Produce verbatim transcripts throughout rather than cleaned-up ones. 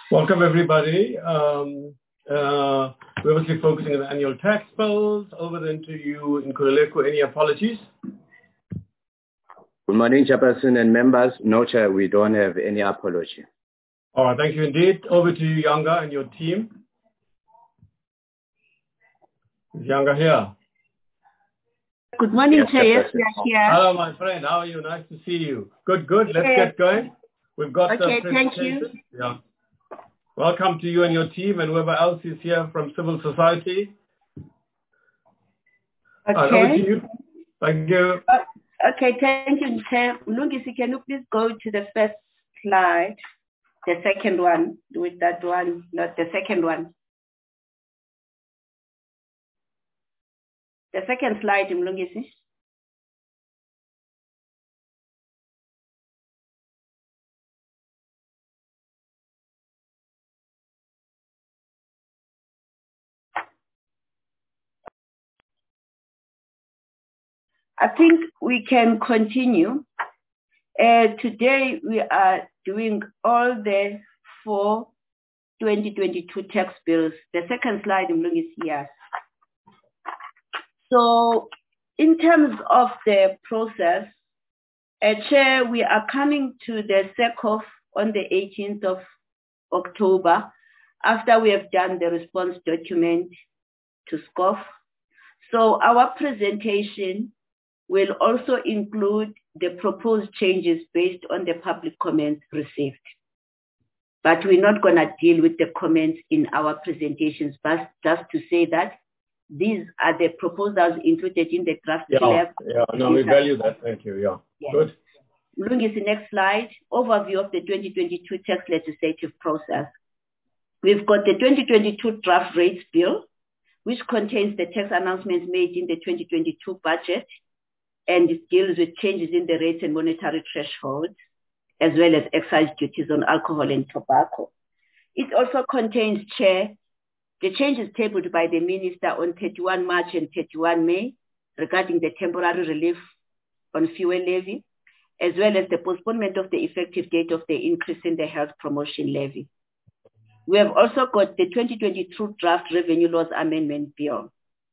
Welcome, everybody. Um, uh, we're obviously focusing on the annual tax bills. Over then to you, Nkululeko. Any apologies? Good morning, Chairperson and members. No, Chair, we don't have any apology. All right, thank you indeed. Over to you, Yanga, and your team. Is Yanga here? Good morning, Yes, Chair. Yes, Chairperson. we are here. Hello, my friend. How are you? Nice to see you. Good, good. Let's Okay. get going. We've got Okay, the thank presentation. Yeah. Welcome to you and your team and whoever else is here from civil society. Okay. Right, over to you. Thank you. Uh, okay, thank you, Chair. Lungisi, can you please go to the first slide? The second one, with that one, not the second one. The second slide, Mlungisi. I think we can continue. Uh, today we are doing all the four twenty twenty-two tax bills. The second slide, Mlungisi, yes. So in terms of the process, uh, Chair, we are coming to the S E C O F on the eighteenth of October after we have done the response document to S C O F. So our presentation will also include the proposed changes based on the public comments received. But we're not going to deal with the comments in our presentations, but just to say that these are the proposals included in the draft. Yeah, yeah, no, we value that. Thank you. Yeah, yes. Good. Lungisi, next slide. Overview of the twenty twenty-two tax legislative process. We've got the twenty twenty-two draft rates bill, which contains the tax announcements made in the twenty twenty-two budget, and it deals with changes in the rates and monetary thresholds, as well as excise duties on alcohol and tobacco. It also contains, Chair, the changes tabled by the Minister on thirty-first March and thirty-first May regarding the temporary relief on fuel levy, as well as the postponement of the effective date of the increase in the health promotion levy. We have also got the twenty twenty-two draft revenue laws amendment bill.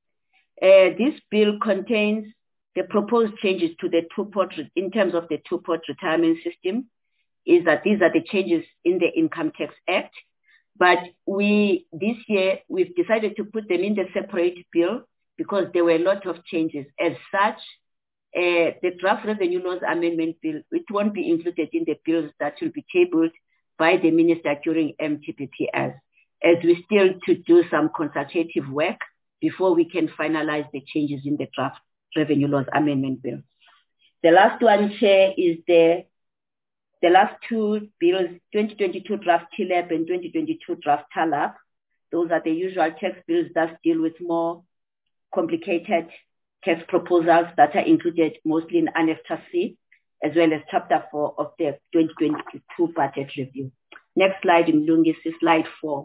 Uh, this bill contains the proposed changes to the two-pot, in terms of the two-pot retirement system, is that these are the changes in the Income Tax Act. But we, this year, we've decided to put them in the separate bill because there were a lot of changes. As such, uh, the draft revenue laws amendment bill, it won't be included in the bills that will be tabled by the minister during M T P P S, as we still to do some consultative work before we can finalize the changes in the draft revenue laws amendment bill. The last one, Chair, is the The last two bills, twenty twenty-two draft T L A B and twenty twenty-two draft T A L A B, those are the usual tax bills that deal with more complicated tax proposals that are included mostly in Annex C, as well as Chapter four of the twenty twenty-two budget review. Next slide, Mlungisi, slide four.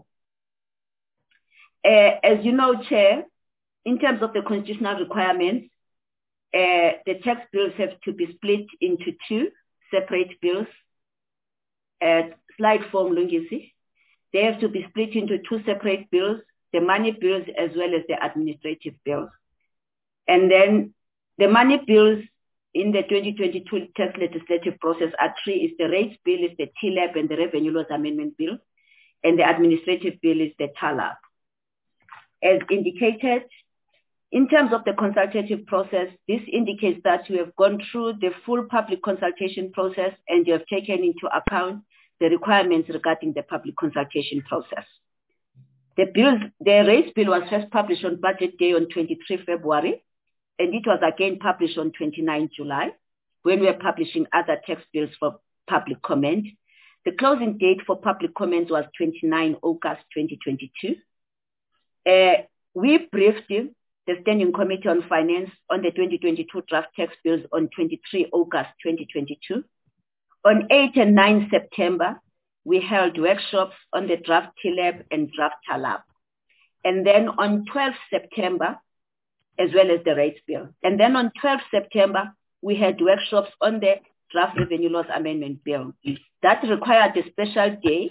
Uh, as you know, Chair, in terms of the constitutional requirements, uh, the tax bills have to be split into two separate bills. Uh, slide four, Mlungisi. They have to be split into two separate bills, the money bills as well as the administrative bills. And then the money bills in the twenty twenty-two tax legislative process are three. Is the rates bill, is the T L A B and the revenue laws amendment bill, and the administrative bill is the T A L A B. As indicated, in terms of the consultative process, this indicates that we have gone through the full public consultation process and you have taken into account the requirements regarding the public consultation process. The bill, the rates bill was first published on budget day on twenty-third February, and it was again published on twenty-ninth July, when we are publishing other tax bills for public comment. The closing date for public comments was twenty-ninth August twenty twenty-two. Uh, we briefed the Standing Committee on Finance on the twenty twenty-two draft tax bills on twenty-third August twenty twenty-two. On eighth and ninth September, we held workshops on the draft T L A B and draft T A L A B. And then on twelfth September, as well as the rates bill. And then on twelfth September, we had workshops on the draft revenue laws amendment bill. That required a special day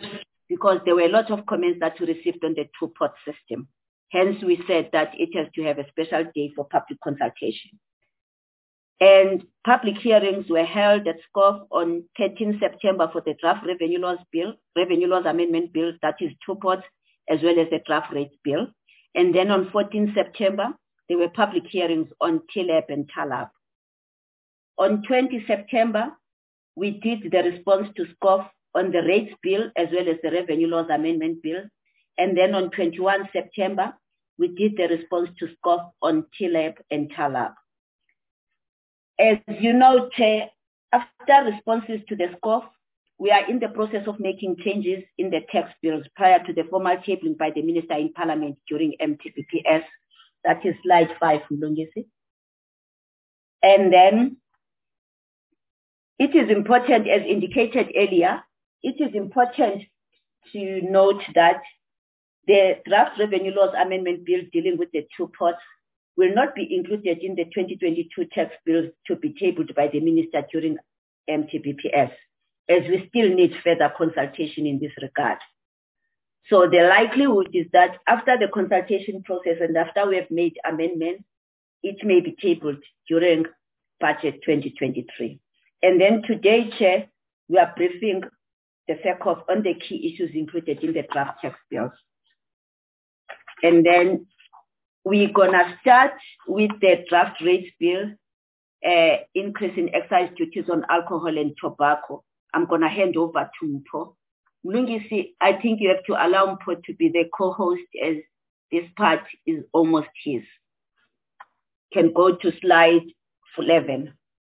because there were a lot of comments that we received on the two-pot system. Hence, we said that it has to have a special day for public consultation. And public hearings were held at SCOF on thirteenth September for the draft revenue laws bill, revenue laws amendment bill, that is two pots, as well as the draft rates bill. And then on fourteenth September, there were public hearings on T L A B and T A L A B. On twentieth September, we did the response to SCOF on the rates bill, as well as the revenue laws amendment bill. And then on twenty-first September, we did the response to SCOF on T L A B and T A L A B. As you know, Chair, after responses to the SCOF, we are in the process of making changes in the tax bills prior to the formal tabling by the Minister in Parliament during M T B P S. That is slide five, Mlungisi. And then it is important, as indicated earlier, it is important to note that the draft revenue laws amendment bill dealing with the two pots will not be included in the twenty twenty-two tax bills to be tabled by the Minister during M T B P S, as we still need further consultation in this regard. So the likelihood is that after the consultation process and after we have made amendments, it may be tabled during budget twenty twenty-three. And then today, Chair, we are briefing the FECOF on the key issues included in the draft tax bills. And then we're gonna start with the draft rates bill, uh, increase in excise duties on alcohol and tobacco. I'm gonna hand over to Mpho. Mlungisi, I think you have to allow Mpho to be the co-host, as this part is almost his. Can go to slide eleven.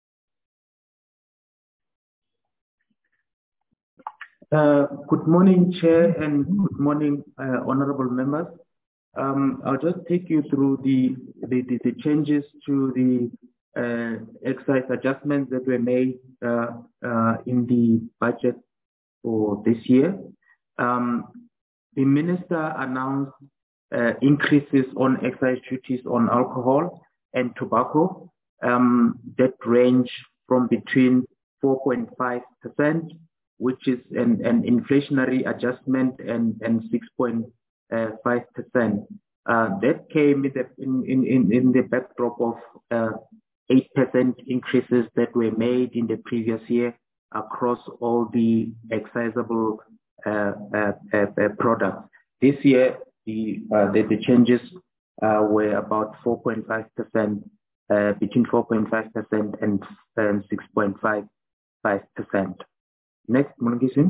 Uh, good morning, Chair, and good morning, uh, honorable members. Um, I'll just take you through the, the, the, the changes to the uh, excise adjustments that were made uh, uh, in the budget for this year. Um, the Minister announced uh, increases on excise duties on alcohol and tobacco um, that range from between four point five percent, which is an, an inflationary adjustment, and, and six point five percent. Uh, that came in the, in, in, in the backdrop of uh, eight percent increases that were made in the previous year across all the excisable uh, uh, uh, products. This year, the, uh, the, the changes uh, were about four point five percent, uh, between four point five percent and um, six point five percent. Next, Mlungisi.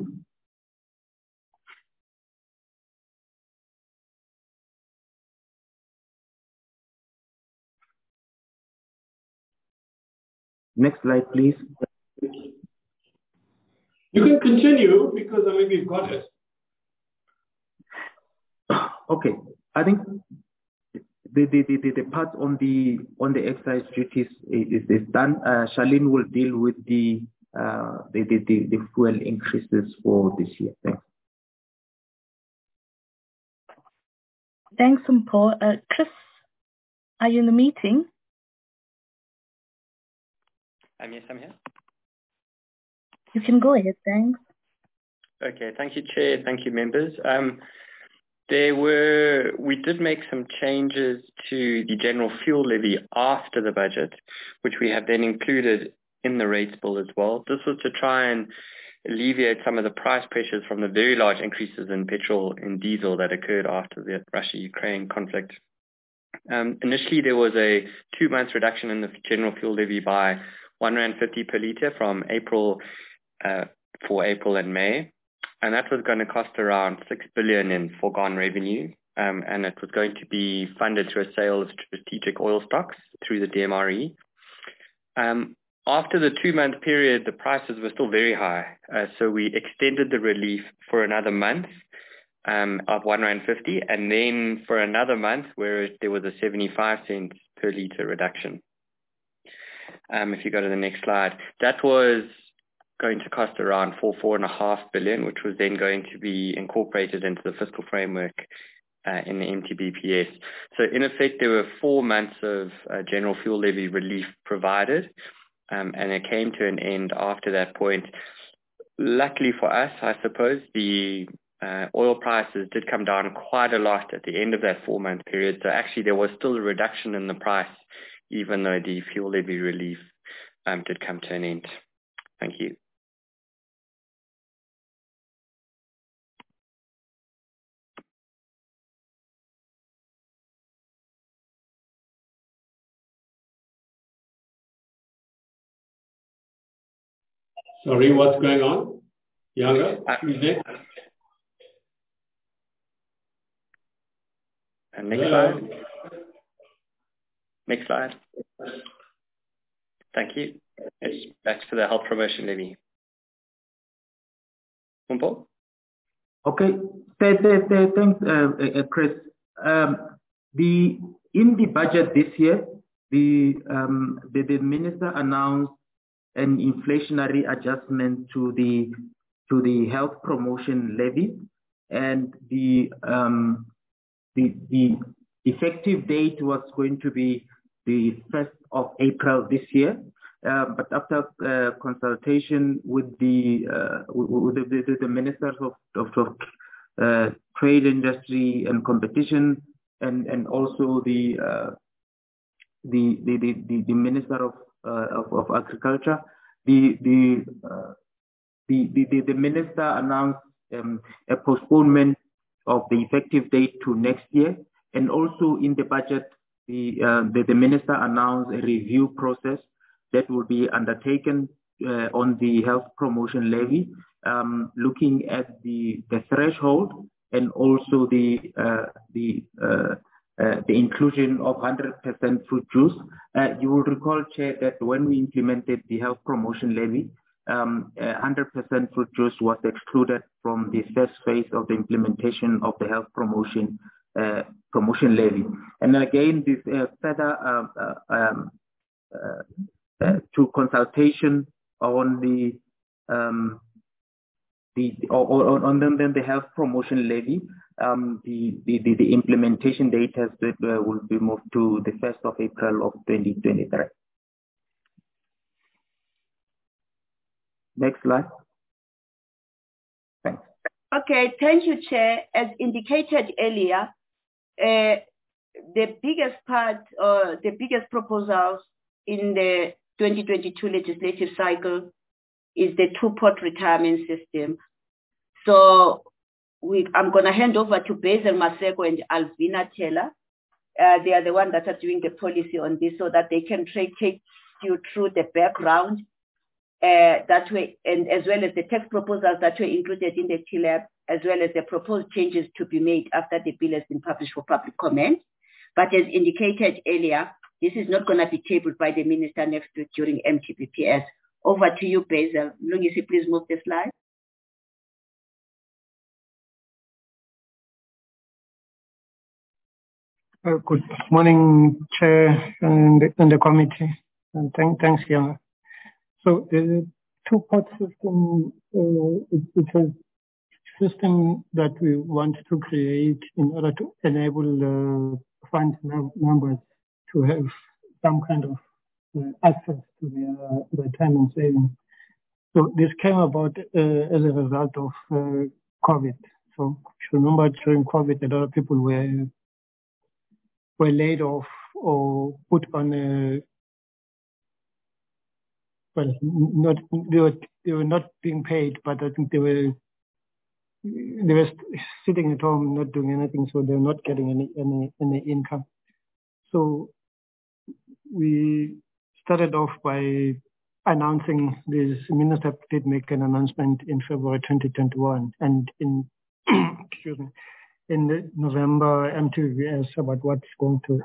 Next slide, please. You can continue, because I mean we've got it. Okay, I think the the the, the part on the on the excise duties is, is done. Uh, Charlene will deal with the uh the, the the the fuel increases for this year. Thanks. Thanks, Mpho. Uh, Chris, are you in the meeting? Um, yes, I'm here. You can go ahead, thanks. Okay, thank you, Chair. Thank you, members. Um, there were, we did make some changes to the general fuel levy after the budget, which we have then included in the rates bill as well. This was to try and alleviate some of the price pressures from the very large increases in petrol and diesel that occurred after the Russia-Ukraine conflict. Um, initially, there was a two-month reduction in the general fuel levy by one rand fifty per litre from April uh, for April and May, and that was going to cost around six billion in foregone revenue, um, and it was going to be funded through a sale of strategic oil stocks through the D M R E. Um, after the two-month period, the prices were still very high, uh, so we extended the relief for another month um, of one rand fifty, and then for another month where there was a seventy-five cents per litre reduction. Um, if you go to the next slide, that was going to cost around four, four and a half billion, which was then going to be incorporated into the fiscal framework uh, in the M T B P S. So in effect, there were four months of uh, general fuel levy relief provided, um, and it came to an end after that point. Luckily for us, I suppose, the uh, oil prices did come down quite a lot at the end of that four-month period. So actually there was still a reduction in the price, even though the fuel levy relief um, did come to an end. Thank you. Sorry, what's going on? Younger, uh, who's next? And next slide. Next slide. Thank you. It's back to the health promotion levy. Mpho? Okay. Th- th- th- Thanks, uh, uh, Chris. Um, the in the budget this year, the um, the, the minister announced an inflationary adjustment to the to the health promotion levy, and the um, the the effective date was going to be the first of April this year. Uh, but after uh, consultation with the uh, with the, the, the ministers of, of, of uh, trade, industry, and competition, and and also the uh, the, the, the the minister of uh, of, of agriculture, the the, uh, the the the minister announced um, a postponement of the effective date to next year, and also in the budget, the uh, the, the minister announced a review process that will be undertaken uh, on the health promotion levy, um, looking at the, the threshold and also the uh, the uh, uh, the inclusion of one hundred percent fruit juice. Uh, you will recall, Chair, that when we implemented the health promotion levy, um, uh, one hundred percent fruit juice was excluded from the first phase of the implementation of the health promotion uh, promotion levy. And again, this uh, further uh, uh, um, uh, Uh, to consultation on the um, the or, or on then the health promotion levy, um, the, the, the the implementation date has been, uh, will be moved to the first of April of twenty twenty-three. Next slide. Thanks. Okay, thank you, Chair. As indicated earlier, uh, the biggest part, uh, the biggest proposals in the twenty twenty-two legislative cycle is the two-pot retirement system. So we, I'm going to hand over to Basil Maseko and Alvina Taylor. Uh, they are the ones that are doing the policy on this, so that they can take you through the background uh, that way, and as well as the text proposals that were included in the T L A B, as well as the proposed changes to be made after the bill has been published for public comment. But as indicated earlier, this is not going to be tabled by the minister next week during M T P P S. Over to you, Basil. Lungisi, please move the slide. Uh, good morning, Chair and the, and the committee. And thank, thanks, Yana. So the two-pot system, uh, it, it's a system that we want to create in order to enable uh, fund members to have some kind of uh, access to their retirement savings. So this came about uh, as a result of uh, COVID. So if you remember, during COVID, a lot of people were were laid off or put on a, well, not they were they were not being paid, but I think they were they were sitting at home not doing anything, so they're not getting any any any income. So we started off by announcing this. Minister did make an announcement in February twenty twenty-one, and in excuse me, in November M T V S about what's going to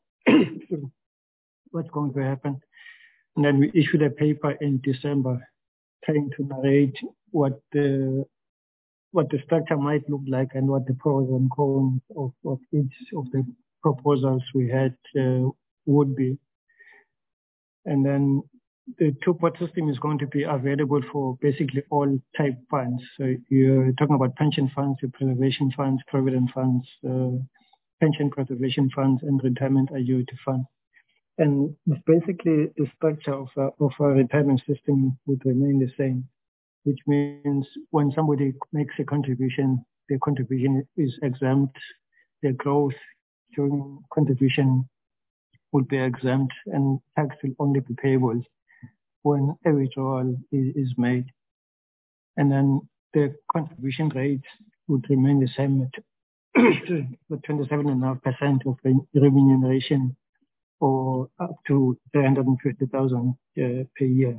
what's going to happen, and then we issued a paper in December trying to narrate what the what the structure might look like and what the pros and cons of, of each of the proposals we had uh, would be. And then the two-pot system is going to be available for basically all type funds. So you're talking about pension funds, your preservation funds, provident funds, uh, pension preservation funds, and retirement annuity funds. And basically the structure of a, of a retirement system would remain the same, which means when somebody makes a contribution the contribution is exempt, the growth during contribution will be exempt, and tax will only be payable when a withdrawal is, is made. And then the contribution rate would remain the same at twenty-seven point five percent of the remuneration, or up to three hundred fifty thousand uh, per year.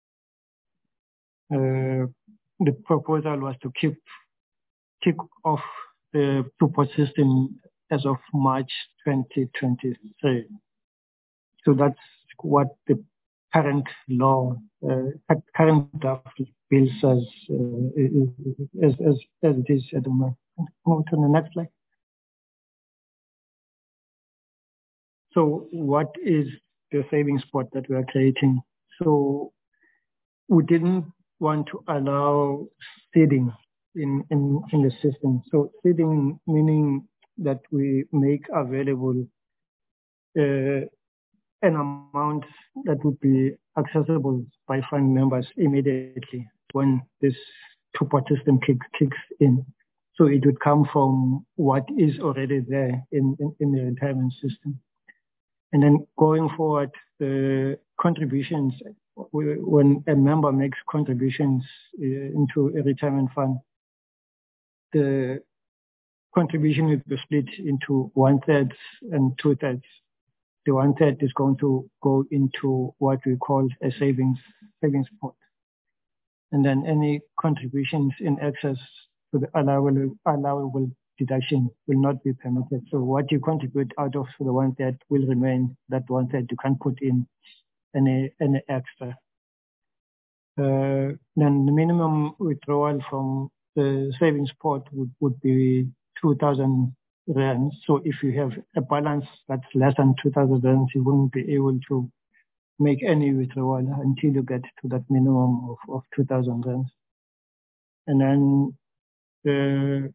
Uh, the proposal was to keep kick off the two-pot system as of March twenty twenty-three. So that's what the current law, uh, current draft bill says, uh, as, as, as it is at the moment. Move to the next slide. So what is the savings pot that we are creating? So we didn't want to allow seeding in, in, in the system. So seeding meaning that we make available uh, an amount that would be accessible by fund members immediately when this two-pot system kick, kicks in. So it would come from what is already there in, in, in the retirement system. And then going forward, the contributions, when a member makes contributions into a retirement fund, the contribution will be split into one-third and two-thirds. The one-third is going to go into what we call a savings savings pot. And then any contributions in excess to the allowable, allowable deduction will not be permitted. So what you contribute out of the one-third will remain that one-third. You can't put in any, any extra. Uh, then the minimum withdrawal from the savings pot would, would be two thousand rands. So if you have a balance that's less than two thousand rands, you wouldn't be able to make any withdrawal until you get to that minimum of, of two thousand rands. And then the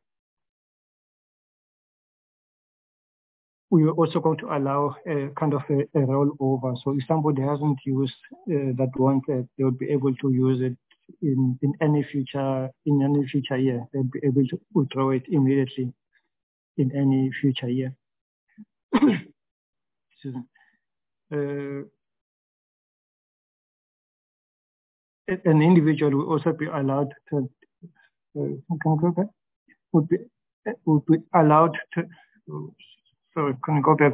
we are also going to allow a kind of a, a rollover. So if somebody hasn't used uh, that one, uh, they will be able to use it in, in any future in any future year. They'll be able to withdraw it immediately in any future year. uh, an individual will also be allowed to. Uh, can I go back? Would be would be allowed to. Uh, So can I go back?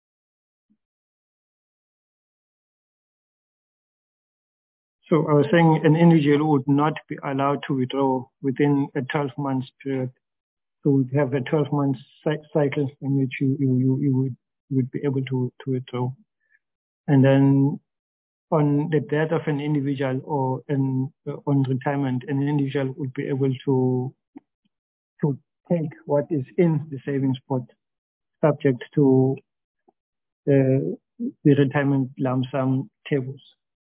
So I was saying an individual would not be allowed to withdraw within a twelve months period. So we have a twelve month cycle in which you, you, you would, would be able to, to withdraw. And then on the death of an individual or an, uh, on retirement, an individual would be able to, to take what is in the savings pot, subject to the, the retirement lump sum tables.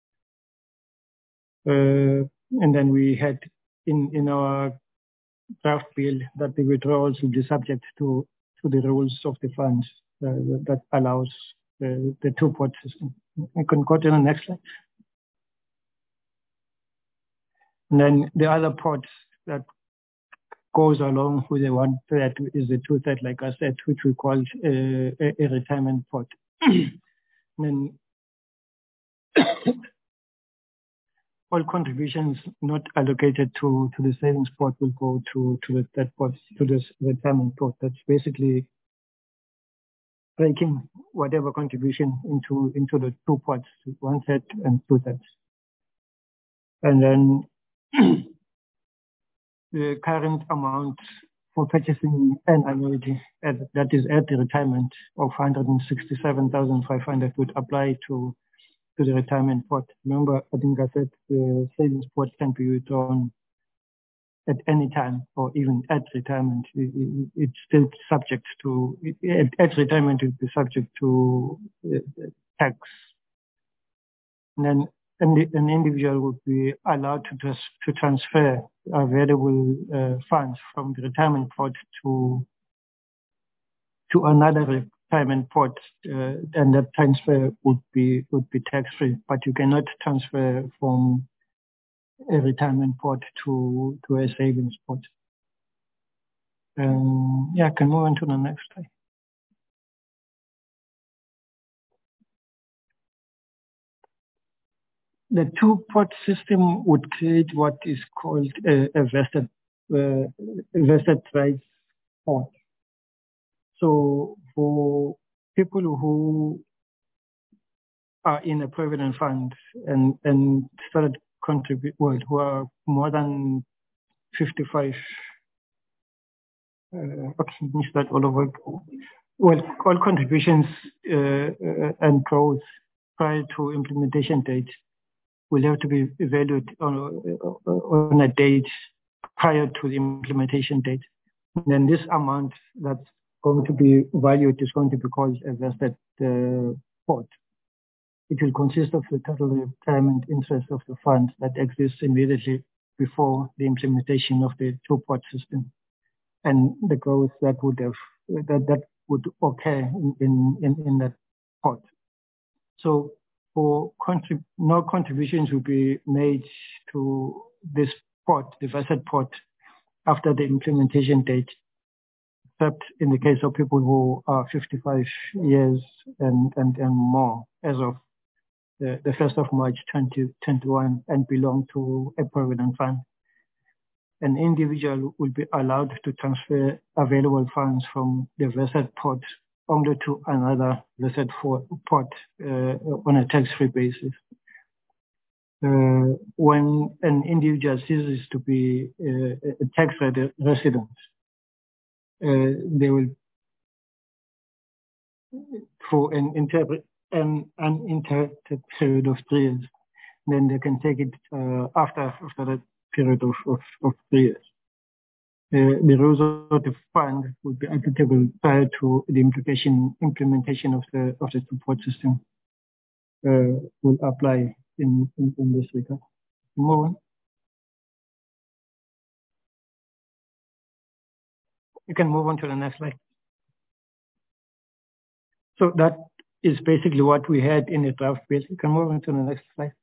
Uh, and then we had in, in our draft bill that the withdrawals will be subject to, to the rules of the fund uh, that allows the, the two-pot system. I can go to the next slide. And then the other pot that goes along with the one third is the two third, like I said, which we call uh, a, a retirement pot. Then all contributions not allocated to, to the savings pot will go to, to the third pot, to this retirement pot. That's basically breaking whatever contribution into, into the two pots, one third and two thirds. And then the current amount for purchasing an annuity at, that is at the retirement of one hundred sixty-seven thousand five hundred would apply to, to the retirement pot. Remember, I think I said the savings pot can be withdrawn at any time or even at retirement. It, it, it's still subject to, it, at retirement it will be subject to uh, tax. And then an individual would be allowed to, trans to transfer available uh, funds from the retirement pot to to another retirement pot, uh, and that transfer would be would be tax free. But you cannot transfer from a retirement pot to to a savings pot. Um, yeah, I can move on to the next slide. The two-pot system would create what is called a, a vested, uh, vested rights pot. So for people who are in a provident fund and, and started contribute, well, who are more than fifty-five, uh, okay, let me start all over. Well, all contributions uh, uh, and growth prior to implementation date will have to be evaluated on, on a date prior to the implementation date. And then this amount that's going to be valued is going to be called a vested uh, pot. It will consist of the total retirement interest of the fund that exists immediately before the implementation of the two-pot system, and the growth that would have that that would occur in in, in, in that pot. So for contrib- no contributions will be made to this pot, the vested pot, after the implementation date, except in the case of people who are fifty-five years and, and, and more as of the, the first of March twenty twenty-one and belong to a provident fund. An individual will be allowed to transfer available funds from the vested pot only to another vested pot uh, on a tax-free basis. Uh, when an individual ceases to be uh, a tax resident, uh, they will, for an inter- an uninterrupted period of three years, then they can take it uh, after after that period of, of, of three years. Uh, the rules of the fund would be applicable prior to the implementation implementation of the of the support system. Uh, will apply in, in, in this regard. Move on. You can move on to the next slide. So that is basically what we had in the draft bill. You can move on to the next slide.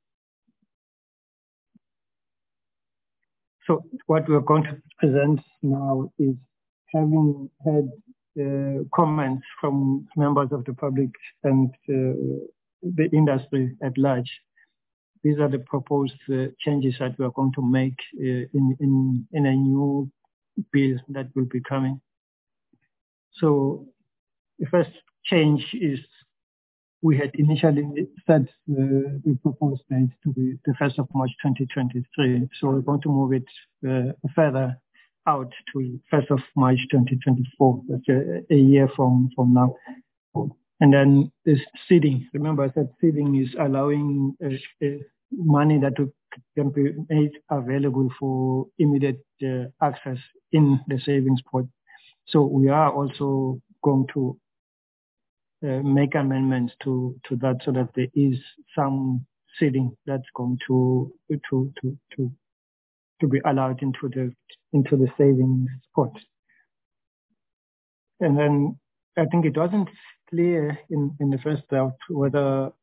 So what we're going to present now is, having had uh, comments from members of the public and uh, the industry at large, these are the proposed uh, changes that we are going to make uh, in, in, in a new bill that will be coming. So the first change is, we had initially set uh, the proposed date to be the first of March twenty twenty-three. So we're going to move it uh, further out to first of March twenty twenty-four, that's a, a year from, from now. And then this seeding, remember I said seeding is allowing uh, uh, money that can be made available for immediate uh, access in the savings pot. So we are also going to uh, make amendments to, to that so that there is some seeding that's going to to to to to be allowed into the into the savings pot. And then I think it wasn't clear in, in the first draft whether uh,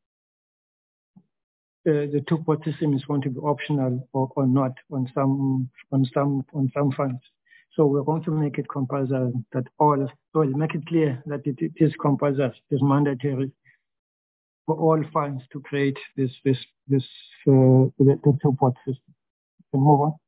the two-pot system is going to be optional or, or not on some on some on some funds. So we're going to make it compulsory that all, well, make it clear that it, it is compulsory, it is mandatory for all funds to create this this this uh, the, the two-pot system. Can move on.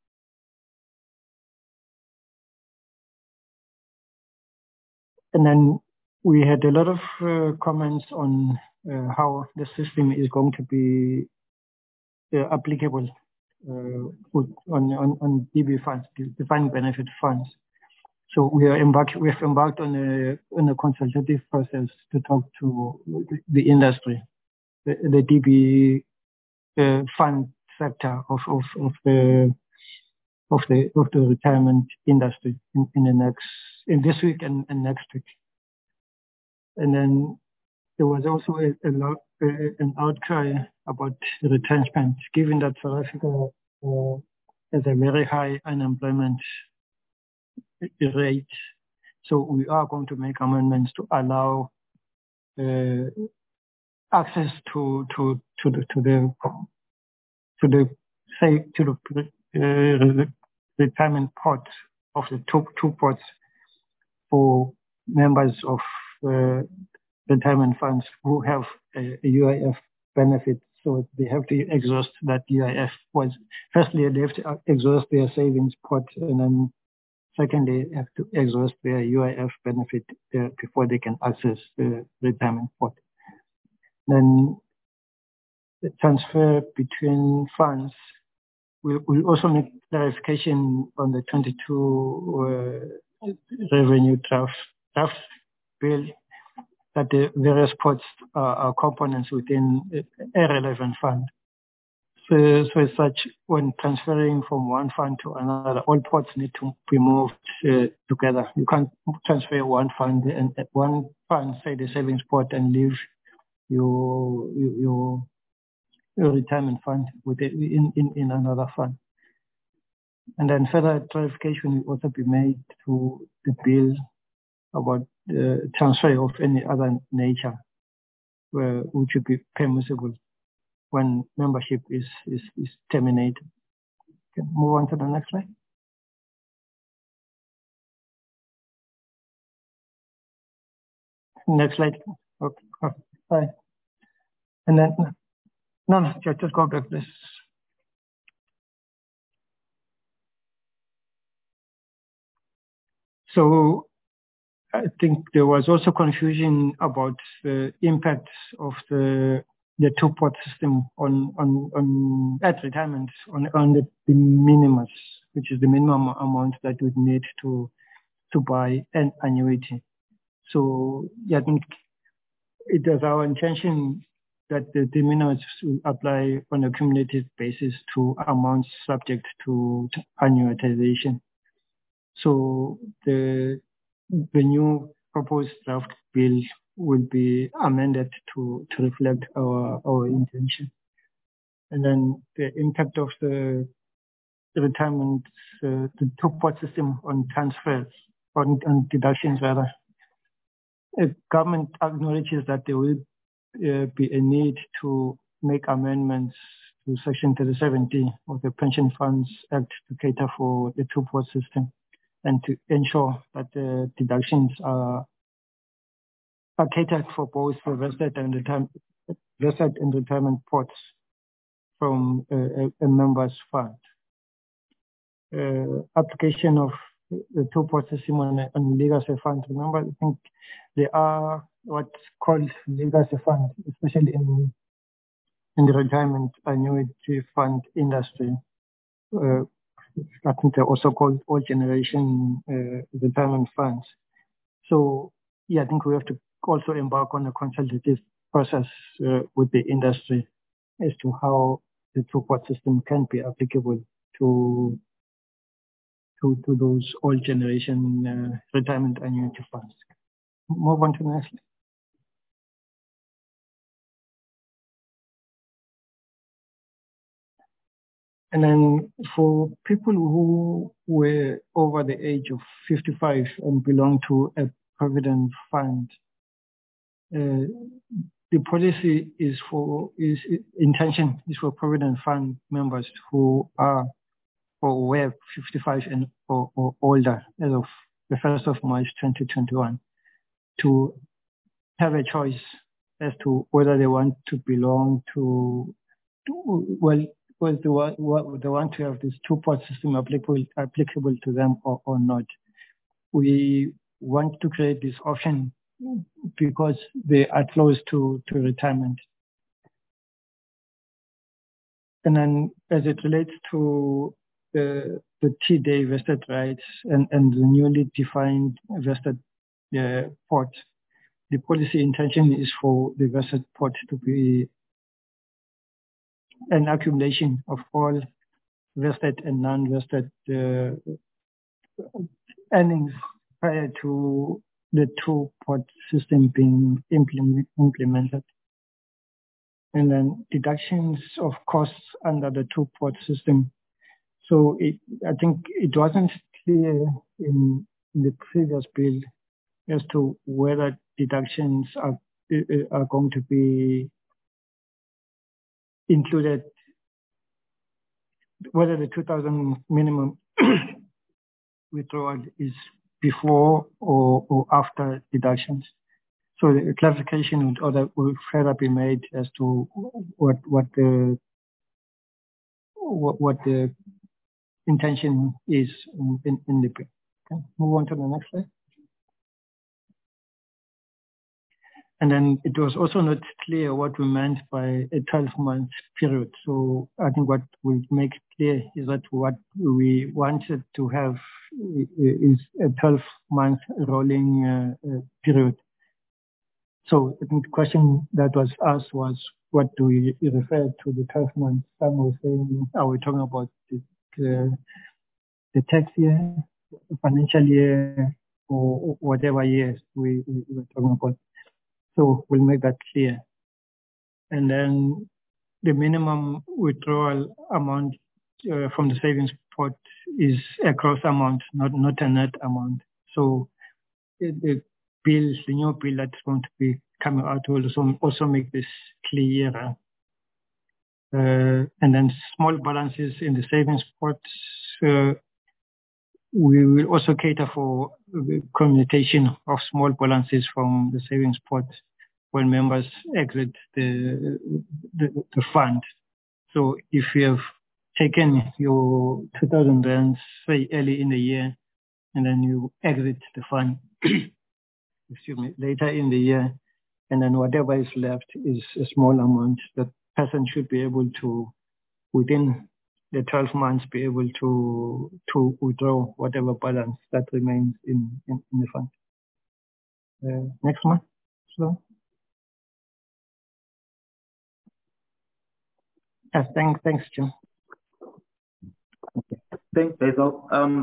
And then we had a lot of uh, comments on uh, how the system is going to be uh, applicable uh, on, on, on D B funds, defined benefit funds. So we are embarked, we have embarked on a, on a consultative process to talk to the industry, the, the D B uh, fund sector of, of, of the of the of the retirement industry in, in the next in this week and, and next week. And then there was also a, a lot, uh, an outcry about retrenchment, given that South Africa uh, has a very high unemployment rate. So we are going to make amendments to allow uh, access to to to the to the to the say to the uh, retirement pot of the two two pots for members of uh, retirement funds who have a, a U I F benefit. So they have to exhaust that U I F. Was firstly, they have to exhaust their savings pot, and then secondly, they have to exhaust their U I F benefit uh, before they can access the retirement pot. Then the transfer between funds. We'll, we'll also make clarification on the twenty-two uh, revenue draft, draft bill that the various pots are, are components within a relevant fund. So, so as such, when transferring from one fund to another, all pots need to be moved uh, together. You can't transfer one fund and one fund, say the savings pot, and leave your your, your retirement fund with it in, in, in another fund. And then further clarification will also be made to the bill about uh, transfer of any other nature, uh, which would be permissible when membership is, is, is terminated. Okay, move on to the next slide. Next slide. Okay, okay. Right. And then, no, no, just, just go back this. So I think there was also confusion about the impacts of the the two-pot system on on on at retirement on on the, the minimus, which is the minimum amount that we need to to buy an annuity. So yeah, I think it is our intention that the, the minimus will apply on a cumulative basis to amounts subject to, to annuitization. So the the new proposed draft bill will be amended to, to reflect our, our intention. And then the impact of the, the retirement, uh, the two-pot system on transfers, on, on deductions rather. The government acknowledges that there will uh, be a need to make amendments to Section thirty-seven D of the Pension Funds Act to cater for the two-pot system and to ensure that the deductions are, are catered for both the vested and retirement, vested and retirement pots from uh, a, a member's fund. Uh, application of the two-pot system on, on legacy funds. Remember, I think there are what's called legacy funds, especially in in the retirement annuity fund industry. Uh, I think they're also called old generation uh, retirement funds. So yeah, I think we have to also embark on a consultative process uh, with the industry as to how the two-pot system can be applicable to to, to those old generation uh, retirement annuity funds. Move on to the next. And then for people who were over the age of fifty-five and belong to a provident fund, uh, the policy is for, is intention is for provident fund members who are or were fifty-five and or, or older as of the first of March twenty twenty-one to have a choice as to whether they want to belong to, to well, was the one, what they want to have this two-pot system applicable applicable to them or, or not. We want to create this option because they are close to, to retirement. And then as it relates to the, the T-day vested rights and, and the newly defined vested uh, pot, the policy intention is for the vested pot to be an accumulation of all vested and non-vested uh, earnings prior to the two-pot system being implement, implemented. And then deductions of costs under the two-pot system. So it, I think it wasn't clear in, in the previous bill as to whether deductions are, are going to be included, whether the two thousand minimum withdrawal is before or, or after deductions. So the clarification would, other, would further be made as to what what the what, what the intention is in, in, in the bill. Okay, move on to the next slide. And then it was also not clear what we meant by a twelve-month period. So I think what we make clear is that what we wanted to have is a twelve-month rolling uh, uh, period. So I think the question that was asked was, what do we refer to the twelve months? Some were saying, are we talking about the, the, the tax year, financial year, or whatever years we, we were talking about? So we'll make that clear. And then the minimum withdrawal amount uh, from the savings pot is a gross amount, not, not a net amount. So the bill, the new bill that's going to be coming out will also, also make this clearer. Uh, and then small balances in the savings pot, uh, we will also cater for commutation of small balances from the savings pot when members exit the, the, the fund. So if you have taken your two thousand rands, say early in the year, and then you exit the fund, excuse me, later in the year, and then whatever is left is a small amount, the person should be able to, within the twelve months, be able to to withdraw whatever balance that remains in, in, in the fund. Uh, next one. So, yes, thanks, thanks, Jim. Okay. Thanks, Basil. Um,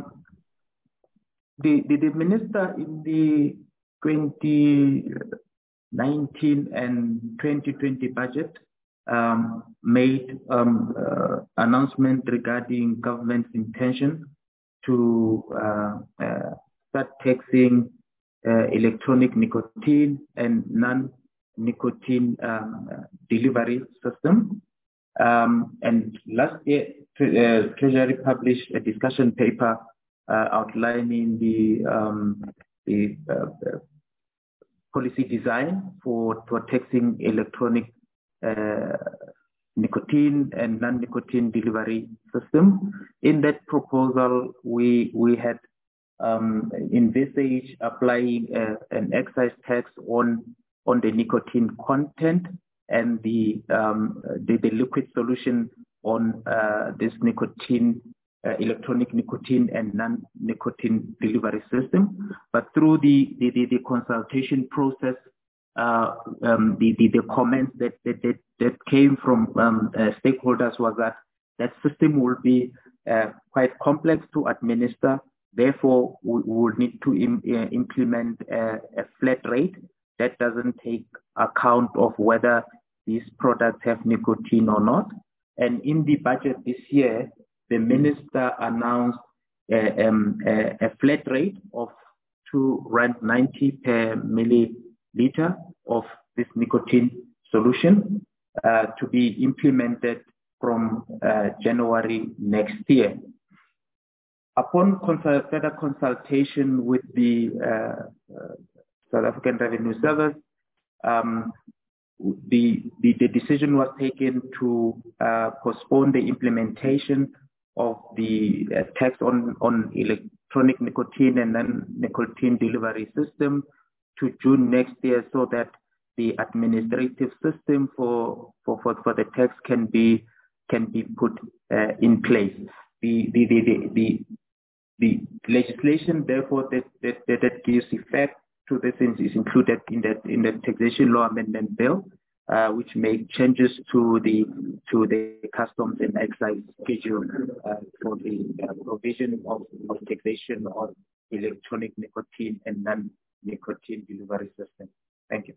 the, the the minister in the twenty nineteen and twenty twenty budget um, made um, uh, announcement regarding government's intention to uh, uh, start taxing uh, electronic nicotine and non-nicotine um, uh, delivery system. Um, and last year, uh, Treasury published a discussion paper uh, outlining the, um, the uh, uh, policy design for, for taxing electronic uh, nicotine and non-nicotine delivery system. In that proposal, we we had um, envisaged applying a, an excise tax on on the nicotine content and the um, the, the liquid solution on uh, this nicotine uh, electronic nicotine and non-nicotine delivery system. But through the the, the, the consultation process, uh, um, the, the the comments that that that, that came from um, uh, stakeholders was that that system will be uh, quite complex to administer. Therefore, we will need to im uh, implement a, a flat rate that doesn't take account of whether these products have nicotine or not. And in the budget this year, the minister announced a, um, a, a flat rate of two rand ninety per milliliter of this nicotine solution uh, to be implemented from uh, January next year. Upon consult further consultation with the uh, uh, South African Revenue Service, um, the, the, the decision was taken to uh, postpone the implementation of the uh, tax on, on electronic nicotine and non-nicotine delivery system to June next year, so that the administrative system for, for, for, for the tax can be can be put uh, in place. The, the, the, the, the, the legislation, therefore, that, that, that gives effect to this is included in that in the taxation law amendment bill, uh, which make changes to the to the customs and excise schedule uh, for the uh, provision of, of taxation of electronic nicotine and non-nicotine delivery system. Thank you.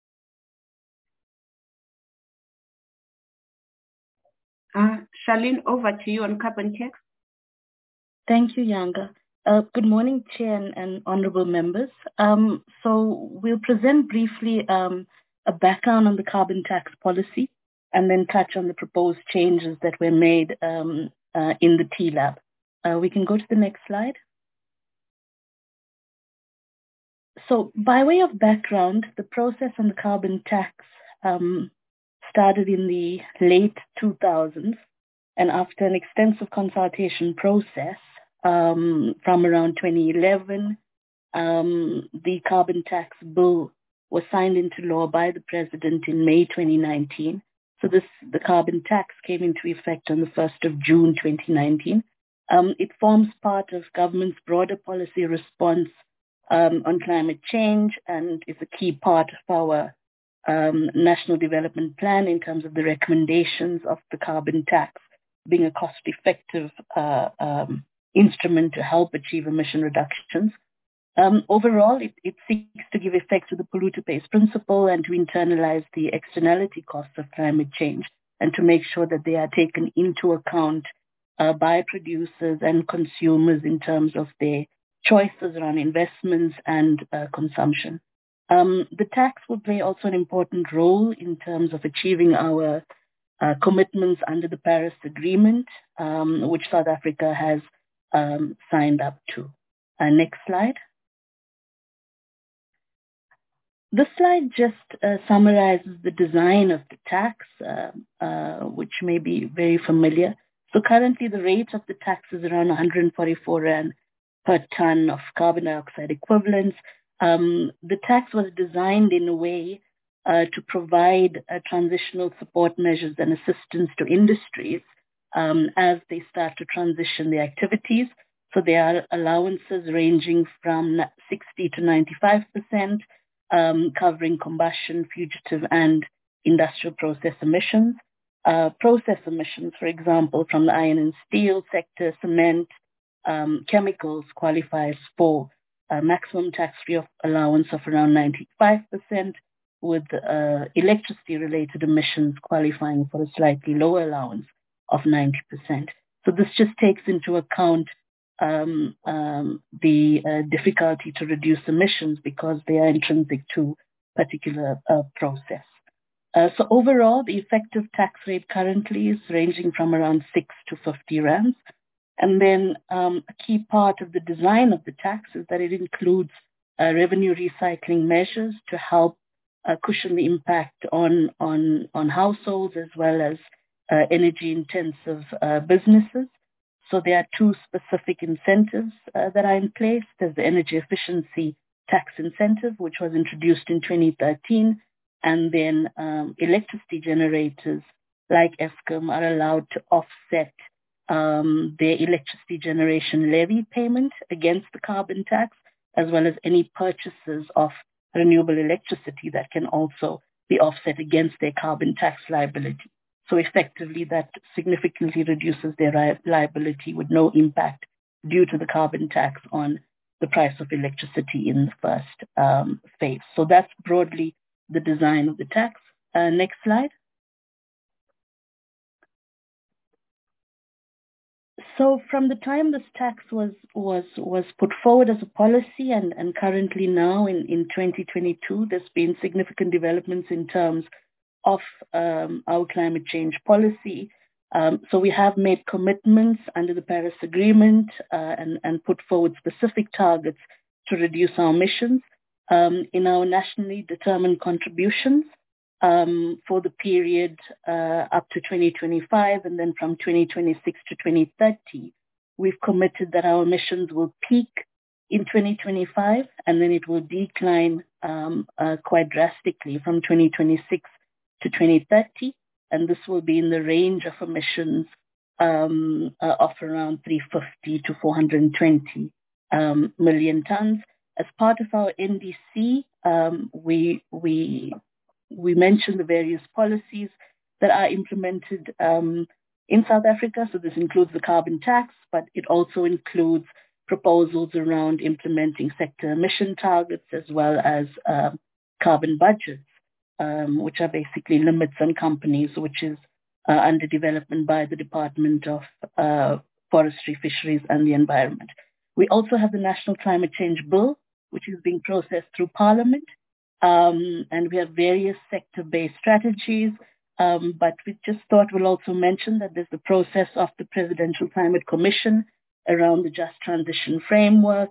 Uh, Charlene, over to you on carbon tax. Thank you, Yanga. Uh, good morning, Chair and, and honourable members. Um, so we'll present briefly um, a background on the carbon tax policy and then touch on the proposed changes that were made um, uh, in the T LAB. Uh, we can go to the next slide. so by way of background, the process on the carbon tax um, started in the late two thousands, and after an extensive consultation process um, from around twenty eleven, um, the carbon tax bill was signed into law by the president in May twenty nineteen. So this the carbon tax came into effect on the first of June twenty nineteen. Um, it forms part of government's broader policy response um, on climate change, and is a key part of our um, national development plan in terms of the recommendations of the carbon tax being a cost-effective uh, um, instrument to help achieve emission reductions. Um, overall, it, it seeks to give effect to the polluter pays principle and to internalize the externality costs of climate change, and to make sure that they are taken into account uh, by producers and consumers in terms of their choices around investments and uh, consumption. Um, the tax will play also an important role in terms of achieving our uh, commitments under the Paris Agreement, um, which South Africa has um, signed up to. Uh, next slide. This slide just uh, summarizes the design of the tax, uh, uh, which may be very familiar. So currently the rate of the tax is around one hundred forty-four rand per ton of carbon dioxide equivalents. Um, the tax was designed in a way uh, to provide uh, transitional support measures and assistance to industries um, as they start to transition their activities. So there are allowances ranging from sixty to ninety-five percent. Um, covering combustion, fugitive, and industrial process emissions. Uh, process emissions, for example, from the iron and steel sector, cement, um, chemicals qualifies for a maximum tax-free allowance of around ninety-five percent, with uh, electricity-related emissions qualifying for a slightly lower allowance of ninety percent. So this just takes into account Um, um, the uh, difficulty to reduce emissions because they are intrinsic to particular uh, process. Uh, so overall, the effective tax rate currently is ranging from around six to fifty rands. And then um, a key part of the design of the tax is that it includes uh, revenue recycling measures to help uh, cushion the impact on, on, on households as well as uh, energy-intensive uh, businesses. So there are two specific incentives uh, that are in place. There's the energy efficiency tax incentive, which was introduced in twenty thirteen, and then um, electricity generators like Eskom are allowed to offset um, their electricity generation levy payment against the carbon tax, as well as any purchases of renewable electricity that can also be offset against their carbon tax liability. So effectively, that significantly reduces their liability with no impact due to the carbon tax on the price of electricity in the first um, phase. So that's broadly the design of the tax. Uh, next slide. So from the time this tax was was was put forward as a policy and, and currently now in, in twenty twenty-two, there's been significant developments in terms of um, our climate change policy. Um, so we have made commitments under the Paris Agreement uh, and, and put forward specific targets to reduce our emissions um, in our nationally determined contributions um, for the period uh, up to twenty twenty-five, and then from twenty twenty-six to twenty thirty. We've committed that our emissions will peak in twenty twenty-five, and then it will decline um, uh, quite drastically from twenty twenty-six to twenty thirty, and this will be in the range of emissions um, uh, of around three hundred fifty to four hundred twenty um, million tons. As part of our N D C, um, we we we mentioned the various policies that are implemented um, in South Africa. So this includes the carbon tax, but it also includes proposals around implementing sector emission targets as well as uh, carbon budgets. Um, which are basically limits on companies, which is uh, under development by the Department of uh, Forestry, Fisheries and the Environment. We also have the National Climate Change Bill, which is being processed through Parliament. Um, and we have various sector-based strategies. Um, but we just thought we'll also mention that there's the process of the Presidential Climate Commission around the Just Transition Framework,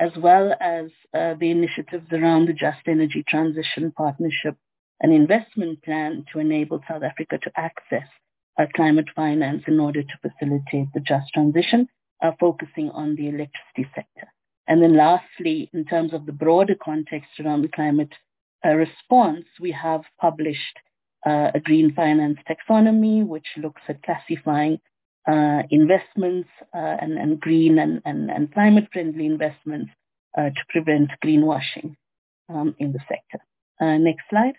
as well as uh, the initiatives around the Just Energy Transition Partnership and Investment Plan to enable South Africa to access uh, climate finance in order to facilitate the just transition, uh, focusing on the electricity sector. And then lastly, in terms of the broader context around the climate uh, response, we have published uh, a green finance taxonomy, which looks at classifying uh, investments uh, and, and green and, and, and climate-friendly investments uh, to prevent greenwashing um, in the sector. Uh, next slide.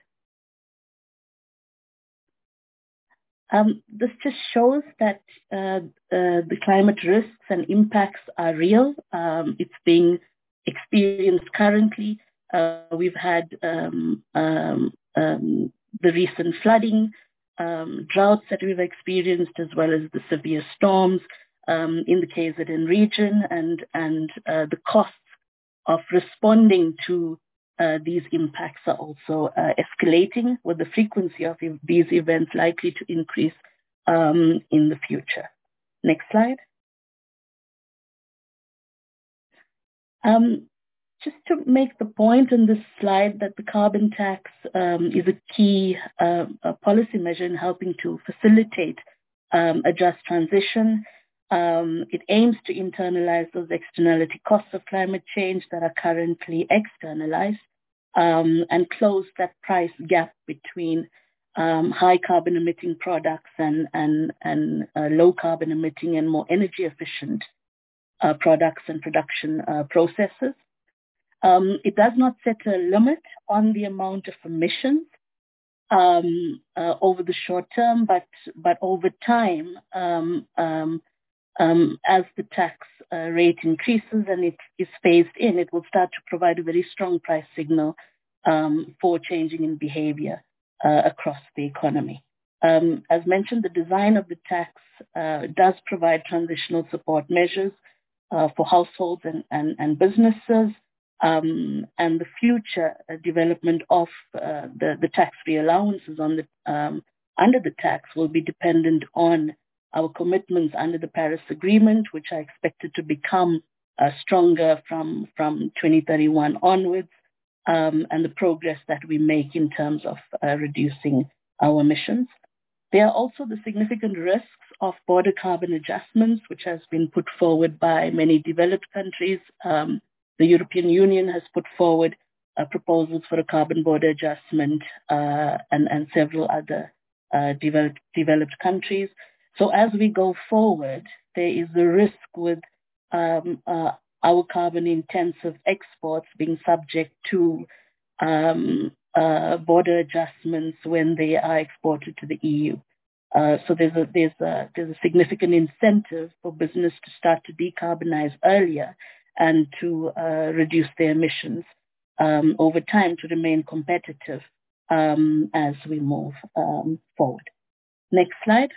Um, this just shows that uh, uh, the climate risks and impacts are real. Um, it's being experienced currently. Uh, we've had um, um, um, the recent flooding, um, droughts that we've experienced, as well as the severe storms um, in the K Z N region, and, and uh, the costs of responding to Uh, these impacts are also uh, escalating, with the frequency of these events likely to increase um, in the future. Next slide. Um, just to make the point on this slide that the carbon tax um, is a key uh, a policy measure in helping to facilitate um, a just transition. Um, it aims to internalize those externality costs of climate change that are currently externalized, um, and close that price gap between um, high carbon emitting products and, and, and uh, low carbon emitting and more energy efficient uh, products and production uh, processes. Um, it does not set a limit on the amount of emissions um, uh, over the short term, but, but over time, um, um, Um, as the tax uh, rate increases and it is phased in, it will start to provide a very strong price signal um, for changing in behavior uh, across the economy. Um, as mentioned, the design of the tax uh, does provide transitional support measures uh, for households and, and, and businesses, um, and the future uh, development of uh, the, the tax-free allowances on the, um, under the tax will be dependent on our commitments under the Paris Agreement, which are expected to become uh, stronger from, from twenty thirty-one onwards, um, and the progress that we make in terms of uh, reducing our emissions. There are also the significant risks of border carbon adjustments, which has been put forward by many developed countries. Um, the European Union has put forward uh, proposals for a carbon border adjustment uh, and, and several other uh, developed, developed countries. So as we go forward, there is the risk with um, uh, our carbon-intensive exports being subject to um, uh, border adjustments when they are exported to the E U. Uh, so there's a, there's, a, there's a significant incentive for business to start to decarbonize earlier and to uh, reduce their emissions um, over time to remain competitive um, as we move um, forward. Next slide.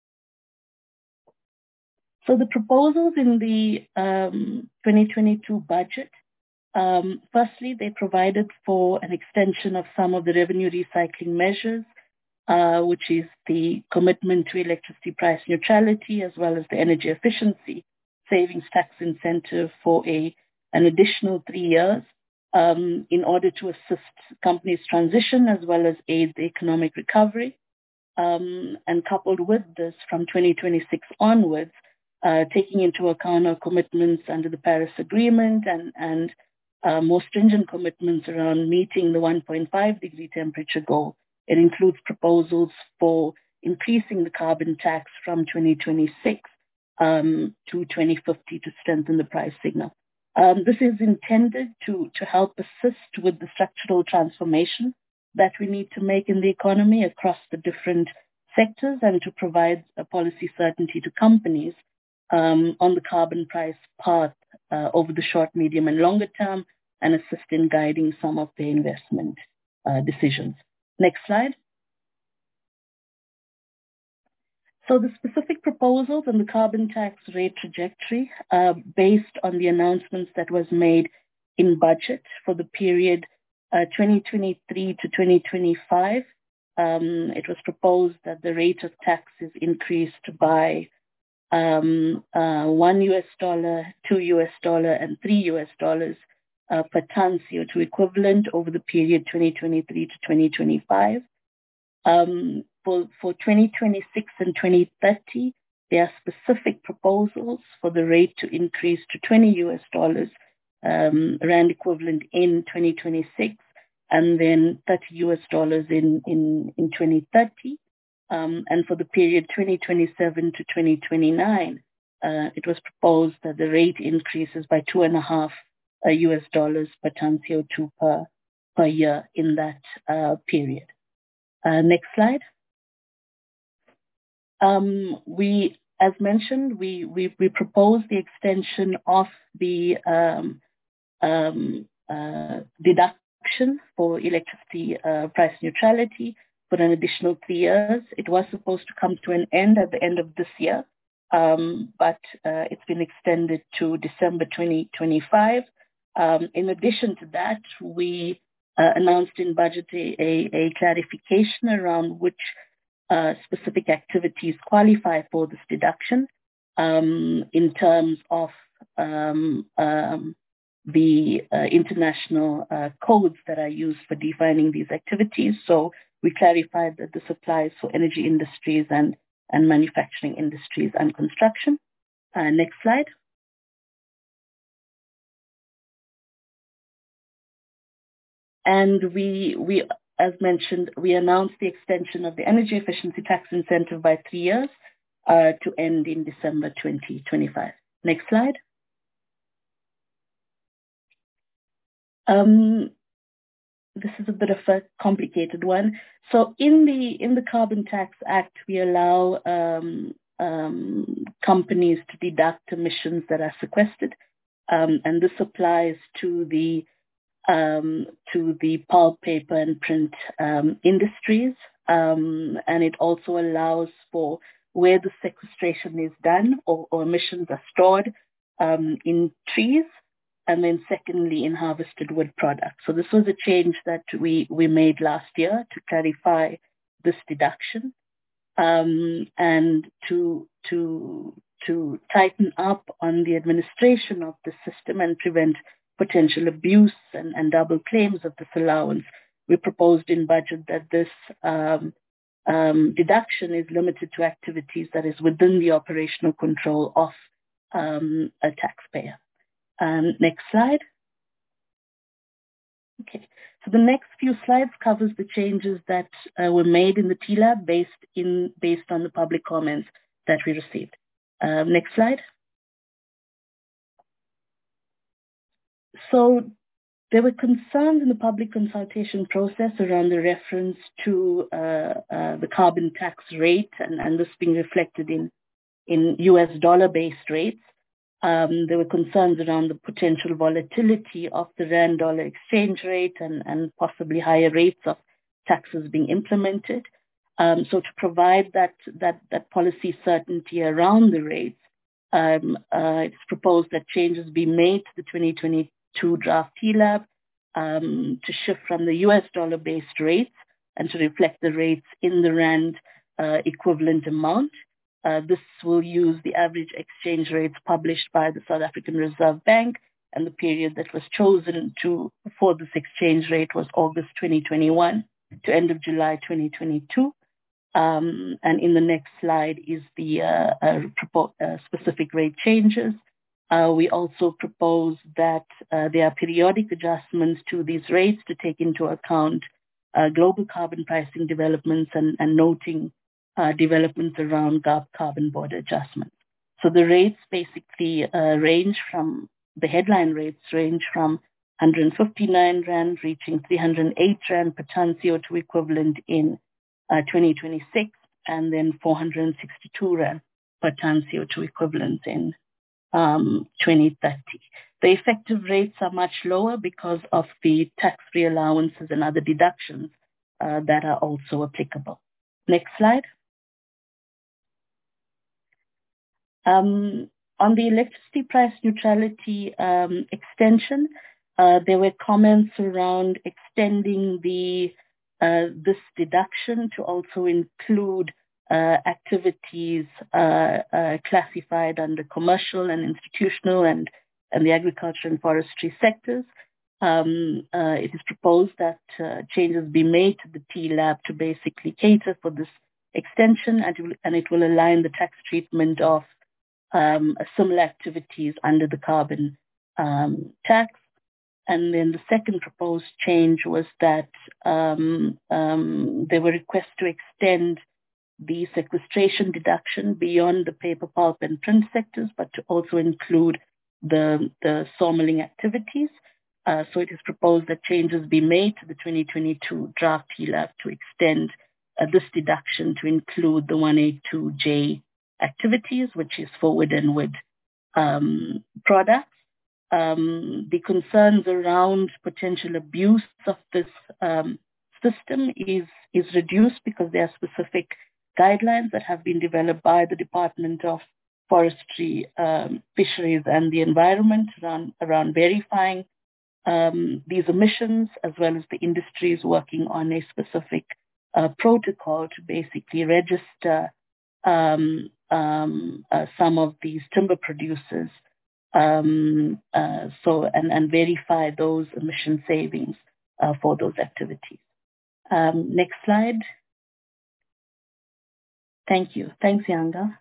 So the proposals in the um, twenty twenty-two budget, um, firstly, they provided for an extension of some of the revenue recycling measures, uh, which is the commitment to electricity price neutrality, as well as the energy efficiency savings tax incentive for a, an additional three years um, in order to assist companies' transition, as well as aid the economic recovery. Um, and coupled with this, from twenty twenty-six onwards, Uh, taking into account our commitments under the Paris Agreement and, and uh, more stringent commitments around meeting the one point five degree temperature goal. It includes proposals for increasing the carbon tax from twenty twenty-six um, to twenty fifty to strengthen the price signal. Um, this is intended to, to help assist with the structural transformation that we need to make in the economy across the different sectors, and to provide a policy certainty to companies Um, on the carbon price path uh, over the short, medium, and longer term, and assist in guiding some of their investment uh, decisions. Next slide. So the specific proposals on the carbon tax rate trajectory uh, based on the announcements that was made in budget for the period uh, twenty twenty-three to twenty twenty-five. Um, it was proposed that the rate of tax is increased by um, uh, one U S dollar, two U S dollar, and three U S dollars uh, per ton C O two equivalent over the period twenty twenty-three to twenty twenty-five. Um, for, for twenty twenty-six and twenty thirty, there are specific proposals for the rate to increase to twenty U S dollars um, rand equivalent in twenty twenty-six, and then thirty U S dollars in, in, in twenty thirty. Um, and for the period twenty twenty-seven to twenty twenty-nine, uh, it was proposed that the rate increases by two and a half uh, U S dollars per ton C O two per, per year in that uh, period. Uh, next slide. Um, we, as mentioned, we, we, we proposed the extension of the um, um, uh, deduction for electricity uh, price neutrality for an additional three years. It was supposed to come to an end at the end of this year, um, but uh, it's been extended to December twenty twenty-five. Um, in addition to that, we uh, announced in budget a, a, a clarification around which uh, specific activities qualify for this deduction um, in terms of um, um, the uh, international uh, codes that are used for defining these activities. So we clarified that this applies for energy industries and, and manufacturing industries and construction. Uh, next slide. And we, we, as mentioned, we announced the extension of the energy efficiency tax incentive by three years uh, to end in December twenty twenty-five. Next slide. Um, this is a bit of a complicated one. So in the in the Carbon Tax Act, we allow um, um, companies to deduct emissions that are sequestered, um, and this applies to the um, to the pulp, paper, and print um, industries, um, and it also allows for where the sequestration is done or, or emissions are stored um, in trees. And then secondly, in harvested wood products. So this was a change that we, we made last year to clarify this deduction um, and to, to, to tighten up on the administration of the system and prevent potential abuse and, and double claims of this allowance. We proposed in budget that this um, um, deduction is limited to activities that is within the operational control of um, a taxpayer. Um, next slide. Okay, so the next few slides covers the changes that uh, were made in the T LAB based in based on the public comments that we received. Um, next slide. So there were concerns in the public consultation process around the reference to uh, uh, the carbon tax rate and, and this being reflected in, in U S dollar-based rates. Um, there were concerns around the potential volatility of the rand dollar exchange rate and, and possibly higher rates of taxes being implemented. Um, so to provide that, that, that policy certainty around the rates, um, uh, it's proposed that changes be made to the twenty twenty-two draft T LAB um, to shift from the U S dollar-based rates and to reflect the rates in the rand uh, equivalent amount. Uh, this will use the average exchange rates published by the South African Reserve Bank, and the period that was chosen to for this exchange rate was August twenty twenty-one to end of July twenty twenty-two. Um, and in the next slide is the uh, uh, propo- uh, specific rate changes. Uh, we also propose that uh, there are periodic adjustments to these rates to take into account uh, global carbon pricing developments and, and noting Uh, developments around G A R B carbon border adjustments. So the rates basically uh, range from, the headline rates range from one hundred fifty-nine rand reaching three hundred eight rand per ton C O two equivalent in uh, twenty twenty-six, and then four hundred sixty-two rand per ton C O two equivalent in um, twenty thirty. The effective rates are much lower because of the tax-free allowances and other deductions uh, that are also applicable. Next slide. Um, on the electricity price neutrality um, extension, uh, there were comments around extending the uh, this deduction to also include uh, activities uh, uh, classified under commercial and institutional and, and the agriculture and forestry sectors. Um, uh, it is proposed that uh, changes be made to the T LAB to basically cater for this extension, and it will, and it will align the tax treatment of um, similar activities under the carbon um, tax. And then the second proposed change was that um, um, there were requests to extend the sequestration deduction beyond the paper, pulp, and print sectors, but to also include the, the sawmilling activities. Uh, so it is proposed that changes be made to the twenty twenty-two draft T LAB to extend uh, this deduction to include the one eighty-two J activities, which is forward and wood um, products. Um, the concerns around potential abuse of this um, system is, is reduced because there are specific guidelines that have been developed by the Department of Forestry, um, Fisheries and the Environment around, around verifying um, these emissions, as well as the industries working on a specific uh, protocol to basically register um, um, uh, some of these timber producers Um, uh, so and, and verify those emission savings uh, for those activities. Um, next slide. Thank you. Thanks, Yanga.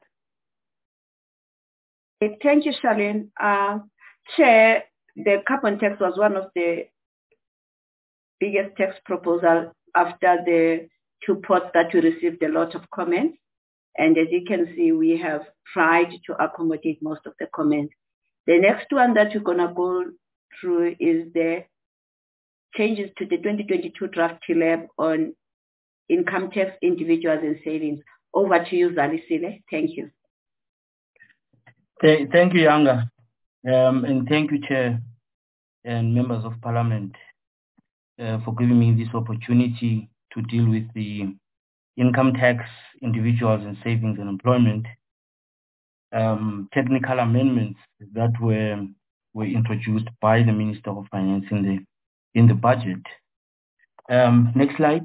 Thank you, Charlene. Uh, Chair, the carbon tax was one of the biggest tax proposals after the two ports that we received a lot of comments. And as you can see, we have tried to accommodate most of the comments. The next one that we're going to go through is the changes to the twenty twenty-two draft T LAB on income tax, individuals and savings. Over to you, Zalisile. Thank you. Thank you, Yanga. Um, and thank you, Chair and members of Parliament, uh, for giving me this opportunity to deal with the income tax, individuals and savings and employment Um, technical amendments that were were introduced by the Minister of Finance in the in the budget. Um, next slide.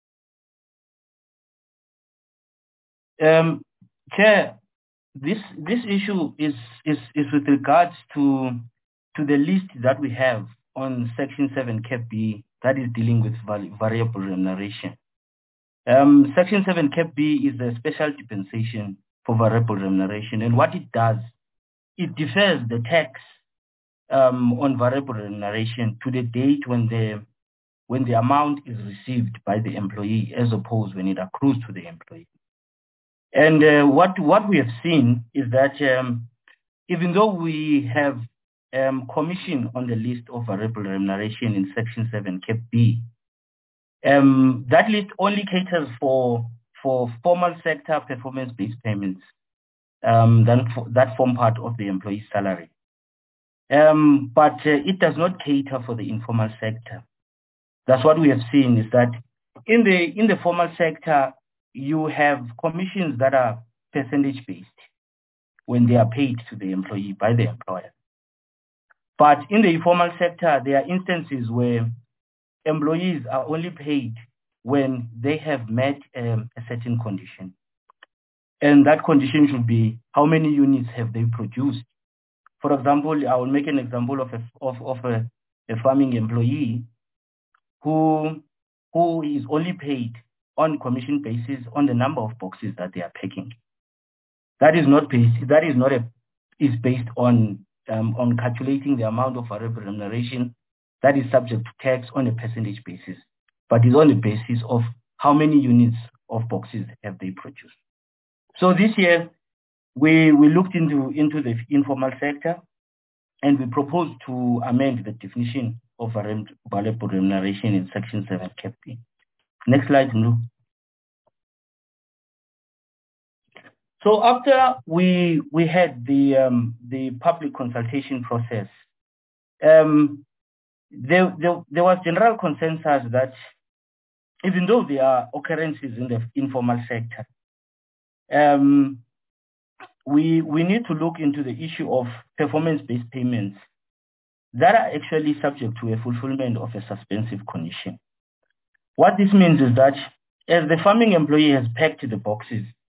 Um, Chair, this this issue is is is with regards to to the list that we have on Section seven Cap B that is dealing with variable remuneration. Um, Section seven Cap B is a special dispensation for variable remuneration, and what it does, it defers the tax um, on variable remuneration to the date when the when the amount is received by the employee, as opposed when it accrues to the employee. And uh, what what we have seen is that um, even though we have um, commission on the list of variable remuneration in Section seven Cap B, um, that list only caters for for formal sector performance-based payments um, that, that form part of the employee's salary. Um, but uh, it does not cater for the informal sector. That's what we have seen, is that in the in the formal sector, you have commissions that are percentage-based when they are paid to the employee by the employer. But in the informal sector, there are instances where employees are only paid when they have met um, a certain condition. And that condition should be how many units have they produced. For example, I will make an example of a, of, of a, a farming employee who, who is only paid on commission basis on the number of boxes that they are packing. That is not based, that is not a, is based on, um, on calculating the amount of variable remuneration that is subject to tax on a percentage basis, but is on the basis of how many units of boxes have they produced. So this year, we, we looked into, into the informal sector, and we proposed to amend the definition of variable remuneration in Section seven Cap B. Next slide, Ndu. So after we we had the um, the public consultation process, um, there, there there was general consensus that even though there are occurrences in the informal sector, um, we we need to look into the issue of performance-based payments that are actually subject to a fulfillment of a suspensive condition. What this means is that as the farming employee has packed the boxes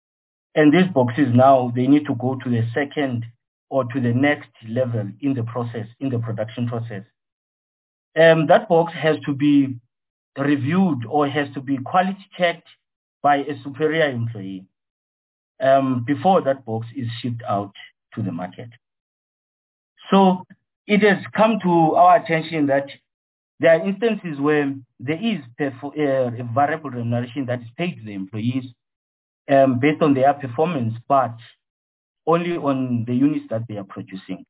And these boxes now, they need to go to the second or to the next level in the process, in the production process. Um, that box has to be reviewed or has to be quality checked by a superior employee um, before that box is shipped out to the market. So it has come to our attention that there are instances where there is a variable remuneration that is paid to the employees um, based on their performance, but only on the units that they are producing.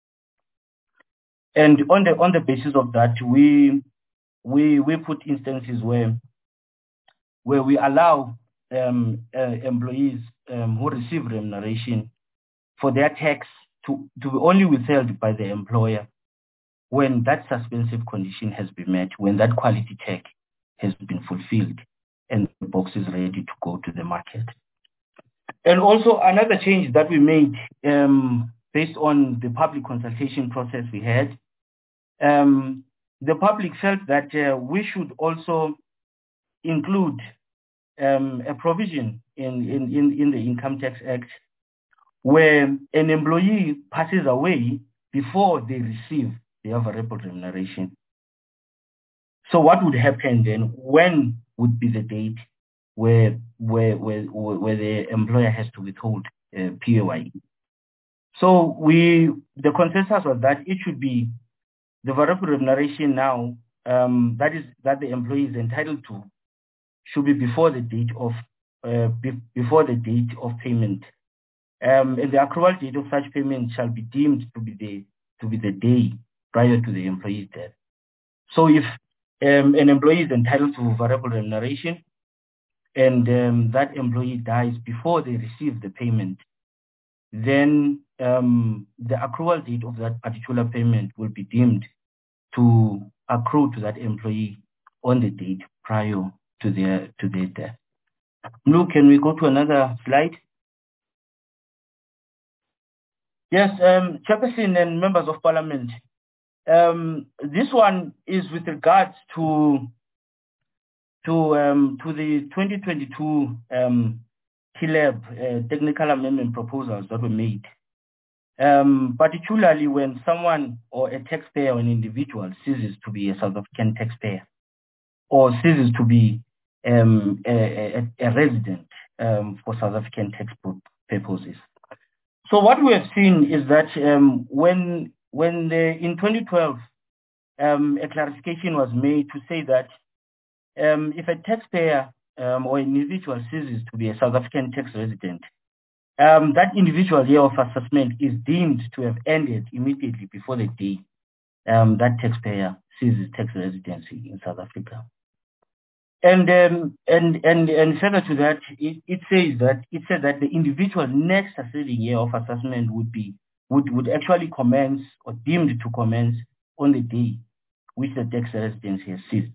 And on the on the basis of that, we we we put instances where where we allow um, uh, employees um, who receive remuneration for their tax to, to be only withheld by the employer when that suspensive condition has been met, when that quality check has been fulfilled and the box is ready to go to the market. And also another change that we made um, based on the public consultation process we had, um, the public felt that uh, we should also include um, a provision in, in, in, in the Income Tax Act where an employee passes away before they receive their variable remuneration. So what would happen then? When would be the date where where where, where the employer has to withhold uh, P A Y E? So we the consensus was that it should be the variable remuneration now um, that is that the employee is entitled to should be before the date of uh, be, before the date of payment. Um, and the accrual date of such payment shall be deemed to be the to be the day prior to the employee's death. So if um, an employee is entitled to variable remuneration and um, that employee dies before they receive the payment, then um, the accrual date of that particular payment will be deemed to accrue to that employee on the date prior to their to their death. Lou, can we go to another slide? Yes, um, Chairperson and members of Parliament. Um, this one is with regards to to um, to the twenty twenty-two um, T L A B uh, technical amendment proposals that were made. Um, particularly when someone or a taxpayer or an individual ceases to be a South African taxpayer or ceases to be um, a, a, a resident um, for South African tax purposes. So what we have seen is that um, when when the, in twenty twelve um, a clarification was made to say that um, if a taxpayer um, or an individual ceases to be a South African tax resident, um, that individual year of assessment is deemed to have ended immediately before the day um, that taxpayer ceases tax residency in South Africa. And um, and and and further to that, it, it says that it said that the individual next succeeding year of assessment would be would would actually commence or deemed to commence on the day which the tax residency has ceased.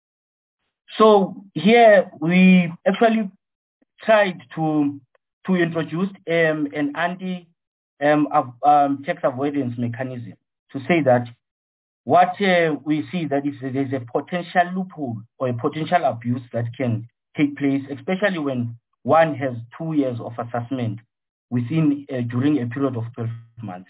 So here we actually tried to to introduce um, an anti um, um, tax avoidance mechanism to say that what uh, we see that is there's a potential loophole or a potential abuse that can take place, especially when one has two years of assessment within uh, during a period of twelve months.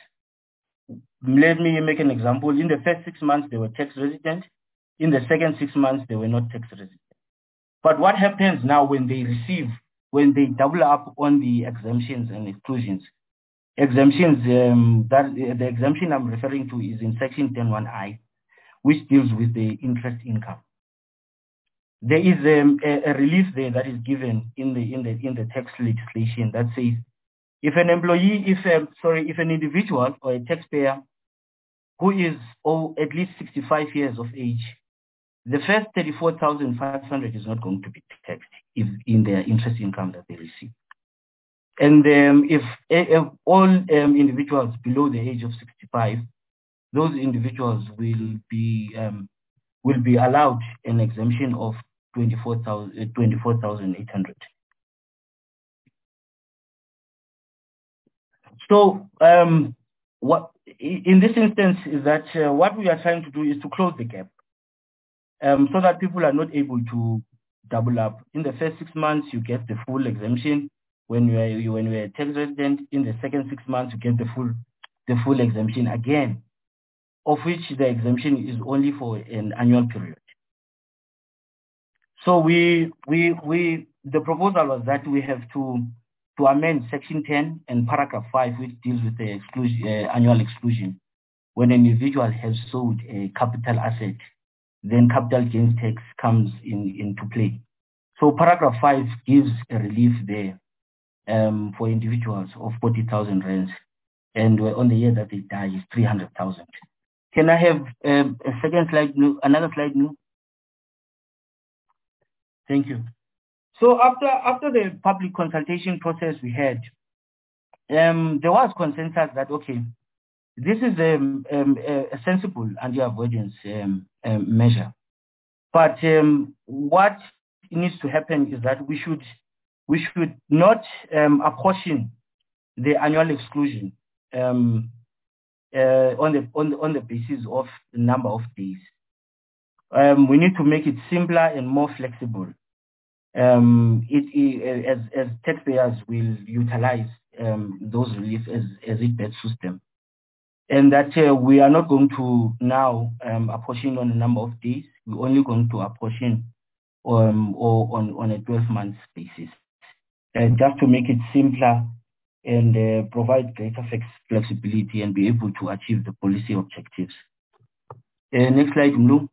Let me make an example. In the first six months, they were tax resident. In the second six months, they were not tax resident. But what happens now when they receive, when they double up on the exemptions and exclusions? Exemptions, um, that the exemption I'm referring to is in section ten one I, which deals with the interest income. There is um, a, a relief there that is given in the in the in the tax legislation that says if an employee, if um, sorry, if an individual or a taxpayer who is oh, at least sixty-five years of age, the first thirty-four thousand five hundred is not going to be taxed if in their interest income that they receive. And um, if, if all um, individuals below the age of sixty-five, those individuals will be um, will be allowed an exemption of twenty-four thousand eight hundred. So um, what in this instance is that uh, what we are trying to do is to close the gap um, so that people are not able to double up. In the first six months, you get the full exemption. when you are when you are a tax resident, in the second six months you get the full the full exemption again, of which the exemption is only for an annual period. So we we we the proposal was that we have to to amend section ten and paragraph five, which deals with the exclusion, uh, annual exclusion. When an individual has sold a capital asset, then capital gains tax comes in into play. So paragraph five gives a relief there um, for individuals of forty thousand rands, and on the year that they die is three hundred thousand. Can I have um, a second slide, new, another slide, new? Thank you. So after after the public consultation process we had, um, there was consensus that, okay, this is a, um, a sensible anti-avoidance um, um, measure. But um, what needs to happen is that we should we should not um, apportion the annual exclusion um, uh, on the on the on the basis of the number of days. Um, we need to make it simpler and more flexible. Um, it, it as as taxpayers will utilize um, those reliefs as as it best suits them, and that uh, we are not going to now um, apportion on a number of days. We're only going to apportion um, or on on a twelve month basis, uh, just to make it simpler and uh, provide greater flex flexibility and be able to achieve the policy objectives. Uh, next slide, Mlu.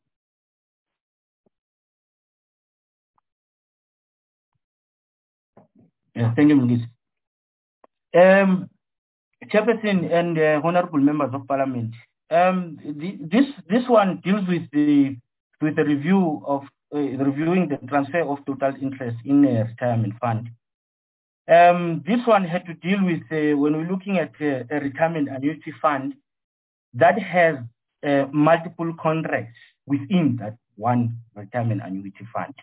Yeah, thank you, Mungis. Um, Chairperson and uh, honorable members of Parliament, um, the, this this one deals with the with the review of uh, reviewing the transfer of total interest in a retirement fund. Um, this one had to deal with uh, when we're looking at uh, a retirement annuity fund that has uh, multiple contracts within that one retirement annuity fund.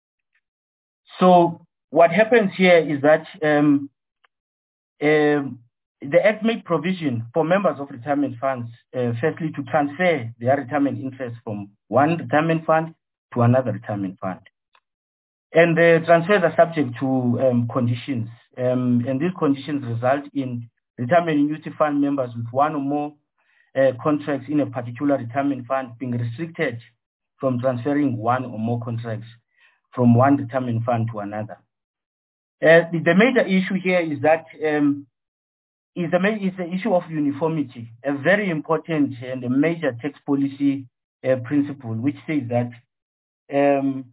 So what happens here is that um, um, the Act made provision for members of retirement funds, uh, firstly, to transfer their retirement interest from one retirement fund to another retirement fund. And the transfers are subject to um, conditions. Um, and these conditions result in retirement annuity fund members with one or more uh, contracts in a particular retirement fund being restricted from transferring one or more contracts from one retirement fund to another. Uh, the, the major issue here is that um, is the is the issue of uniformity, a very important and a major tax policy uh, principle, which says that um,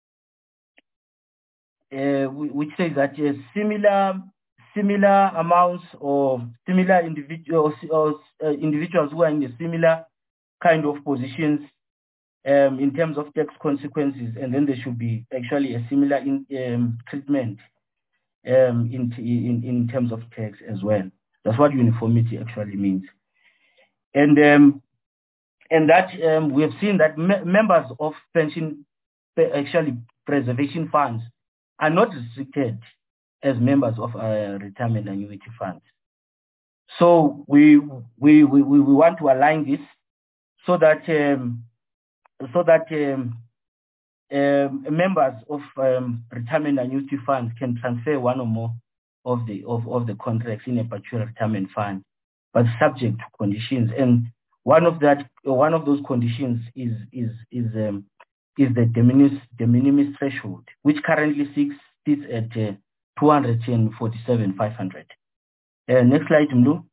uh, which says that uh, similar similar amounts or similar individuals or uh, individuals who are in a similar kind of positions um, in terms of tax consequences, and then there should be actually a similar in, um, treatment um, in, in in terms of tax as well. That's what uniformity actually means, and um, and that um, we have seen that me members of pension, actually preservation funds, are not restricted as members of uh, retirement annuity funds. So we we we we want to align this so that um, so that um, um, members of um, retirement annuity funds can transfer one or more of the of, of the contracts in a particular retirement fund, but subject to conditions. And one of that one of those conditions is is is um, is the de minimis, de minimis threshold, which currently sits sits at uh, two hundred forty-seven thousand five hundred. Uh, next slide, Mlu.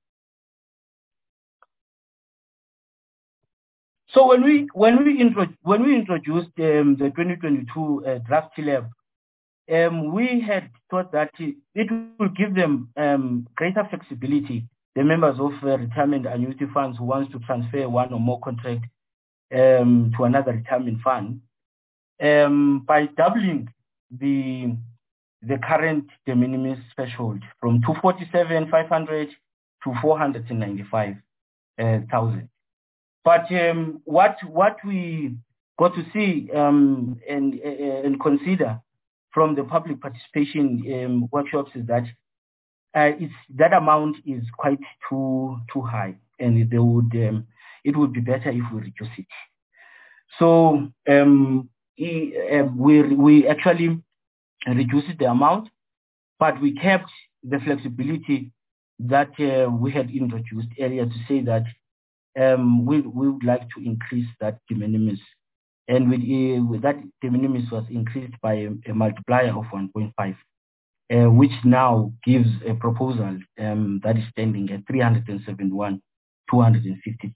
So when we when we intro when we introduced um, the twenty twenty-two uh, draft T L A B, Um, we had thought that it will give them um, greater flexibility, the members of uh, retirement annuity funds who wants to transfer one or more contract um, to another retirement fund, um, by doubling the the current de minimis threshold from two hundred forty-seven thousand five hundred to four hundred ninety-five thousand. But um, what what we got to see um, and and consider from the public participation um, workshops is that uh, it's, that amount is quite too too high, and they would um, it would be better if we reduce it. So um, we we actually reduced the amount, but we kept the flexibility that uh, we had introduced earlier to say that um, we, we would like to increase that de minimis. And with, uh, with that de minimis was increased by a, a multiplier of one point five, uh, which now gives a proposal um, that is standing at three hundred seventy-one thousand two hundred fifty.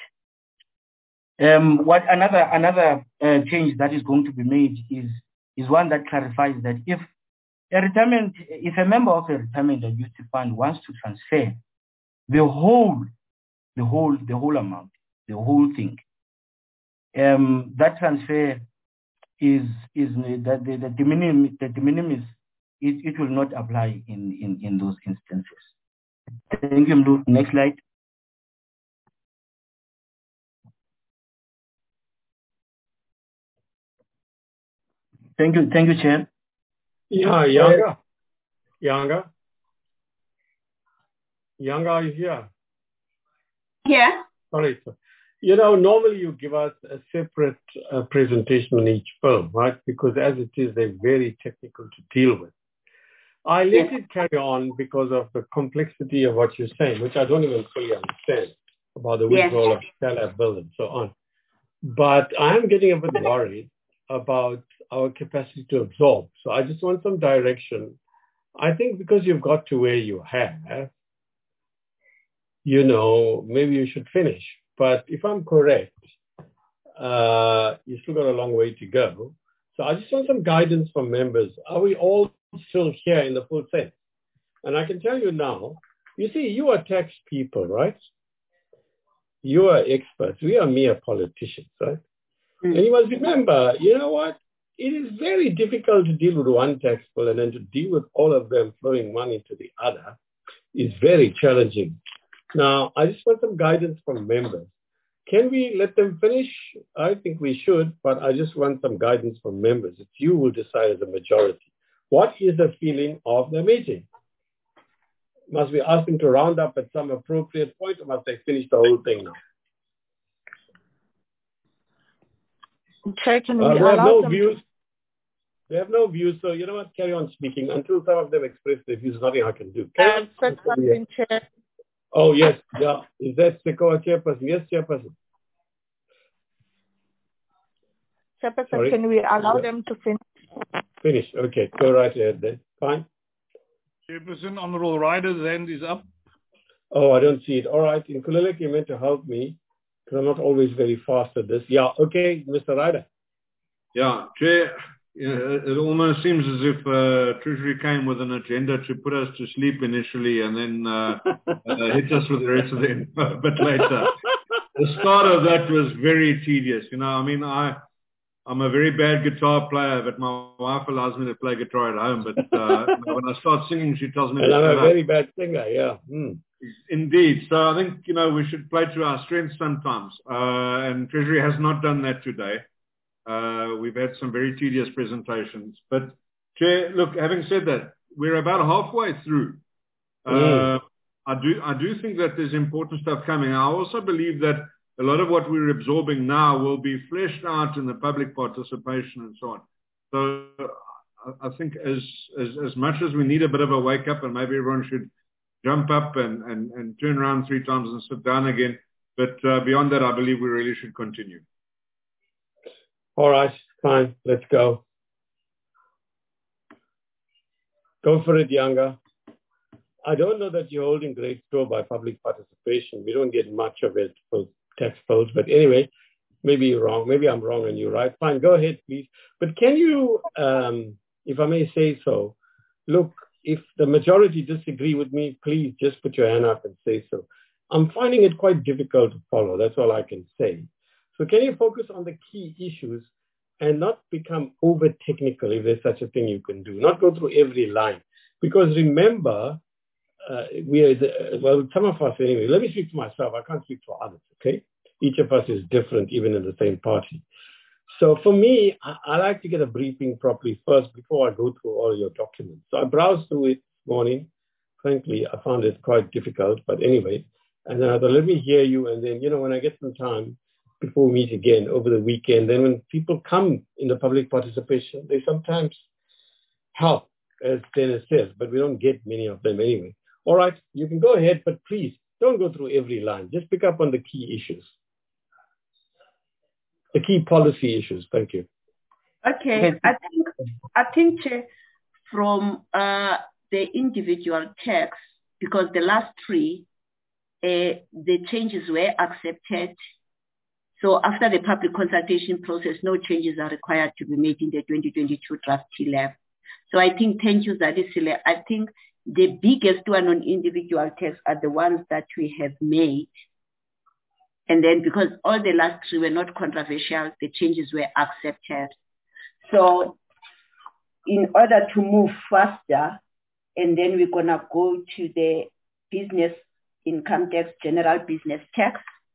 Um, what another another uh, change that is going to be made is is one that clarifies that if a retirement, if a member of a retirement annuity fund wants to transfer the whole, the whole, the whole amount, the whole thing, um, that transfer is is that the, the de minimis, the de minimis, it, it will not apply in, in, in those instances. Thank you. Next slide. Thank you, thank you, Chair. Yeah, Yanga. Yanga. Yanga, are you here? Yeah. Sorry, sir. You know, normally you give us a separate uh, presentation on each film, right? Because as it is, they're very technical to deal with. I let it carry on because of the complexity of what you're saying, which I don't even fully understand about the withdrawal of Calab bill and so on. But I am getting a bit worried about our capacity to absorb. So I just want some direction. I think because you've got to where you have, you know, maybe you should finish. But if I'm correct, uh, you still got a long way to go. So I just want some guidance from members. Are we all still here in the full sense? And I can tell you now, you see, you are tax people, right? You are experts. We are mere politicians, right? Mm. And you must remember, you know what? It is very difficult to deal with one tax bill and then to deal with all of them flowing money to the other is very challenging. Now, I just want some guidance from members. Can we let them finish? I think we should, but I just want some guidance from members. It's you who decide as a majority. What is the feeling of the meeting? Must we ask them to round up at some appropriate point, or must they finish the whole thing now? Chair, can we uh, allow have no them views. to... They have no views, so you know what? Carry on speaking. Until some of them express their views, nothing I can do. Uh, said something, Chair. Oh, yes. Yeah. Is that Sekoa chairperson? Yes, chairperson. Chairperson, Sorry? Can we allow yeah. them to finish? Finish. Okay. Go right ahead then. Fine. Chairperson, Honorable Ryder's hand is up. Oh, I don't see it. All right. In Kulilek, you meant to help me because I'm not always very fast at this. Yeah. Okay, Mister Ryder. Yeah, Chair. Yeah, it almost seems as if uh, Treasury came with an agenda to put us to sleep initially and then uh, uh, hit us with the rest of the info a bit later. The start of that was very tedious. You know, I mean, I, I'm a very bad guitar player, but my wife allows me to play guitar at home. But uh, when I start singing, she tells me and to I'm a shut very up. bad singer, yeah. Mm. Indeed. So I think, you know, we should play to our strengths sometimes. Uh, and Treasury has not done that today. Uh, we've had some very tedious presentations. But, Chair, look, having said that, we're about halfway through. Mm. Uh, I do I do think that there's important stuff coming. I also believe that a lot of what we're absorbing now will be fleshed out in the public participation and so on. So I, I think as, as as much as we need a bit of a wake-up, and maybe everyone should jump up and, and, and turn around three times and sit down again. But uh, beyond that, I believe we really should continue. All right, fine, let's go. Go for it, Yanga. I don't know that you're holding great store by public participation. We don't get much of it for tax bills, but anyway, maybe you're wrong. Maybe I'm wrong and you're right. Fine, go ahead, please. But can you, um, if I may say so, look, if the majority disagree with me, please just put your hand up and say so. I'm finding it quite difficult to follow. That's all I can say. So can you focus on the key issues and not become over technical, if there's such a thing you can do, not go through every line. Because remember, uh, we are, the, well, some of us anyway, let me speak for myself, I can't speak for others, okay? Each of us is different, even in the same party. So for me, I, I like to get a briefing properly first before I go through all your documents. So I browsed through it this morning. Frankly, I found it quite difficult, but anyway. And then I thought, let me hear you. And then, you know, when I get some time before we meet again over the weekend, then when people come in the public participation, they sometimes help as Dennis says, but we don't get many of them anyway. All right, you can go ahead, but please don't go through every line. Just pick up on the key issues, the key policy issues. Thank you. Okay, I think I think uh, from uh, the individual text, because the last three, uh, the changes were accepted. So after the public consultation process, no changes are required to be made in the twenty twenty-two draft T L E V. So I think, thank you, Zadisile. I think the biggest one on individual text are the ones that we have made. And then because all the last three were not controversial, the changes were accepted. So in order to move faster, and then we're going to go to the business income tax, general business tax.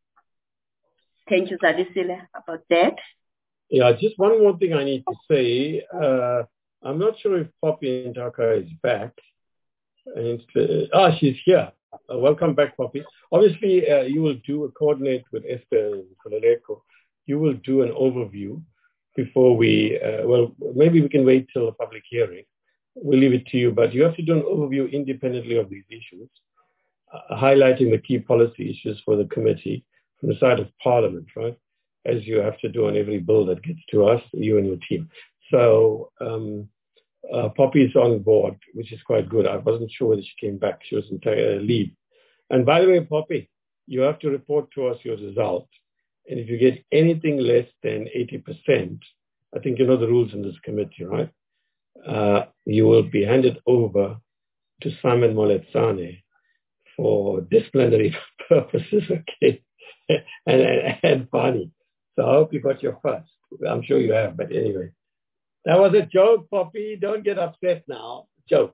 Thank you, Zadisile, about that. Yeah, just one more thing I need to say. Uh, I'm not sure if Poppy Ntaka is back. And, uh, ah, she's here. Uh, welcome back, Poppy. Obviously, uh, you will do a coordinate with Esther and Koleleko. You will do an overview before we, uh, well, maybe we can wait till the public hearing. We'll leave it to you, but you have to do an overview independently of these issues, uh, highlighting the key policy issues for the committee from the side of Parliament, right? As you have to do on every bill that gets to us, you and your team. So um, uh, Poppy is on board, which is quite good. I wasn't sure whether she came back. She was in uh, leave. And by the way, Poppy, you have to report to us your result. And if you get anything less than eighty percent, I think you know the rules in this committee, right? Uh, you will be handed over to Simon Moletsane for disciplinary purposes, okay? and, and, and funny. So I hope you got your first. I'm sure you have, but anyway. That was a joke, Poppy. Don't get upset now. Joke.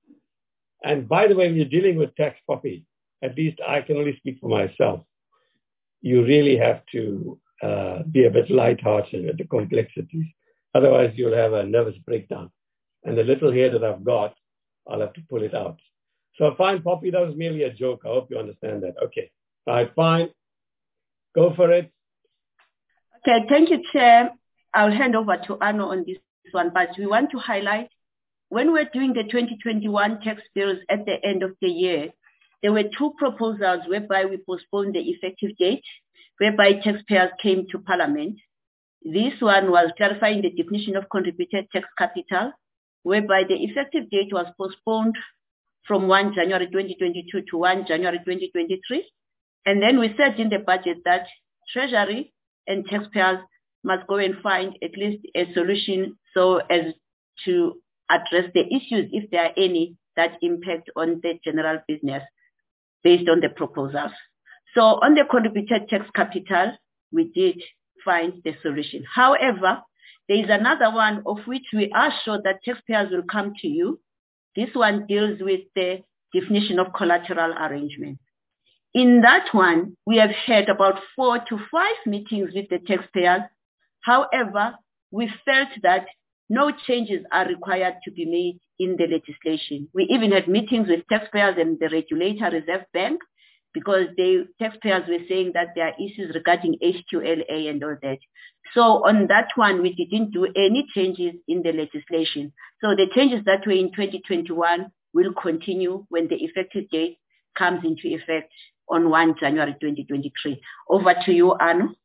And by the way, when you're dealing with tax, Poppy, at least I can only speak for myself. You really have to uh, be a bit lighthearted at the complexities. Otherwise, you'll have a nervous breakdown. And the little hair that I've got, I'll have to pull it out. So fine, Poppy, that was merely a joke. I hope you understand that. Okay. All right, fine. Go for it. Okay, thank you, Chair. I'll hand over to Arno on this one, but we want to highlight when we're doing the twenty twenty-one tax bills at the end of the year, there were two proposals whereby we postponed the effective date, whereby taxpayers came to Parliament. This one was clarifying the definition of contributed tax capital, whereby the effective date was postponed from first January twenty twenty-two to first January twenty twenty-three. And then we said in the budget that Treasury and taxpayers must go and find at least a solution so as to address the issues, if there are any, that impact on the general business based on the proposals. So on the contributed tax capital, we did find the solution. However, there is another one of which we are sure that taxpayers will come to you. This one deals with the definition of collateral arrangement. In that one, we have had about four to five meetings with the taxpayers. However, we felt that no changes are required to be made in the legislation. We even had meetings with taxpayers and the regulator, Reserve Bank, because the taxpayers were saying that there are issues regarding H Q L A and all that. So on that one, we didn't do any changes in the legislation. So the changes that were in twenty twenty-one will continue when the effective date comes into effect on first January twenty twenty-three. Over to you, Arno.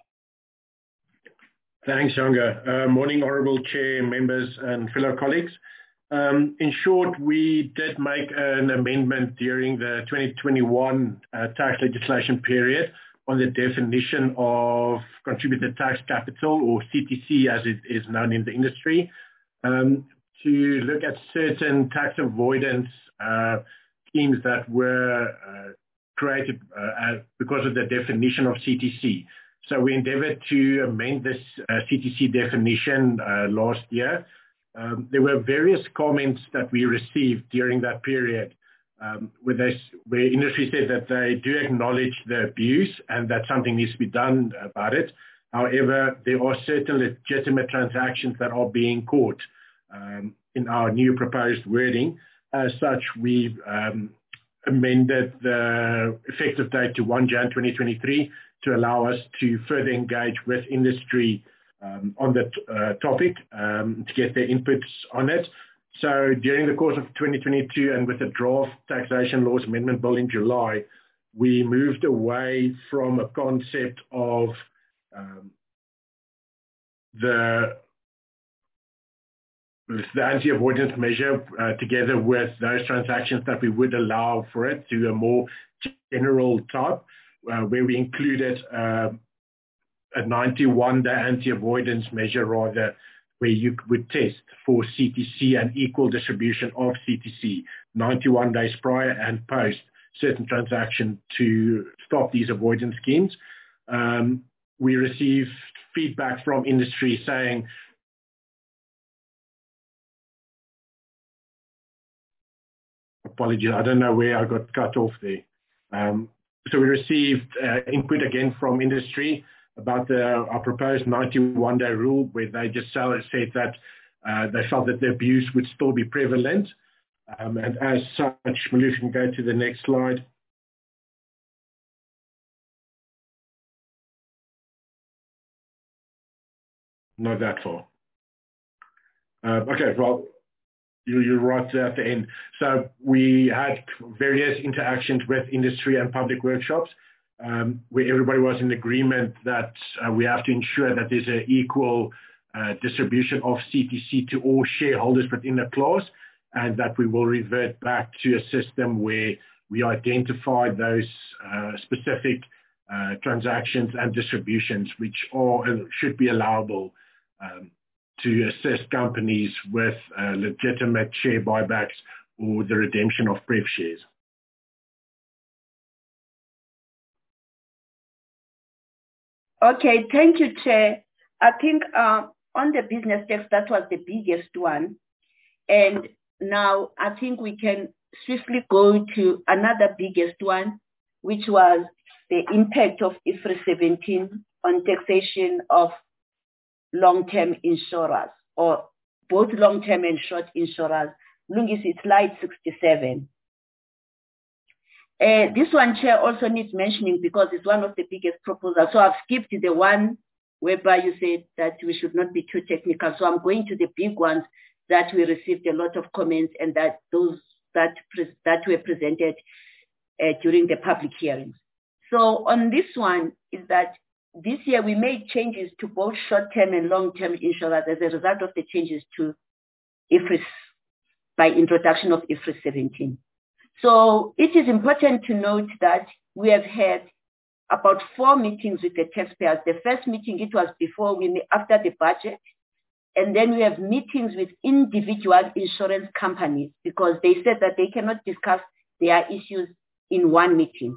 Thanks, Yanga. Uh, morning, Honourable Chair, members and fellow colleagues. Um, in short, we did make an amendment during the twenty twenty-one uh, tax legislation period on the definition of contributed tax capital, or C T C as it is known in the industry, um, to look at certain tax avoidance uh, schemes that were uh, created uh, because of the definition of C T C. So we endeavored to amend this uh, C T C definition uh, last year. Um, there were various comments that we received during that period um, where, they, where industry said that they do acknowledge the abuse and that something needs to be done about it. However, there are certain legitimate transactions that are being caught um, in our new proposed wording. As such, we've um, amended the effective date to first January twenty twenty-three to allow us to further engage with industry um, on the uh, topic um, to get their inputs on it. So during the course of twenty twenty-two and with the draft taxation laws amendment bill in July, we moved away from a concept of um, the, the anti-avoidance measure uh, together with those transactions that we would allow for it to a more general type, uh, where we included uh, a ninety-one day anti-avoidance measure rather, where you would test for C T C and equal distribution of C T C ninety-one days prior and post certain transaction to stop these avoidance schemes. Um, we received feedback from industry saying apologies, I don't know where I got cut off there. Um, so we received uh, input again from industry about the, our proposed ninety-one day rule, where they just said that uh, they felt that the abuse would still be prevalent. Um, and as such, Malou, can go to the next slide. Not that far. Uh, okay, well, you, you're right there at the end. So we had various interactions with industry and public workshops, um, where everybody was in agreement that uh, we have to ensure that there's an equal uh, distribution of C T C to all shareholders within a class, and that we will revert back to a system where we identify those uh, specific uh, transactions and distributions which are should be allowable um, to assist companies with uh, legitimate share buybacks or the redemption of pref shares. Okay, thank you, Chair. I think uh, on the business tax, that was the biggest one. And now I think we can swiftly go to another biggest one, which was the impact of I F R S seventeen on taxation of long-term insurers, or both long-term and short insurers. Lungisi, it's slide sixty-seven. Uh, this one, Chair, also needs mentioning because it's one of the biggest proposals. So I've skipped the one whereby you said that we should not be too technical. So I'm going to the big ones that we received a lot of comments and that those that that were presented uh, during the public hearings. So on this one is that this year we made changes to both short-term and long-term insurers as a result of the changes to I F R S by introduction of I F R S seventeen. So it is important to note that we have had about four meetings with the taxpayers. The first meeting, it was before we, after the budget. And then we have meetings with individual insurance companies because they said that they cannot discuss their issues in one meeting.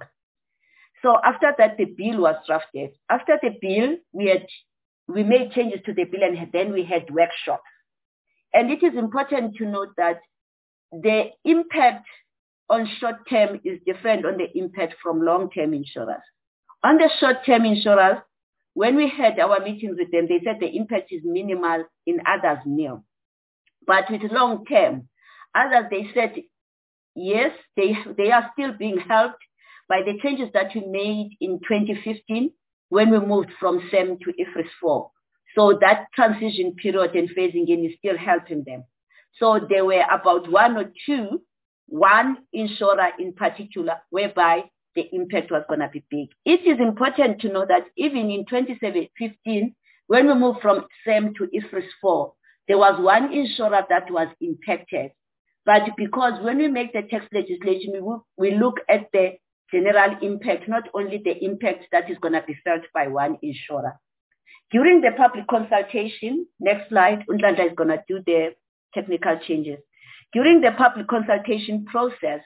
So after that, the bill was drafted. After the bill, we had we made changes to the bill and then we had workshops. And it is important to note that the impact on short-term is different on the impact from long-term insurers. On the short-term insurers, when we had our meetings with them, they said the impact is minimal, in others nil. But with long-term, others, they said, yes, they, they are still being helped by the changes that we made in twenty fifteen when we moved from S E M to I F R S four. So that transition period and phasing in is still helping them. So there were about one or two, one insurer in particular, whereby the impact was going to be big. It is important to know that even in twenty fifteen, when we moved from S E M to I F R S four, there was one insurer that was impacted. But because when we make the tax legislation, we, we look at the general impact, not only the impact that is going to be felt by one insurer. During the public consultation, next slide, Unlanda is going to do the technical changes. During the public consultation process,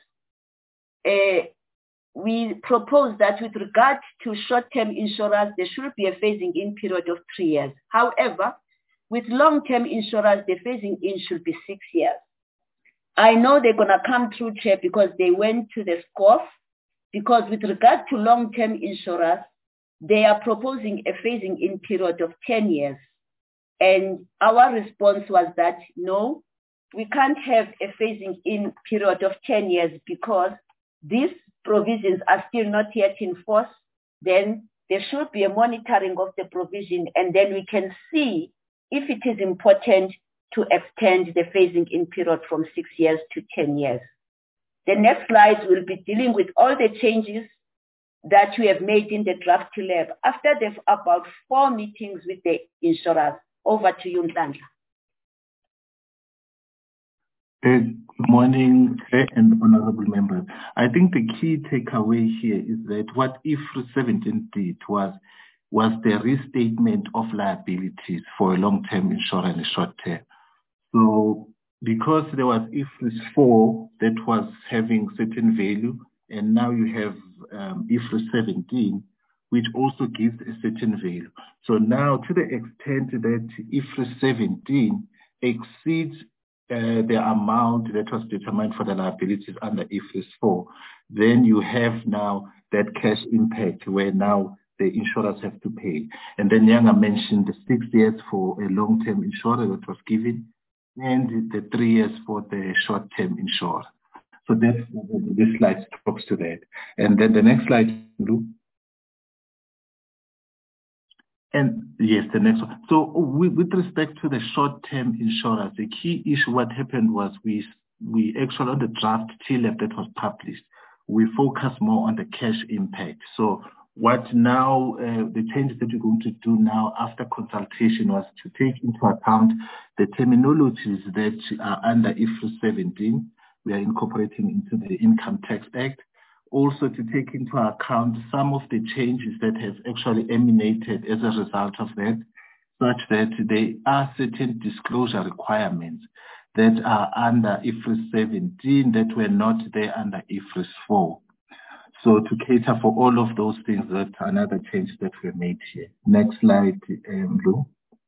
uh, we proposed that with regard to short-term insurers, there should be a phasing in period of three years. However, with long-term insurers, the phasing in should be six years. I know they're going to come through, Chair, because they went to the SCOF, because with regard to long-term insurers, they are proposing a phasing in period of ten years. And our response was that, no, we can't have a phasing in period of ten years because these provisions are still not yet in force. Then there should be a monitoring of the provision, and then we can see if it is important to extend the phasing-in period from six years to ten years. The next slides will be dealing with all the changes that we have made in the draft lab after the about four meetings with the insurers. Over to you, Nhlanhla. Good morning, Chair and honorable members. I think the key takeaway here is that what I F R S seventeen did was, was the restatement of liabilities for a long-term insurer and a short-term. So because there was I F R S four that was having certain value, and now you have um, I F R S seventeen, which also gives a certain value. So now, to the extent that I F R S seventeen exceeds uh, the amount that was determined for the liabilities under I F R S four, then you have now that cash impact where now the insurers have to pay. And then Nyanga mentioned the six years for a long-term insurer that was given, and the three years for the short-term insurer. So that's, this slide talks to that. And then the next slide, Lou. And yes, the next one. So with, with respect to the short-term insurers, the key issue, what happened was we, we actually on the draft T L A B that was published, we focus more on the cash impact. So what now, uh, the changes that we're going to do now after consultation was to take into account the terminologies that are under I F R S seventeen, we are incorporating into the Income Tax Act. Also to take into account some of the changes that have actually emanated as a result of that, such that there are certain disclosure requirements that are under I F R S seventeen that were not there under I F R S four. So to cater for all of those things, that's another change that we made here. Next slide, um, Lou.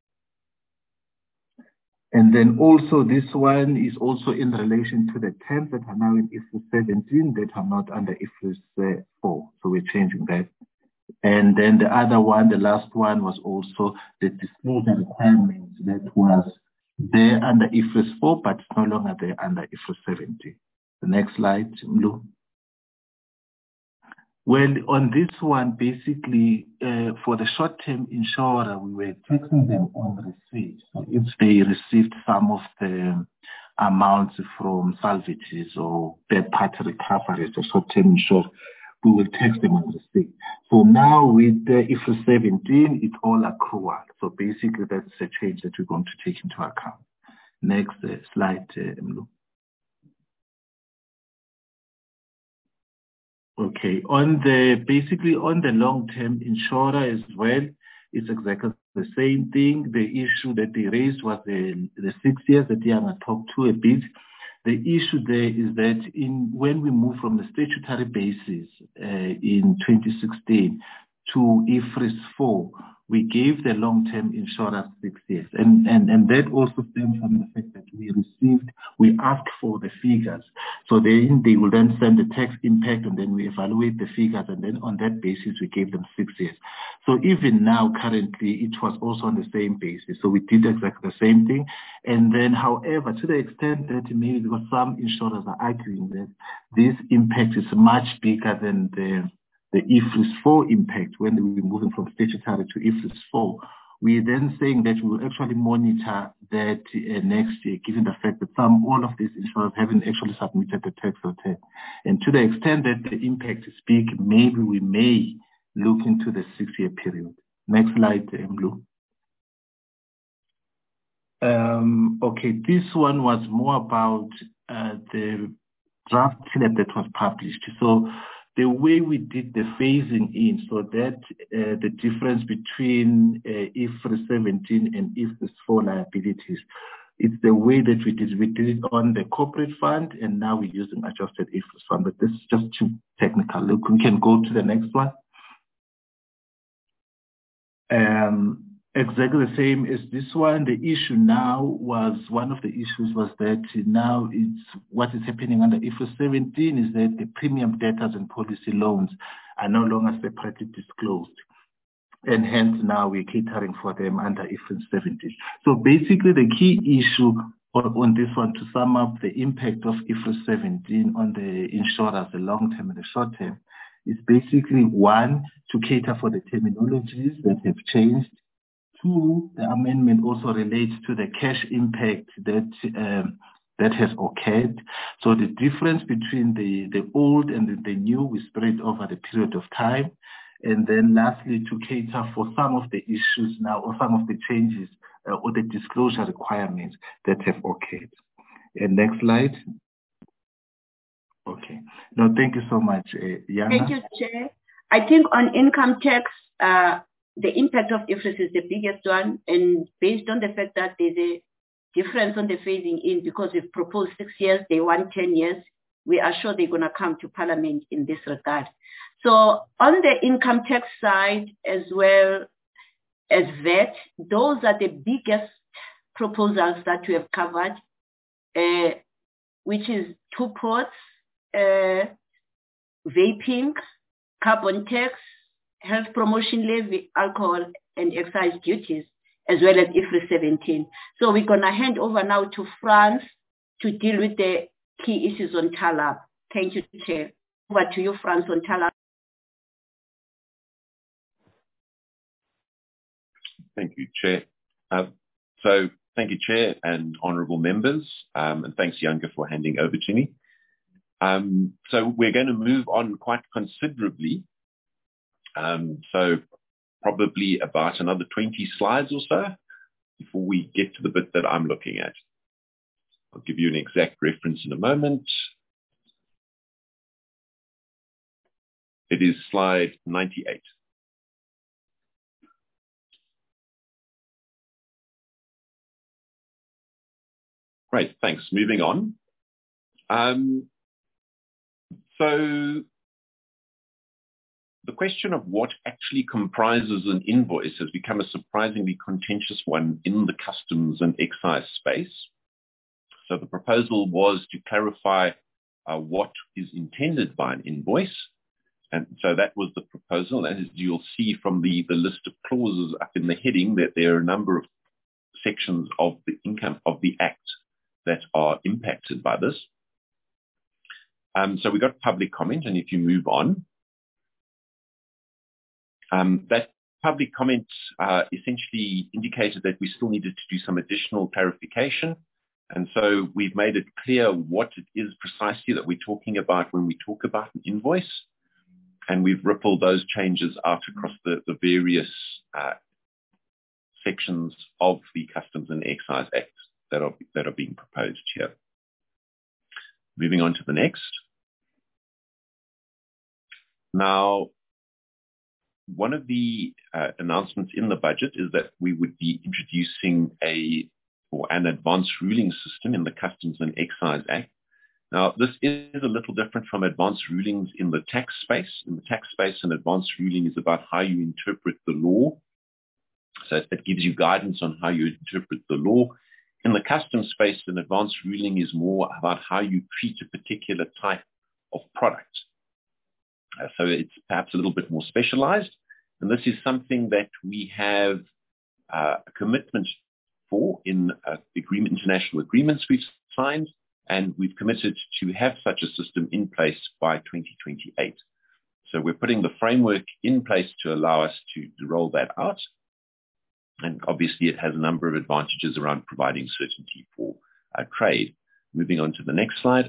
And then also this one is also in relation to the terms that are now in I F R S seventeen that are not under I F R S four. So we're changing that. And then the other one, the last one was also the disclosure requirements that was there under I F R S four, but it's no longer there under I F R S seventeen. The next slide, Lou. Well, on this one, basically, uh, for the short-term insurer, we were taxing them on receipt. So if they received some of the amounts from salvages or third-party recoveries or short-term insurer, we will tax them on receipt. So now with the I F R S seventeen, it's all accrual. So basically, that's a change that we're going to take into account. Next uh, slide, uh, Mlu. Okay, on the basically on the long-term insurer as well, it's exactly the same thing. The issue that they raised was the, the six years that Yana talked to a bit. The issue there is that in when we move from the statutory basis uh, in twenty sixteen to I F R S four, we gave the long-term insurers six years. And, and, and that also stems from the fact that we received, we asked for the figures. So then they will then send the tax impact and then we evaluate the figures and then on that basis we gave them six years. So even now currently it was also on the same basis. So we did exactly the same thing. And then however, to the extent that maybe because some insurers are arguing that this impact is much bigger than the the I F R S four impact when we're moving from statutory to I F R S four, we're then saying that we will actually monitor that uh, next year, given the fact that some, all of these insurers haven't actually submitted the tax return. And to the extent that the impact is big, maybe we may look into the six-year period. Next slide, Mlu. Um, okay, this one was more about uh, the draft T L A B that was published. So the way we did the phasing in, so that uh, the difference between uh, I F R S seventeen and I F R S four liabilities, it's the way that we did. We did it on the corporate fund, and now we're using adjusted I F R S fund. But this is just too technical. Look, we can go to the next one. Um, exactly the same as this one. The issue now was, one of the issues was that now it's what is happening under I F R S seventeen is that the premium debtors and policy loans are no longer separately disclosed. And hence now we're catering for them under I F R S seventeen. So basically the key issue on, on this one, to sum up the impact of I F R S seventeen on the insurers, the long term and the short term, is basically one, to cater for the terminologies that have changed. Two, the amendment also relates to the cash impact that um, that has occurred. So the difference between the, the old and the, the new, we spread over the period of time. And then lastly, to cater for some of the issues now or some of the changes uh, or the disclosure requirements that have occurred. And next slide. Okay. No, thank you so much, uh, Yana. Thank you, Chair. I think on income tax, uh, the impact of I F R S is the biggest one. And based on the fact that there's a difference on the phasing in, because we've proposed six years, they want ten years, we are sure they're going to come to Parliament in this regard. So on the income tax side, as well as V A T, those are the biggest proposals that we have covered, uh, which is two ports, uh, vaping, carbon tax, health promotion levy, alcohol and excise duties, as well as I F R S seventeen. So we're going to hand over now to Frans to deal with the key issues on T A L A B. Thank you, Chair. Over to you, Frans, on T A L A B. Thank you, Chair. Uh, so thank you, Chair and honourable members, um, and thanks, Younger, for handing over to me. Um, so we're going to move on quite considerably. Um, so probably about another twenty slides or so before we get to the bit that I'm looking at. I'll give you an exact reference in a moment. It is slide ninety-eight. Great, thanks. Moving on. Um, so the question of what actually comprises an invoice has become a surprisingly contentious one in the customs and excise space. So the proposal was to clarify uh, what is intended by an invoice. And so that was the proposal. And as you'll see from the, the list of clauses up in the heading, that there are a number of sections of the income of the Act that are impacted by this. Um, so we got public comment, and if you move on, um, that public comment uh, essentially indicated that we still needed to do some additional clarification. And so we've made it clear what it is precisely that we're talking about when we talk about an invoice. And we've rippled those changes out across the, the various uh, sections of the Customs and Excise Act that are, that are being proposed here. Moving on to the next. Now, one of the uh, announcements in the budget is that we would be introducing a or an advanced ruling system in the Customs and Excise Act. Now, this is a little different from advanced rulings in the tax space. In the tax space, an advanced ruling is about how you interpret the law. So it gives you guidance on how you interpret the law. In the customs space, an advanced ruling is more about how you treat a particular type of product. Uh, so it's perhaps a little bit more specialized. And this is something that we have uh, a commitment for in uh, agreement, international agreements we've signed, and we've committed to have such a system in place by twenty twenty-eight. So we're putting the framework in place to allow us to, to roll that out. And obviously it has a number of advantages around providing certainty for uh, trade. Moving on to the next slide.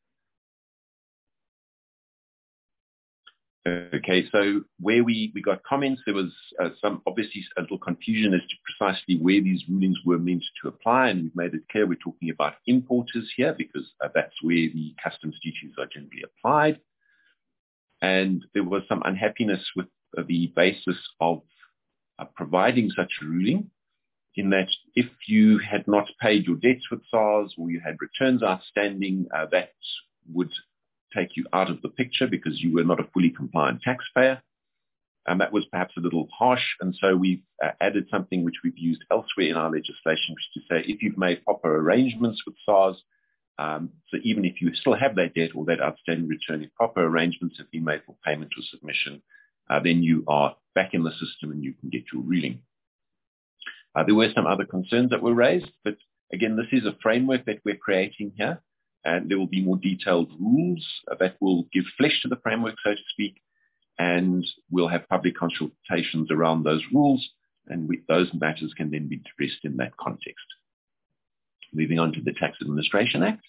Okay, so where we, we got comments, there was uh, some, obviously a little confusion as to precisely where these rulings were meant to apply, and we've made it clear we're talking about importers here because uh, that's where the customs duties are generally applied. And there was some unhappiness with uh, the basis of uh, providing such a ruling, in that if you had not paid your debts with SARS or you had returns outstanding, uh, that would take you out of the picture because you were not a fully compliant taxpayer. And that was perhaps a little harsh. And so we've uh, added something which we've used elsewhere in our legislation, which is to say if you've made proper arrangements with SARS, um, so even if you still have that debt or that outstanding return, if proper arrangements have been made for payment or submission, uh, then you are back in the system and you can get your ruling. Uh, there were some other concerns that were raised, but again, this is a framework that we're creating here. And there will be more detailed rules that will give flesh to the framework, so to speak, and we'll have public consultations around those rules. and we, those matters can then be addressed in that context. Moving on to the Tax Administration Act.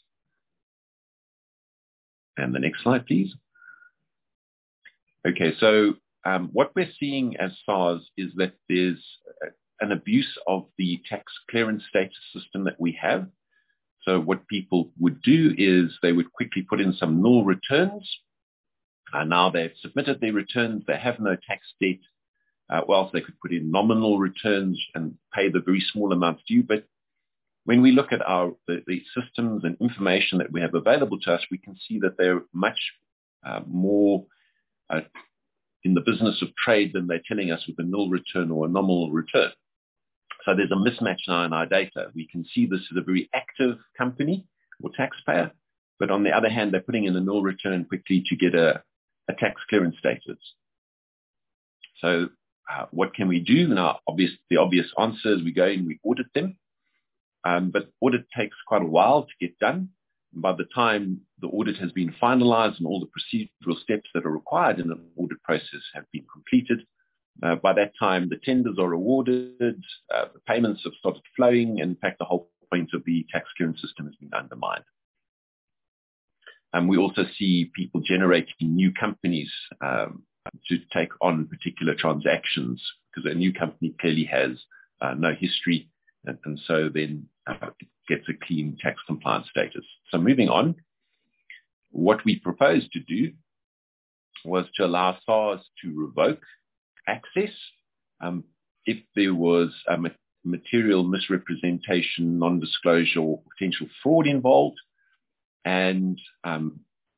And the next slide, please. Okay, so um, what we're seeing as SARS is that there's an abuse of the tax clearance status system that we have. So what people would do is they would quickly put in some null returns. Uh, now they've submitted their returns, they have no tax debt. Uh, or else they could put in nominal returns and pay the very small amounts due. But when we look at our the, the systems and information that we have available to us, we can see that they're much uh, more uh, in the business of trade than they're telling us with a null return or a nominal return. So there's a mismatch now in our data. We can see this is a very active company or taxpayer, but on the other hand, they're putting in a null return quickly to get a, a tax clearance status. So uh, what can we do? Now, obvious, the obvious answer is we go in, we audit them, um, but audit takes quite a while to get done. And by the time the audit has been finalized and all the procedural steps that are required in an audit process have been completed, Uh, by that time, the tenders are awarded, uh, the payments have started flowing, and in fact, the whole point of the tax clearance system has been undermined. And we also see people generating new companies um, to take on particular transactions because a new company clearly has uh, no history, and, and so then uh, it gets a clean tax compliance status. So moving on, what we proposed to do was to allow SARS to revoke access um, if there was a ma- material misrepresentation, non-disclosure, or potential fraud involved. And um,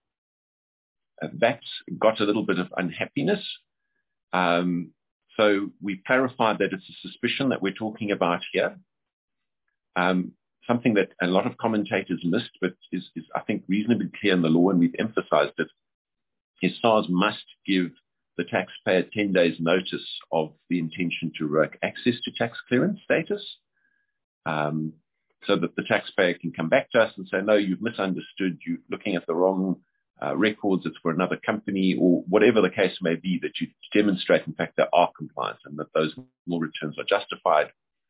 that's got a little bit of unhappiness. Um, so we clarified that it's a suspicion that we're talking about here. Um, something that a lot of commentators missed, but is, is, I think, reasonably clear in the law, and we've emphasized it, is SARS must give the taxpayer ten days notice of the intention to revoke access to tax clearance status, um, so that the taxpayer can come back to us and say, no, you've misunderstood, you're looking at the wrong uh, records, it's for another company, or whatever the case may be, that you demonstrate, in fact, there are compliance and that those null returns are justified.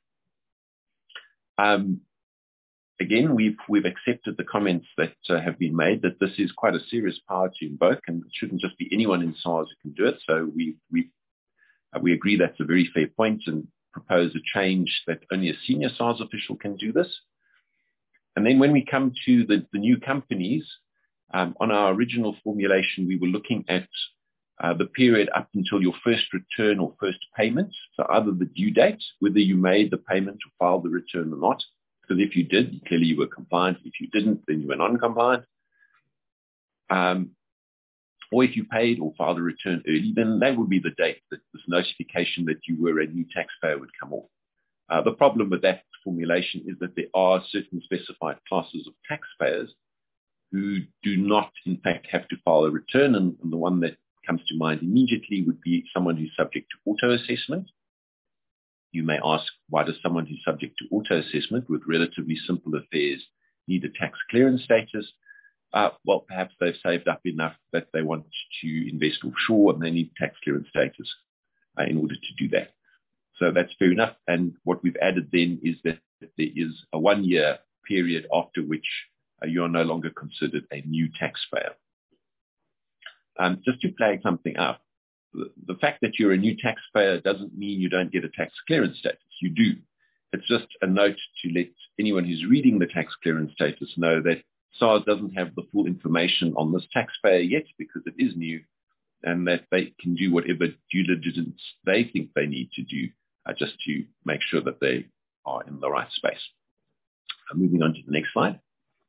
Um, Again, we've we've accepted the comments that uh, have been made that this is quite a serious power to invoke, and it shouldn't just be anyone in SARS who can do it. So we we uh, we agree that's a very fair point, and propose a change that only a senior SARS official can do this. And then when we come to the, the new companies, um, on our original formulation, we were looking at uh, the period up until your first return or first payment. So either the due date, whether you made the payment or filed the return or not. Because if you did, clearly you were compliant. If you didn't, then you were non-compliant. Um, or if you paid or filed a return early, then that would be the date that this notification that you were a new taxpayer would come off. Uh, the problem with that formulation is that there are certain specified classes of taxpayers who do not, in fact, have to file a return. And, and the one that comes to mind immediately would be someone who's subject to auto-assessment. You may ask, why does someone who's subject to auto-assessment with relatively simple affairs need a tax clearance status? Uh, well, perhaps they've saved up enough that they want to invest offshore and they need tax clearance status uh, in order to do that. So that's fair enough. And what we've added then is that there is a one-year period after which uh, you are no longer considered a new taxpayer. Um, just to flag something up, the fact that you're a new taxpayer doesn't mean you don't get a tax clearance status. You do. It's just a note to let anyone who's reading the tax clearance status know that SARS doesn't have the full information on this taxpayer yet because it is new, and that they can do whatever due diligence they think they need to do uh, just to make sure that they are in the right space. Uh, moving on to the next slide.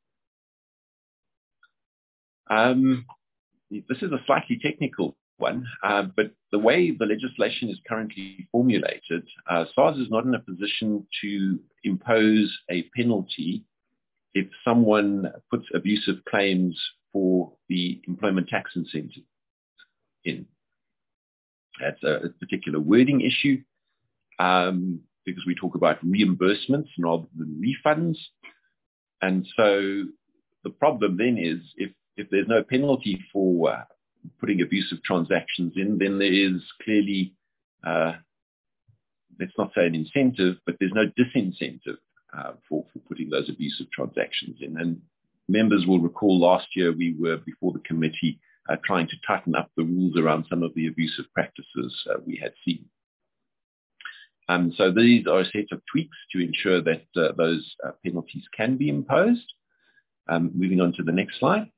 Um, this is a slightly technical one, uh, but the way the legislation is currently formulated, uh, SARS is not in a position to impose a penalty if someone puts abusive claims for the employment tax incentive in. That's a, a particular wording issue um, because we talk about reimbursements rather than refunds. And so the problem then is if, if there's no penalty for uh, putting abusive transactions in, then there is clearly uh, let's not say an incentive, but there's no disincentive uh, for, for putting those abusive transactions in. And members will recall last year we were before the committee uh, trying to tighten up the rules around some of the abusive practices uh, we had seen. Um, so these are a set of tweaks to ensure that uh, those uh, penalties can be imposed. Um, moving on to the next slide.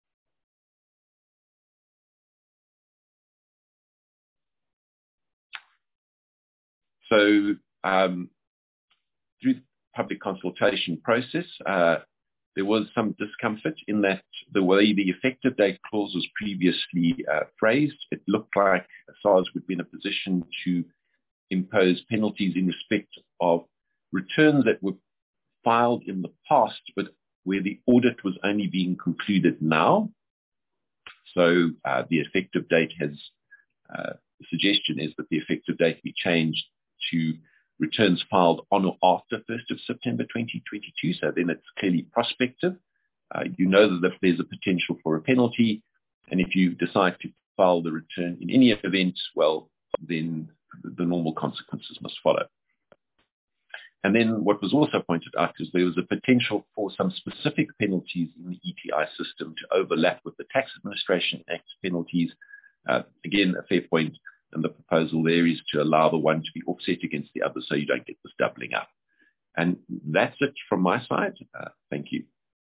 So um, through the public consultation process, uh, there was some discomfort in that the way the effective date clause was previously uh, phrased, it looked like SARS would be in a position to impose penalties in respect of returns that were filed in the past, but where the audit was only being concluded now. So uh, the effective date has, uh, the suggestion is that the effective date be changed to returns filed on or after first of September twenty twenty-two. So then it's clearly prospective. Uh, you know that there's a potential for a penalty. And if you decide to file the return in any event, well, then the normal consequences must follow. And then what was also pointed out is there was a potential for some specific penalties in the E T I system to overlap with the Tax Administration Act penalties. Uh, again, a fair point. And the proposal there is to allow the one to be offset against the other so you don't get this doubling up. And that's it from my side. Uh, thank you.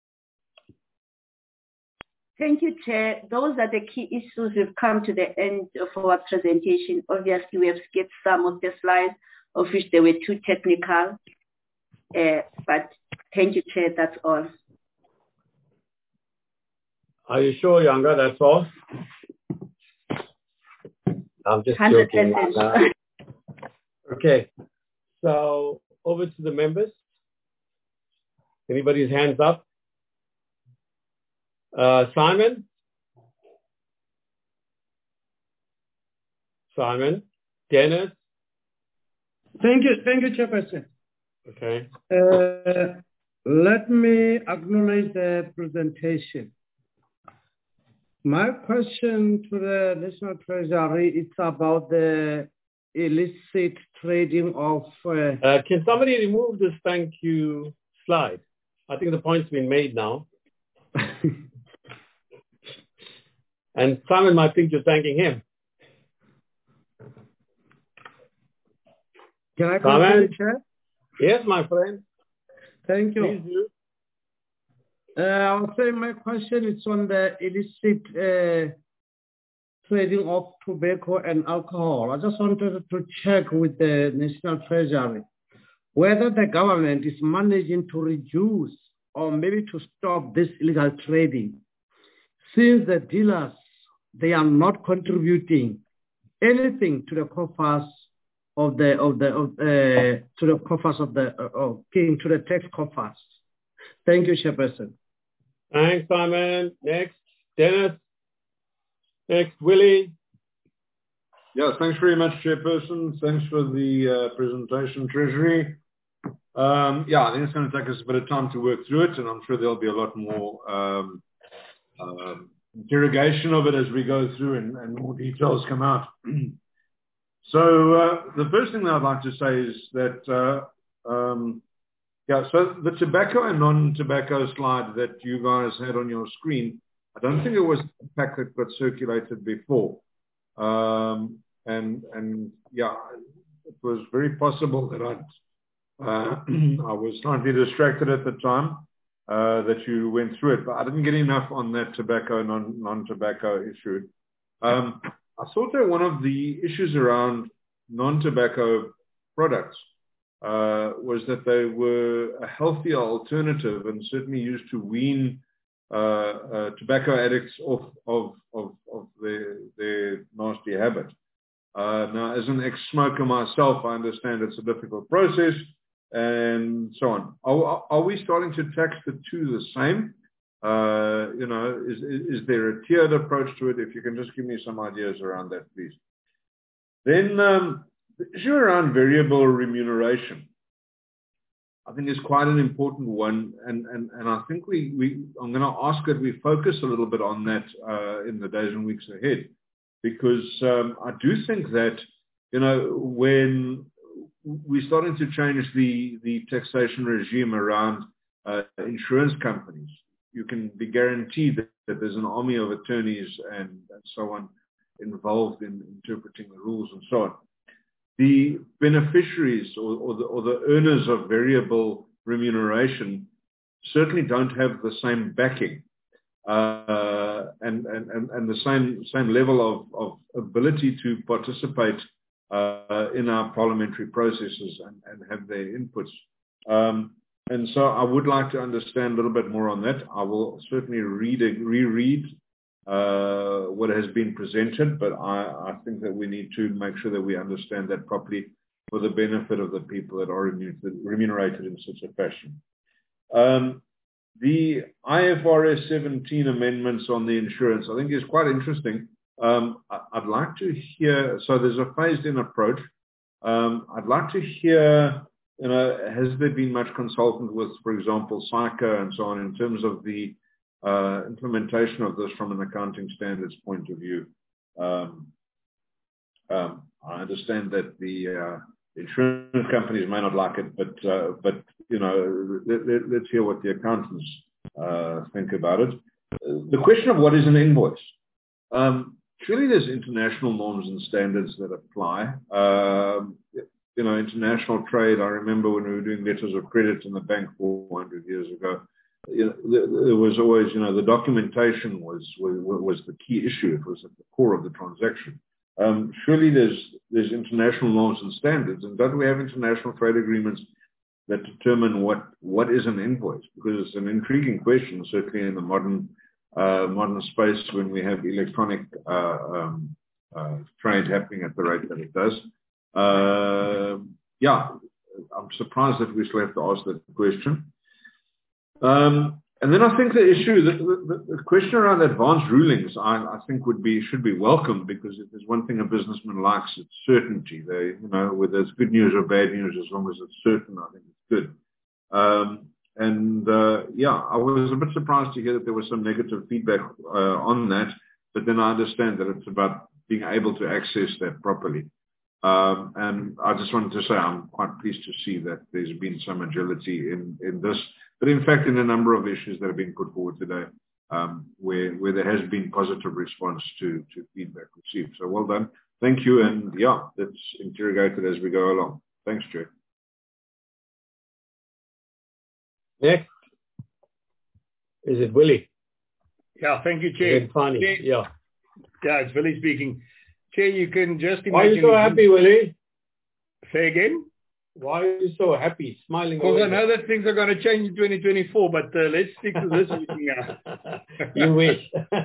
Thank you, Chair. Those are the key issues. We've come to the end of our presentation. Obviously, we have skipped some of the slides, of which they were too technical. Uh, but thank you, Chair. That's all. Are you sure, Yanga? That's all? I'm just one hundred joking. percent. Okay. So over to the members. Anybody's hands up? Uh, Simon? Simon? Dennis? Thank you. Thank you, Chairperson. Okay. Uh, let me acknowledge the presentation. My question to the National Treasury is about the illicit trading of... Uh, uh, can somebody remove this thank you slide? I think the point's been made now. And Simon might think you're thanking him. Can I come to the chair? Yes, my friend. Thank you. Please do. Uh, I'll say my question is on the illicit uh, trading of tobacco and alcohol. I just wanted to check with the National Treasury whether the government is managing to reduce or maybe to stop this illegal trading, since the dealers, they are not contributing anything to the coffers of the of the of, uh, to the coffers of the uh, to the tax coffers. Thank you, Chairperson. Thanks, Simon. Next, Dennis. Next, Willie. Yeah, thanks very much, Chairperson. Thanks for the uh, presentation, Treasury. Um, yeah, I think it's going to take us a bit of time to work through it, and I'm sure there'll be a lot more um, um, interrogation of it as we go through and, and more details come out. So uh, the first thing that I'd like to say is that, uh, um, yeah, so the tobacco and non-tobacco slide that you guys had on your screen, I don't think it was a pack that got circulated before. Um, and, and yeah, it was very possible that I'd, uh, I was slightly distracted at the time uh, that you went through it, but I didn't get enough on that tobacco, non, non-tobacco issue. Um, I thought that one of the issues around non-tobacco products uh, was that they were a healthier alternative and certainly used to wean uh, uh, tobacco addicts off of, of, of their, their nasty habit. Uh, now, as an ex-smoker myself, I understand it's a difficult process and so on. Are, are we starting to tax the two the same? Uh, you know, is, is, is there a tiered approach to it? If you can just give me some ideas around that, please. Then um, the issue around variable remuneration, I think is quite an important one. And, and, and I think we, we, I'm going to ask that we focus a little bit on that uh, in the days and weeks ahead, because um, I do think that, you know, when we're starting to change the, the taxation regime around uh, insurance companies. You can be guaranteed that, that there's an army of attorneys and, and so on involved in interpreting the rules and so on. The beneficiaries or, or, the, or the earners of variable remuneration certainly don't have the same backing uh, and, and, and, and the same, same level of, of ability to participate uh, in our parliamentary processes and, and have their inputs. Um, and so I would like to understand a little bit more on that. I will certainly read, reread uh, what has been presented, but I, I think that we need to make sure that we understand that properly for the benefit of the people that are remunerated in such a fashion. Um, the I F R S seventeen amendments on the insurance, I think is quite interesting. Um, I, I'd like to hear, so there's a phased-in approach. Um, I'd like to hear, you know, has there been much consultant with, for example, SAICA and so on in terms of the uh, implementation of this from an accounting standards point of view? Um, um, I understand that the uh, insurance companies may not like it, but uh, but you know, let, let, let's hear what the accountants uh, think about it. The question of what is an invoice. Um, surely there's international norms and standards that apply. Um, you know, international trade. I remember when we were doing letters of credit in the bank four hundred years ago. You know, there, there was always, you know, the documentation was, was was the key issue. It was at the core of the transaction. Um, surely there's there's international norms and standards, and don't we have international trade agreements that determine what, what is an invoice? Because it's an intriguing question, certainly in the modern uh, modern space when we have electronic uh, um, uh, trade happening at the rate that it does. Uh, yeah, I'm surprised that we still have to ask that question. Um, And then I think the issue, the, the, the question around advanced rulings, I, I think would be should be welcome, because if there's one thing a businessman likes, it's certainty. They, you know, whether it's good news or bad news, as long as it's certain, I think it's good. Um, and uh, yeah, I was a bit surprised to hear that there was some negative feedback uh, on that, but then I understand that it's about being able to access that properly. Um, and I just wanted to say I'm quite pleased to see that there's been some agility in, in this. But in fact, in a number of issues that have been put forward today, um, where, where there has been positive response to, to feedback received. So well done. Thank you. And yeah, let's interrogate it as we go along. Thanks, Chair. Next. Is it Willie? Yeah, thank you, Chair. Funny. Chair. Yeah. Yeah, it's Willie speaking. Chair, you can just imagine... Why are you so happy, Willie? Say again? Why are you so happy, smiling? Because I know that things are going to change in twenty twenty-four, but uh, let's stick to this meeting now. You wish.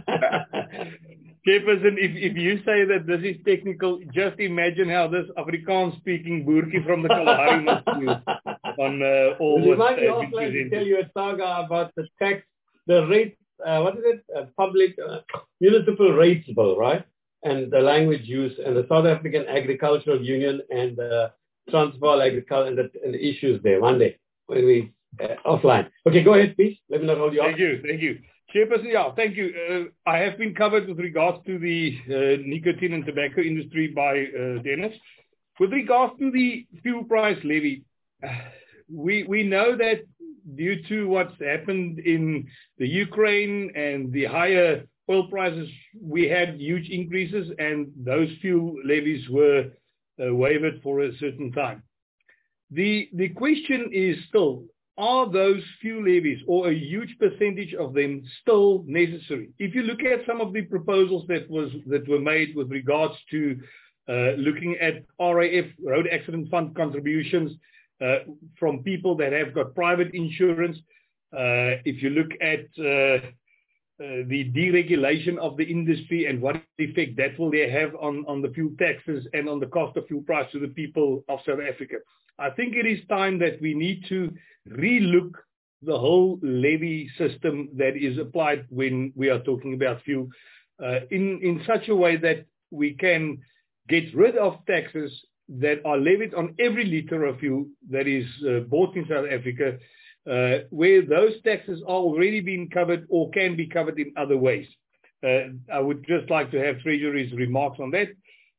Chairperson, if, if you say that this is technical, just imagine how this Afrikaans-speaking boertjie from the Kalahari must feel on uh, all what what has been presented. Tell you a saga about the tax, the rates, uh, what is it, uh, public, uh, municipal rates bill, right? And the language use, and the South African Agricultural Union and the Transvaal Agriculture, and the, and the issues there one day when we uh, offline. Okay, go ahead, please. Let me not hold you Thank off. you, thank you. Chairperson, yeah, thank you. Uh, I have been covered with regards to the uh, nicotine and tobacco industry by uh, Dennis. With regards to the fuel price levy, we we know that due to what's happened in the Ukraine and the higher oil prices, we had huge increases, and those fuel levies were uh, waived for a certain time. The, the question is still, are those fuel levies or a huge percentage of them still necessary? If you look at some of the proposals that was that were made with regards to uh, looking at R A F, Road Accident Fund contributions uh, from people that have got private insurance, uh, if you look at uh, Uh, the deregulation of the industry and what effect that will they have on, on the fuel taxes and on the cost of fuel price to the people of South Africa. I think it is time that we need to relook the whole levy system that is applied when we are talking about fuel uh, in, in such a way that we can get rid of taxes that are levied on every liter of fuel that is uh, bought in South Africa, Uh, where those taxes are already being covered or can be covered in other ways. Uh, I would just like to have Treasury's remarks on that.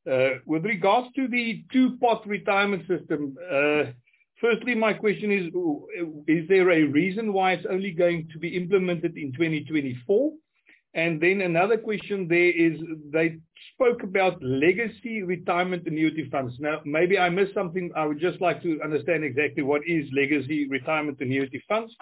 Uh, with regards to the two-pot retirement system, uh, firstly, my question is, is there a reason why it's only going to be implemented in twenty twenty-four? And then another question there is, they spoke about legacy retirement annuity funds. Now, maybe I missed something. I would just like to understand exactly what is legacy retirement annuity funds.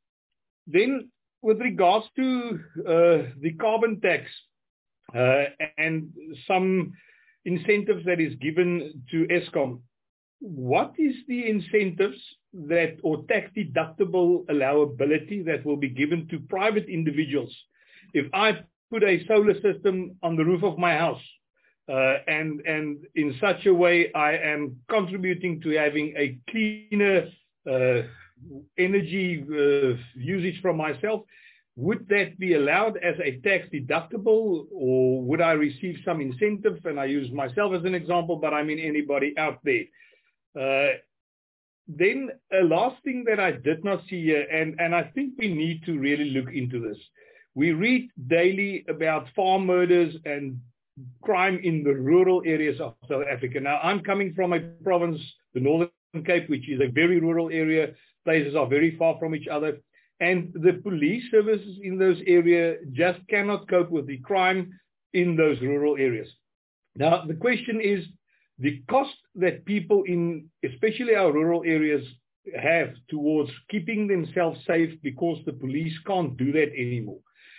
Then, with regards to uh, the carbon tax uh, and some incentives that is given to Eskom, what is the incentives that or tax deductible allowability that will be given to private individuals? If I put a solar system on the roof of my house uh, and, and in such a way I am contributing to having a cleaner uh, energy uh, usage from myself, would that be allowed as a tax deductible, or would I receive some incentive? And I use myself as an example, but I mean anybody out there. Uh, then a last thing that I did not see here, and, and I think we need to really look into this. We read daily about farm murders and crime in the rural areas of South Africa. Now, I'm coming from a province, the Northern Cape, which is a very rural area. Places are very far from each other. And the police services in those areas just cannot cope with the crime in those rural areas. Now, the question is the cost that people in, especially our rural areas, have towards keeping themselves safe because the police can't do that anymore.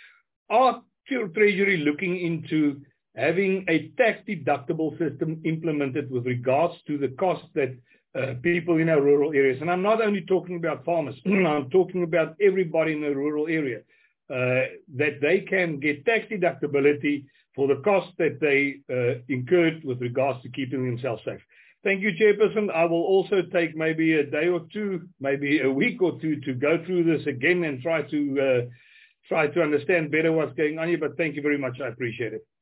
Are Treasury looking into having a tax deductible system implemented with regards to the cost that uh, people in our rural areas, and I'm not only talking about farmers, I'm talking about everybody in a rural area, uh, that they can get tax deductibility for the cost that they uh, incurred with regards to keeping themselves safe. Thank you, Chairperson. I will also take maybe a day or two, maybe a week or two to go through this again and try to uh, try to understand better what's going on here, but thank you very much. I appreciate it.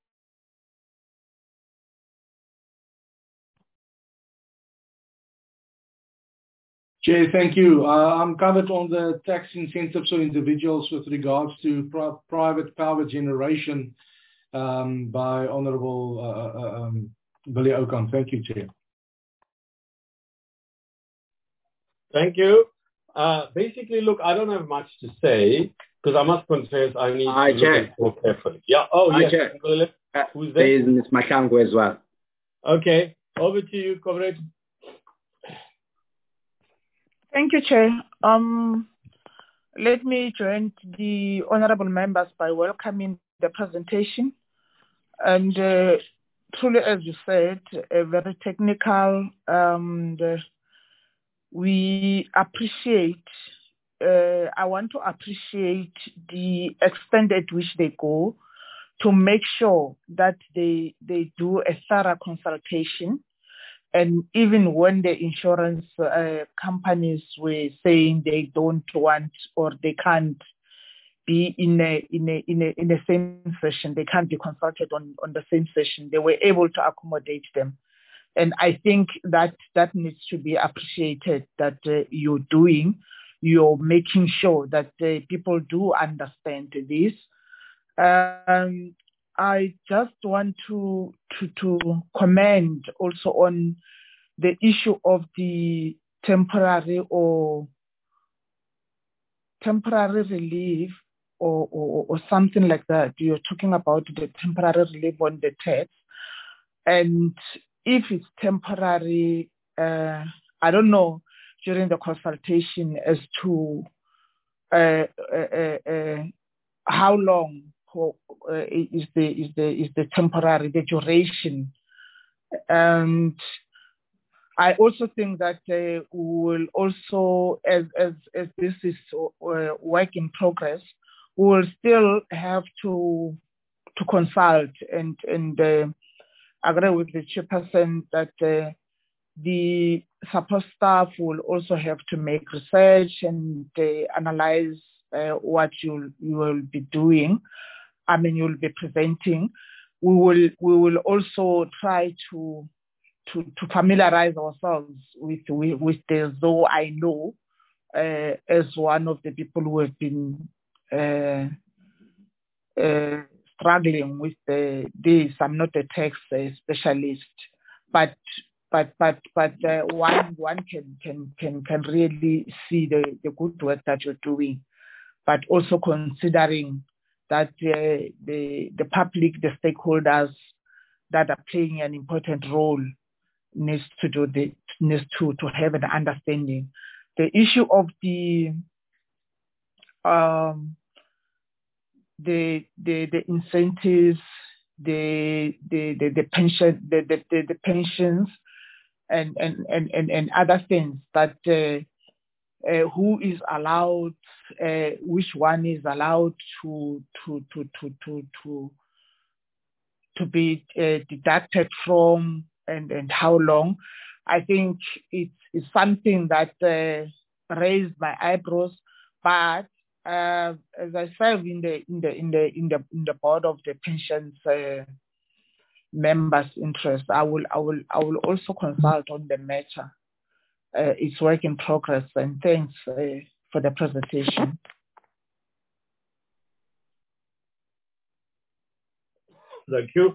Chair, thank you. Uh, I'm covered on the tax incentives for individuals with regards to pri private power generation um, by Honourable uh, um, Billy Okan. Thank you, Chair. Thank you. Uh, basically, look, I don't have much to say because I must confess I need Hi, to Chair. look at more carefully. Yeah. Oh, Hi, yes. Chair. Uh, Who's there there? is Miz Makango as well. Okay. Over to you, Comrade. Thank you, Chair. Um, let me join the honourable members by welcoming the presentation. And uh, truly, as you said, a very technical, um, the, we appreciate, uh, I want to appreciate the extent at which they go to make sure that they, they do a thorough consultation. And even when the insurance uh, companies were saying they don't want or they can't be in a in a in a in the same session, they can't be consulted on, on the same session, they were able to accommodate them. And I think that that needs to be appreciated, that uh, you're doing, you're making sure that uh, people do understand this. Um, I just want to, to to comment also on the issue of the temporary or temporary relief or, or, or something like that. You're talking about the temporary relief on the tax. And if it's temporary, uh, I don't know during the consultation as to uh, uh, uh, how long for, uh, is the is the is the temporary, the duration. And I also think that uh, we will also, as as as this is uh, work in progress, we will still have to to consult and and uh, agree with the chairperson that uh, the support staff will also have to make research and uh, analyze uh, what you you will be doing. I mean, you'll be presenting. We will we will also try to to, to familiarize ourselves with with, with the Zoe I know uh, as one of the people who have been uh, uh, struggling with the, this. I'm not a tax uh, specialist, but but but but uh, one one can can can can really see the, the good work that you're doing, but also considering that uh, the the public, the stakeholders that are playing an important role needs to do the needs to to have an understanding. The issue of the um the the the incentives, the the the, the pension the, the the the pensions and and and and, and other things that uh, uh, who is allowed, uh, which one is allowed to to to to to to to be uh, deducted from, and, and how long. I think it's, it's something that uh, raised my eyebrows, but uh, as I serve in the in the in the in the in the board of the pensions uh, members' interest, I will I will I will also consult on the matter. Uh, it's work in progress, and thanks uh, for the presentation. Thank you.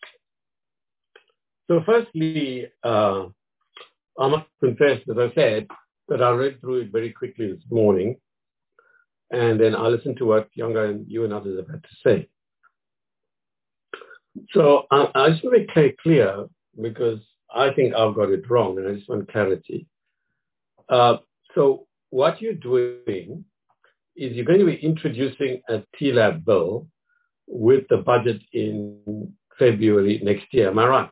So firstly, uh, I must confess that I said that I read through it very quickly this morning, and then I listened to what Yanga and you and others have had to say. So I, I just want to make it clear, because I think I've got it wrong, and I just want clarity. Uh, so what you're doing is you're going to be introducing a T LAB bill with the budget in February next year. Am I right?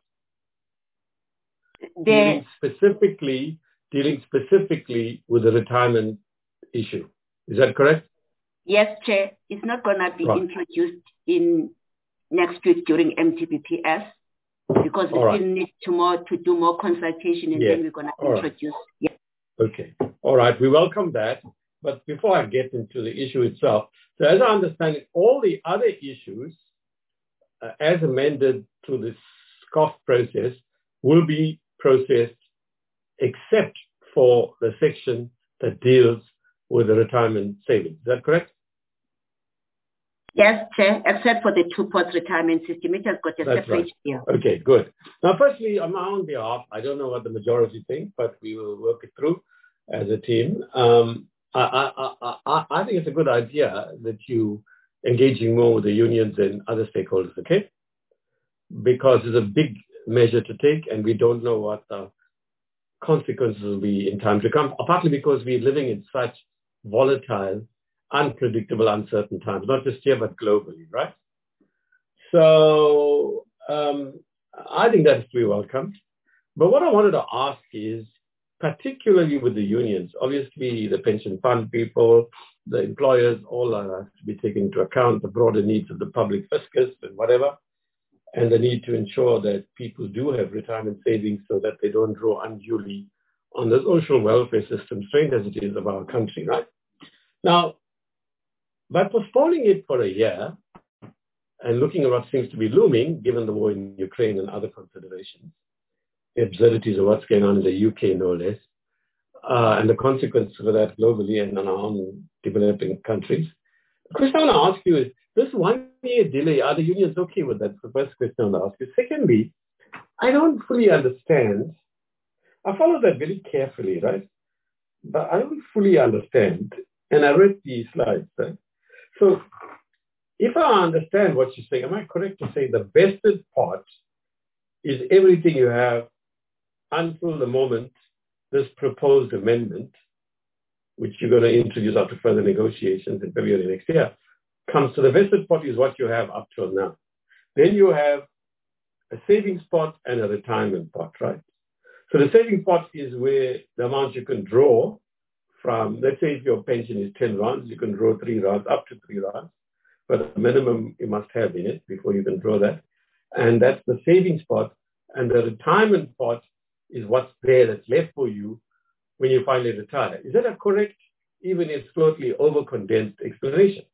The, dealing specifically, dealing specifically with the retirement issue. Is that correct? Yes, Chair. It's not going to be right. introduced in next week during M T B P S, because we All still right. need to more to do more consultation, and yes. then we're going to All introduce. Right. Yeah. Okay. All right. We welcome that. But before I get into the issue itself, so as I understand it, all the other issues, uh, as amended through the SCOF process, will be processed except for the section that deals with the retirement savings. Is that correct? Yes, Chair, except for the two-pot retirement system. It has got a That's separate right. deal. Okay, good. Now, firstly, on my own behalf, I don't know what the majority think, but we will work it through as a team. Um, I, I, I, I think it's a good idea that you engaging more with the unions and other stakeholders, okay? Because it's a big measure to take, and we don't know what the consequences will be in time to come, partly because we're living in such volatile, unpredictable, uncertain times, not just here, but globally, right? So um, I think that's to be welcomed. But what I wanted to ask is, particularly with the unions, obviously the pension fund people, the employers, all are to be taken into account, the broader needs of the public fiscus and whatever, and the need to ensure that people do have retirement savings so that they don't draw unduly on the social welfare system, strange as it is of our country, right? Now, by postponing it for a year and looking at what seems to be looming, given the war in Ukraine and other considerations, the absurdities of what's going on in the U K, no less, uh, and the consequences of that globally and in our own developing countries. The question I want to ask you is, this one-year delay, are the unions okay with that? That's the first question I want to ask you. Secondly, I don't fully understand. I follow that very carefully, right? But I don't fully understand. And I read the slides, right? So if I understand what you're saying, am I correct to say the vested part is everything you have until the moment this proposed amendment, which you're going to introduce after further negotiations in February next year, comes to the vested pot is what you have up till now. Then you have a savings pot and a retirement pot, right? So the savings pot is where the amount you can draw from, let's say if your pension is ten rounds, you can draw three rounds, up to three rounds, but the minimum you must have in it before you can draw that. And that's the savings pot. And the retirement pot is what's there that's left for you when you finally retire. Is that a correct, even if slightly over-condensed explanation?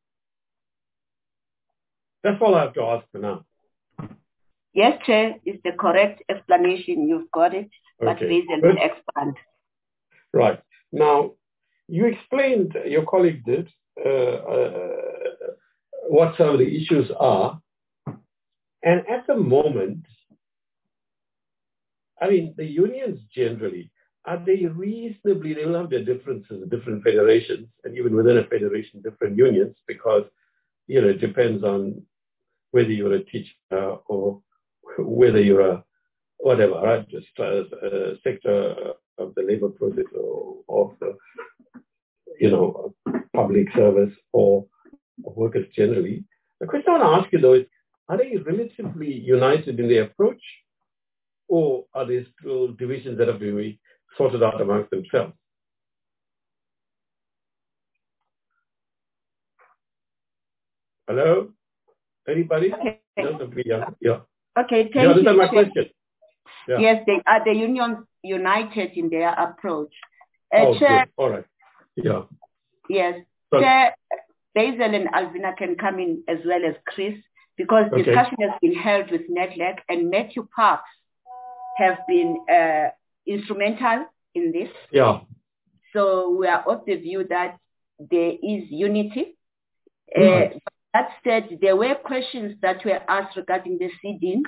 That's all I have to ask for now. Yes, Chair, it's the correct explanation. You've got it, but Okay. Basil will expand. Right. Now, you explained, your colleague did, uh, uh, what some of the issues are And at the moment, I mean, the unions generally, are they reasonably, they will have their differences in different federations, and even within a federation, different unions, because, you know, it depends on whether you're a teacher or whether you're a whatever, right, just a, a sector of the labor process or of the, you know, public service or workers generally. The question I want to ask you though is, are they relatively united in their approach, or are there still divisions that have to be sorted out amongst themselves? Hello? Anybody? Okay. Yeah. yeah. Okay, thank you. You understand my question? Yeah. Yes, they are the unions united in their approach. Uh, oh, Chair, good. All right. Yeah. Yes. So, Chair, Basil and Alvina can come in as well as Chris, because okay. discussion has been held with NEDLAC, and Matthew Parks have been uh, instrumental in this. Yeah. So we are of the view that there is unity. Right. Uh, that said, there were questions that were asked regarding the seeding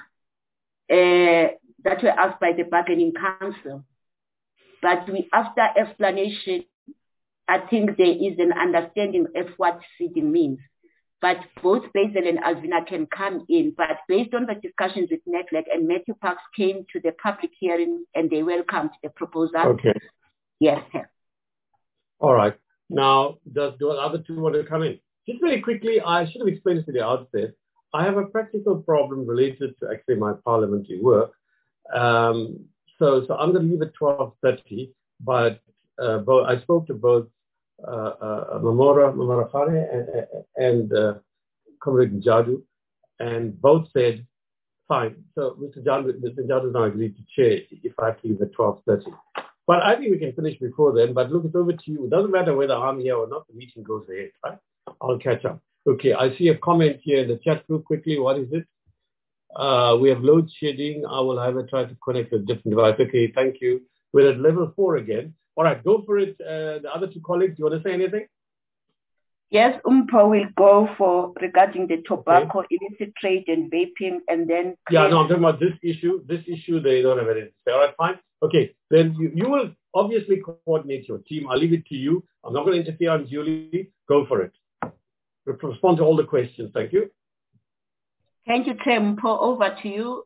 uh, that were asked by the bargaining council. But we, after explanation, I think there is an understanding of what seeding means. But both Basil and Alvina can come in. But based on the discussions with NEDLAC, and Matthew Parks came to the public hearing and they welcomed the proposal. Okay. Yes, sir. All right. Now, does the other two want to come in? Just very quickly, I should have explained this to the outset. I have a practical problem related to actually my parliamentary work. Um, so, so I'm going to leave at twelve thirty, but uh, both, I spoke to both uh, uh, Mamora, Mamora Fare and, and uh, Comrade Njadu, and both said, fine. So Mister Njadu, Mister Njadu has now agreed to chair if I have to leave at twelve thirty. But I think we can finish before then, but look, it's over to you. It doesn't matter whether I'm here or not, the meeting goes ahead, right? I'll catch up. Okay, I see a comment here in the chat group quickly. What is it? Uh, we have load shedding. I will have a try to connect with different device. Okay, thank you. We're at level four again. All right, go for it. Uh, the other two colleagues, do you want to say anything? Yes, Umpo will go for regarding the tobacco, okay. illicit trade and vaping, and then... Yeah, no, I'm talking about this issue. This issue, they don't have anything to say. All right, fine. Okay, then you, you will obviously coordinate your team. I'll leave it to you. I'm not going to interfere on Julie. Go for it. Respond to all the questions. Thank you. Thank you, Tim. Umpo, over to you.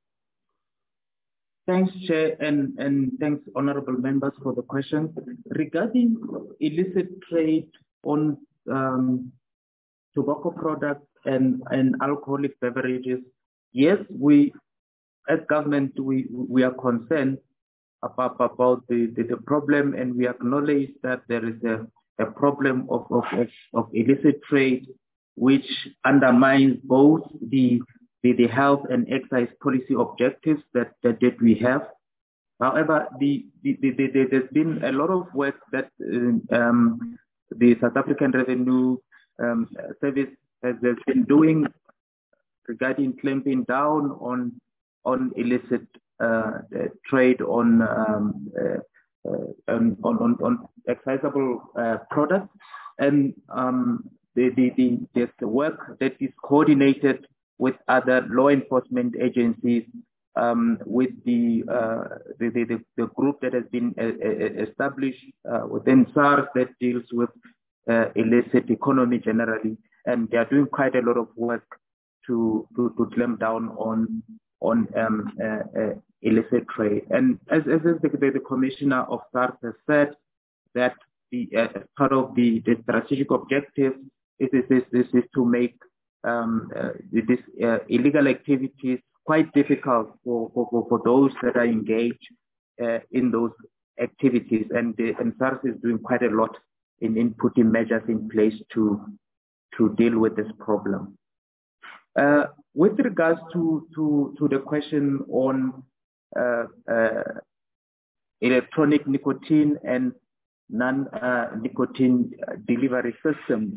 Thanks, Chair, and, and thanks, honorable members, for the questions. Regarding illicit trade on um, tobacco products and, and alcoholic beverages, yes, we, as government, we, we are concerned about, about the, the, the problem, and we acknowledge that there is a, a problem of, of, of, of illicit trade, which undermines both the The, the health and excise policy objectives that, that, that we have. However, the, the, the, the, there's been a lot of work that um, the South African Revenue um, Service has, has been doing regarding clamping down on on illicit uh, trade on, um, uh, uh, on, on, on excisable uh, products. And um, the, the, the, there's the work that is coordinated with other law enforcement agencies, um, with the, uh, the, the, the group that has been uh, established uh, within SARS that deals with uh, illicit economy generally. And they are doing quite a lot of work to, to, to clamp down on, on um, uh, uh, illicit trade. And as, as the, the commissioner of SARS has said, that the uh, part of the, the strategic objective is, is, is, is to make Um, uh, this uh, illegal activities quite difficult for, for, for those that are engaged uh, in those activities, and, uh, and SARS is doing quite a lot in, in putting measures in place to, to deal with this problem. Uh, with regards to, to, to the question on uh, uh, electronic nicotine and non-nicotine uh, delivery systems,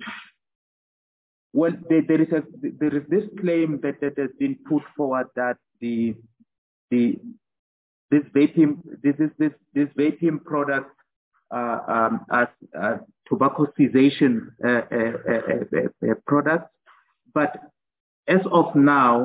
well, there, there is a there is this claim that, that has been put forward that the the this vaping this is this this vaping product uh, um, as uh, tobacco cessation uh, uh, uh, uh, uh, products, but as of now,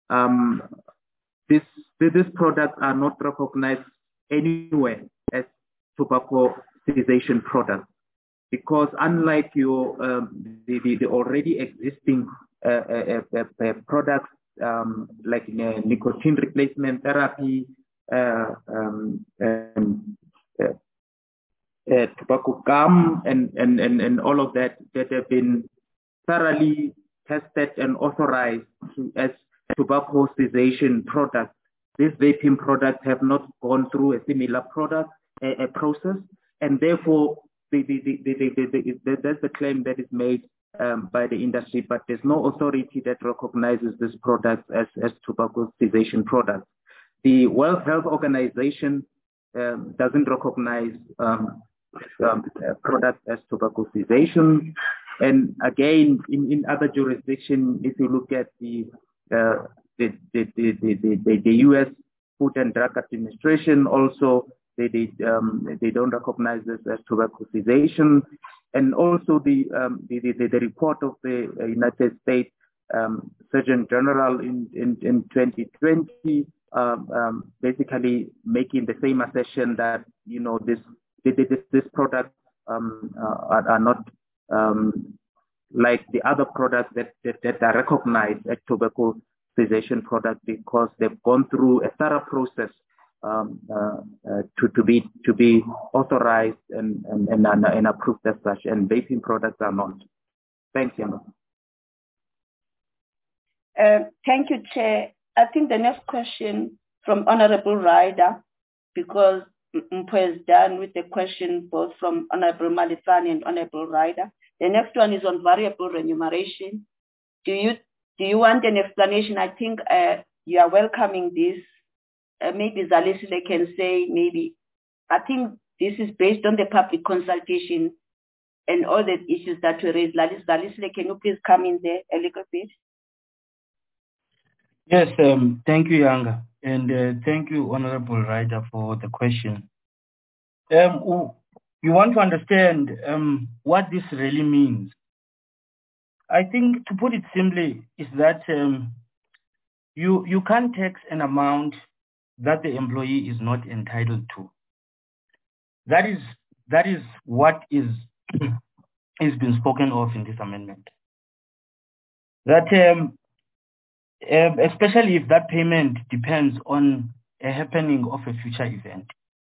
um, this, these products are not recognized anywhere as tobacco cessation products, because unlike your um, the, the, the already existing uh, uh, uh, uh, products um, like uh, nicotine replacement therapy, uh, um, and, uh, uh, tobacco gum, and, and, and, and all of that that have been thoroughly tested and authorized to, as tobacco cessation products. These vaping products have not gone through a similar product a, a process, and therefore the, the, the, the, the, the, the, that's the claim that is made um, by the industry, but there's no authority that recognizes these products as, as tobacco cessation products. The World Health Organization um, doesn't recognize um, um, products as tobacco cessation. And again, in, in other jurisdictions, if you look at the uh, the, the, the, the, the, the U S Food and Drug Administration, also they they, um, they don't recognize this as tobacco cessation. And also the um, the, the, the report of the United States um, Surgeon General in, in, in twenty twenty, um, um, basically making the same assertion that, you know, this this, this products um, uh, are, are not um, like the other products that, that, that are recognized as tobacco cessation products, because they've gone through a thorough process um, uh, uh, to, to be to be authorized and, and, and, and approved as such, and vaping products are not. Thanks, Yama. Uh, thank you, Chair. I think the next question from Honorable Ryder, because Mpho is done with the question both from Honorable Malifani and Honorable Ryder. The next one is on variable remuneration. Do you do you want an explanation? I think uh, you are welcoming this. Uh, maybe Zalisile can say maybe. I think this is based on the public consultation and all the issues that were raised. Zalisile, can you please come in there a little bit? Yes, um, thank you, Yanga, and uh, thank you, Honorable Ryder, for the question. Um, you want to understand um, what this really means. I think, to put it simply, is that um, you you can't tax an amount that the employee is not entitled to. That is that is what is is been spoken of in this amendment. That um, um, especially if that payment depends on a happening of a future event.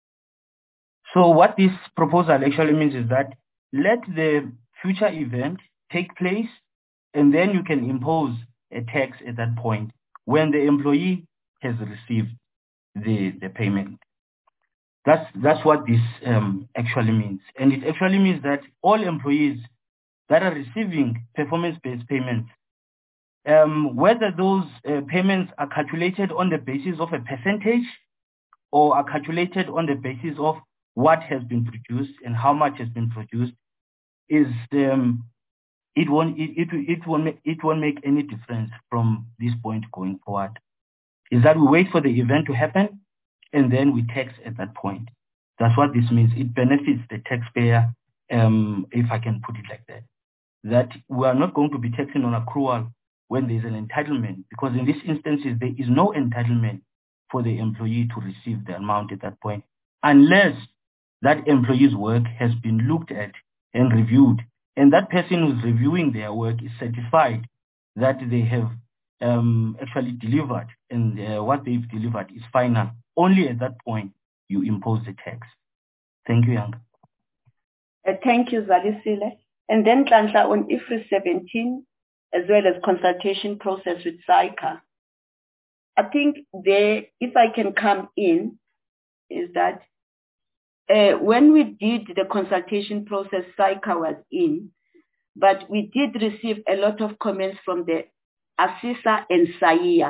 So what this proposal actually means is that let the future event take place, and then you can impose a tax at that point when the employee has received the, the payment. That's, that's what this um, actually means. And it actually means that all employees that are receiving performance-based payments, um, whether those uh, payments are calculated on the basis of a percentage or are calculated on the basis of what has been produced and how much has been produced, is um, it won't it, it, it won't make, it won't make any difference from this point going forward. Is that we wait for the event to happen and then we tax at that point. That's what this means. It benefits the taxpayer, um, if I can put it like that. That we are not going to be taxing on accrual when there is an entitlement, because in these instances there is no entitlement for the employee to receive the amount at that point, unless that employee's work has been looked at and reviewed, and that person who's reviewing their work is certified that they have um, actually delivered, and uh, what they've delivered is final. Only at that point you impose the tax. Thank you, Yang. Uh, thank you, Zalisile. And then Tlanhla on I F R I S seventeen, as well as consultation process with SAICA. I think there, if I can come in, is that Uh, when we did the consultation process, SAICA was in, but we did receive a lot of comments from the ASISA and SAIA,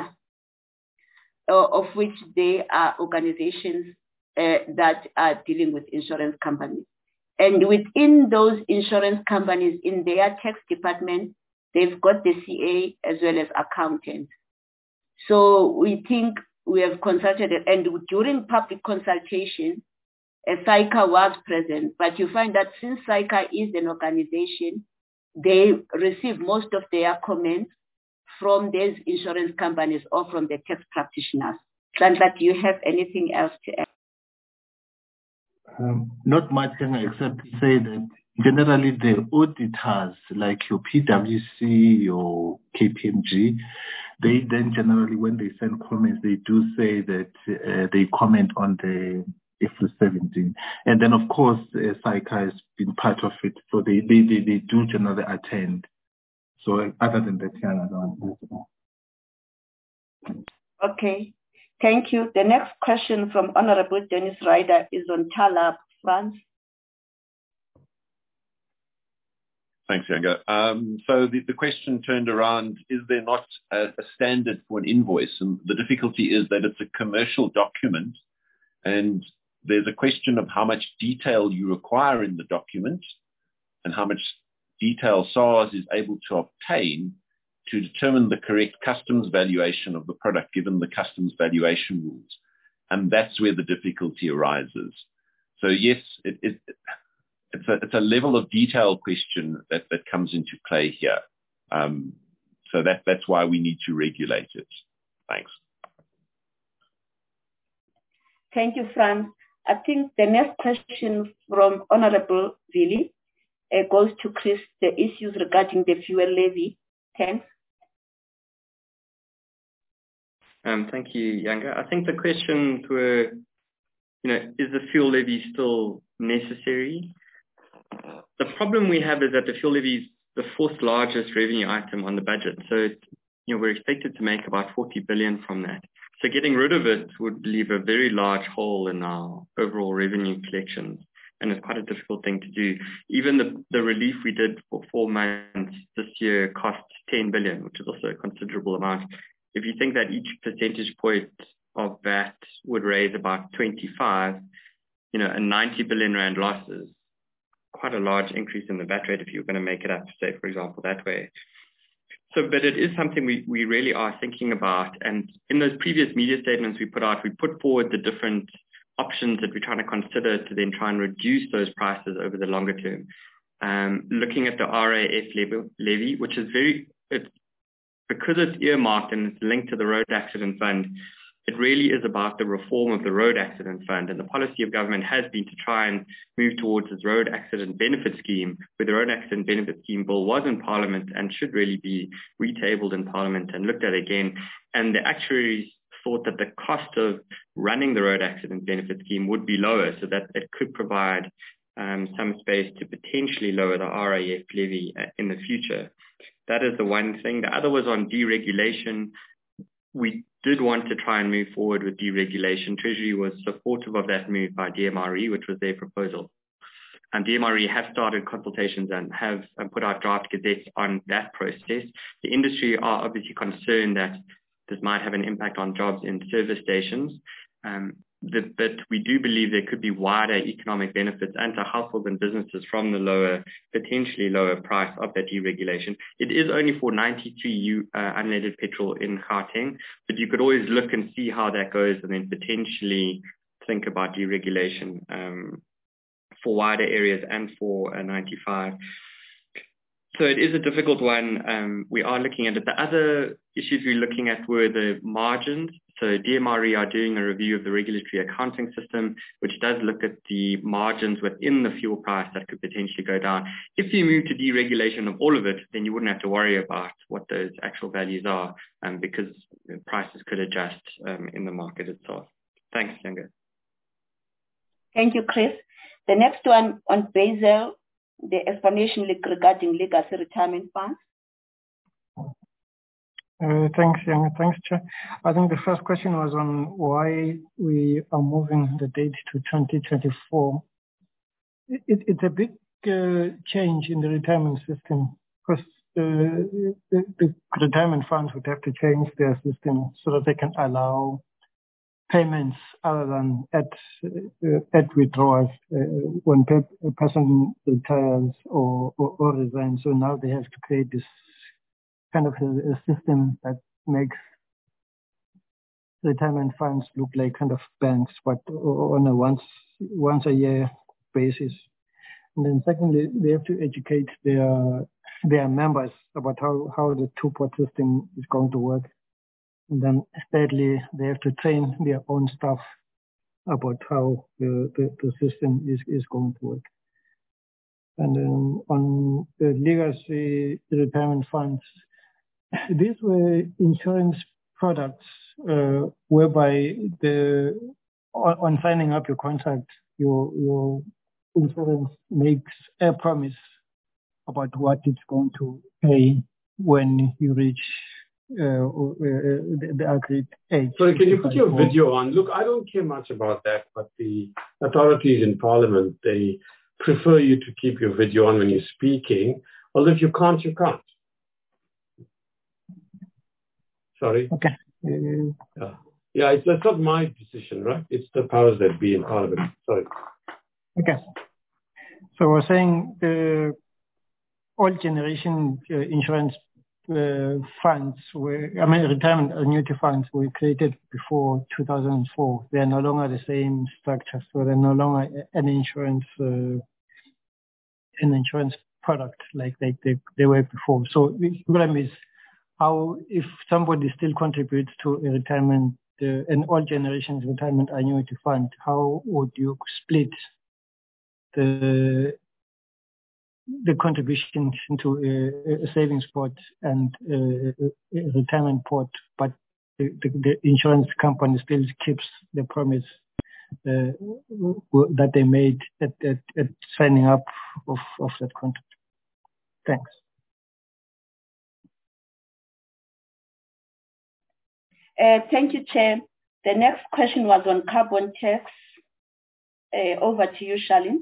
uh, of which they are organizations uh, that are dealing with insurance companies. And within those insurance companies, in their tax department, they've got the C A as well as accountants. So we think we have consulted, and during public consultation, SAICA was present, but you find that since SAICA is an organization, they receive most of their comments from these insurance companies or from the tax practitioners. Nhlanhla, do you have anything else to add? Um, not much, except to say that generally the auditors, like your P W C, your K P M G, they then generally, when they send comments, they do say that uh, they comment on the I F R S seventeen. And then, of course, uh, SAICA has been part of it, so they, they, they, they do generally attend. So other than that, yeah, I don't know. Okay, thank you. The next question from Honorable Dennis Ryder is on Talab, France. Thanks, Yanga. Um, so the, the question turned around, is there not a, a standard for an invoice? And the difficulty is that it's a commercial document, and there's a question of how much detail you require in the document and how much detail SARS is able to obtain to determine the correct customs valuation of the product given the customs valuation rules. And that's where the difficulty arises. So yes, it, it, it's, a, it's a level of detail question that, that comes into play here. Um, so that, that's why we need to regulate it. Thanks. Thank you, Franz. I think the next question from Honorable Vili uh, goes to Chris, the issues regarding the fuel levy. Thanks. Um, thank you, Yanga. I think the questions were, you know, is the fuel levy still necessary? The problem we have is that the fuel levy is the fourth largest revenue item on the budget. So, you know, we're expected to make about forty billion from that. So getting rid of it would leave a very large hole in our overall revenue collections. And it's quite a difficult thing to do. Even the, the relief we did for four months this year cost ten billion, which is also a considerable amount. If you think that each percentage point of that would raise about twenty-five, you know, a ninety billion rand loss is quite a large increase in the V A T rate if you're going to make it up, say, for example, that way. So, but it is something we, we really are thinking about. And in those previous media statements we put out, we put forward the different options that we're trying to consider to then try and reduce those prices over the longer term. Um, looking at the R A F levy, levy which is very, it's, because it's earmarked and it's linked to the Road Accident Fund, it really is about the reform of the Road Accident Fund. And the policy of government has been to try and move towards this Road Accident Benefit Scheme, where the Road Accident Benefit Scheme bill was in Parliament and should really be retabled in Parliament and looked at again. And the actuaries thought that the cost of running the Road Accident Benefit Scheme would be lower, so that it could provide um, some space to potentially lower the R A F levy uh, in the future. That is the one thing. The other was on deregulation. We did want to try and move forward with deregulation. Treasury was supportive of that move by D M R E, which was their proposal. And D M R E have started consultations and have um, put out draft gazettes on that process. The industry are obviously concerned that this might have an impact on jobs in service stations. Um, the, but we do believe there could be wider economic benefits and to households and businesses from the lower, potentially lower price of that deregulation. It is only for ninety-three U uh, unleaded petrol in Gauteng, but you could always look and see how that goes and then potentially think about deregulation um, for wider areas and for uh, ninety-five. So it is a difficult one. Um, we are looking at it. The other issues we're looking at were the margins. So D M R E are doing a review of the regulatory accounting system, which does look at the margins within the fuel price that could potentially go down. If you move to deregulation of all of it, then you wouldn't have to worry about what those actual values are, um, because prices could adjust um, in the market itself. Thanks, Yanga. Thank you, Chris. The next one on Basel, the explanation regarding legacy retirement funds. Uh, thanks, Yang. Thanks, Chair. I think the first question was on why we are moving the date to twenty twenty-four. It, it, it's a big uh, change in the retirement system because uh, the, the retirement funds would have to change their system so that they can allow payments other than at uh, at withdrawals uh, when a person retires or, or, or resigns. So now they have to create this kind of a, a system that makes retirement funds look like kind of banks, but on a once once a year basis. And then secondly, they have to educate their their members about how, how the two-pot system is going to work. And then thirdly, they have to train their own staff about how the, the, the system is, is going to work. And then on the legacy retirement funds, these were insurance products uh, whereby the on, on signing up your contract, your your insurance makes a promise about what it's going to pay when you reach uh, uh, the, the agreed age. Sorry, can you put your video on? Look, I don't care much about that, but the authorities in Parliament, they prefer you to keep your video on when you're speaking. Although if you can't, you can't. Sorry. Okay. Yeah, yeah it's, it's not my decision, right? It's the powers that be in Parliament. Sorry. Okay. So we're saying the all generation uh, insurance uh, funds were, I mean, retirement annuity funds were created before two thousand four. They are no longer the same structure, so they're no longer an insurance uh, an insurance product like they, they, they were before. So the problem is how, if somebody still contributes to a retirement, uh, an all generations retirement annuity fund, how would you split the the contributions into a, a savings pot and a, a retirement pot, but the, the, the insurance company still keeps the promise uh, that they made at, at, at signing up of, of that contract. Thanks. Uh, thank you, Chair. The next question was on carbon tax. Uh, over to you, Charlene.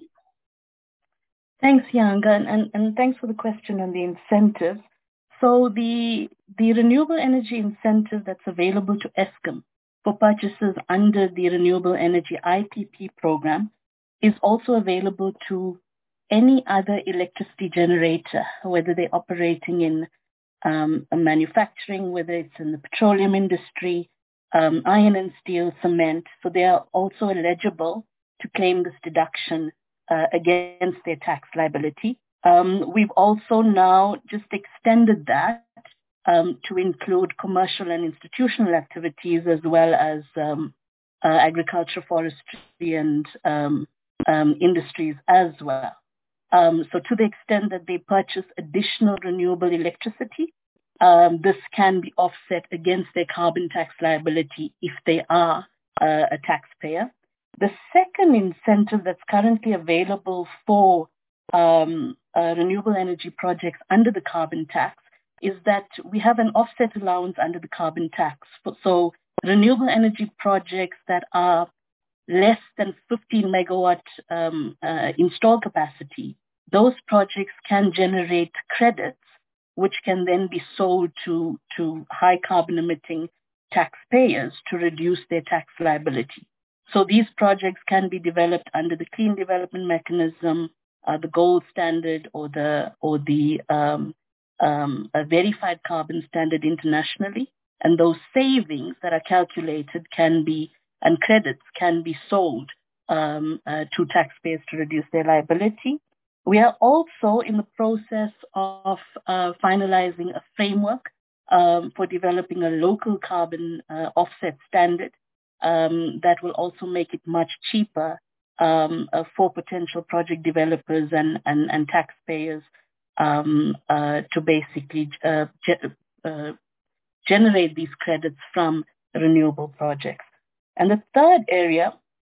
Thanks, Yanga, and, and, and thanks for the question on the incentives. So the the renewable energy incentive that's available to Eskom for purchases under the Renewable Energy I P P program is also available to any other electricity generator, whether they're operating in um, manufacturing, whether it's in the petroleum industry, um, iron and steel, cement. So they are also eligible to claim this deduction Uh, against their tax liability. Um, we've also now just extended that um, to include commercial and institutional activities as well as um, uh, agriculture, forestry, and um, um, industries as well. Um, so to the extent that they purchase additional renewable electricity, um, this can be offset against their carbon tax liability if they are uh, a taxpayer. The second incentive that's currently available for um, uh, renewable energy projects under the carbon tax is that we have an offset allowance under the carbon tax. So renewable energy projects that are less than fifteen megawatt um, uh, install capacity, those projects can generate credits, which can then be sold to, to high carbon emitting taxpayers to reduce their tax liability. So these projects can be developed under the Clean Development Mechanism, uh, the Gold Standard, or the or the um, um, a verified carbon standard internationally. And those savings that are calculated can be, and credits can be sold um, uh, to taxpayers to reduce their liability. We are also in the process of uh, finalizing a framework um, for developing a local carbon uh, offset standard. Um, that will also make it much cheaper um, uh, for potential project developers and, and, and taxpayers um, uh, to basically uh, ge- uh, generate these credits from renewable projects. And the third area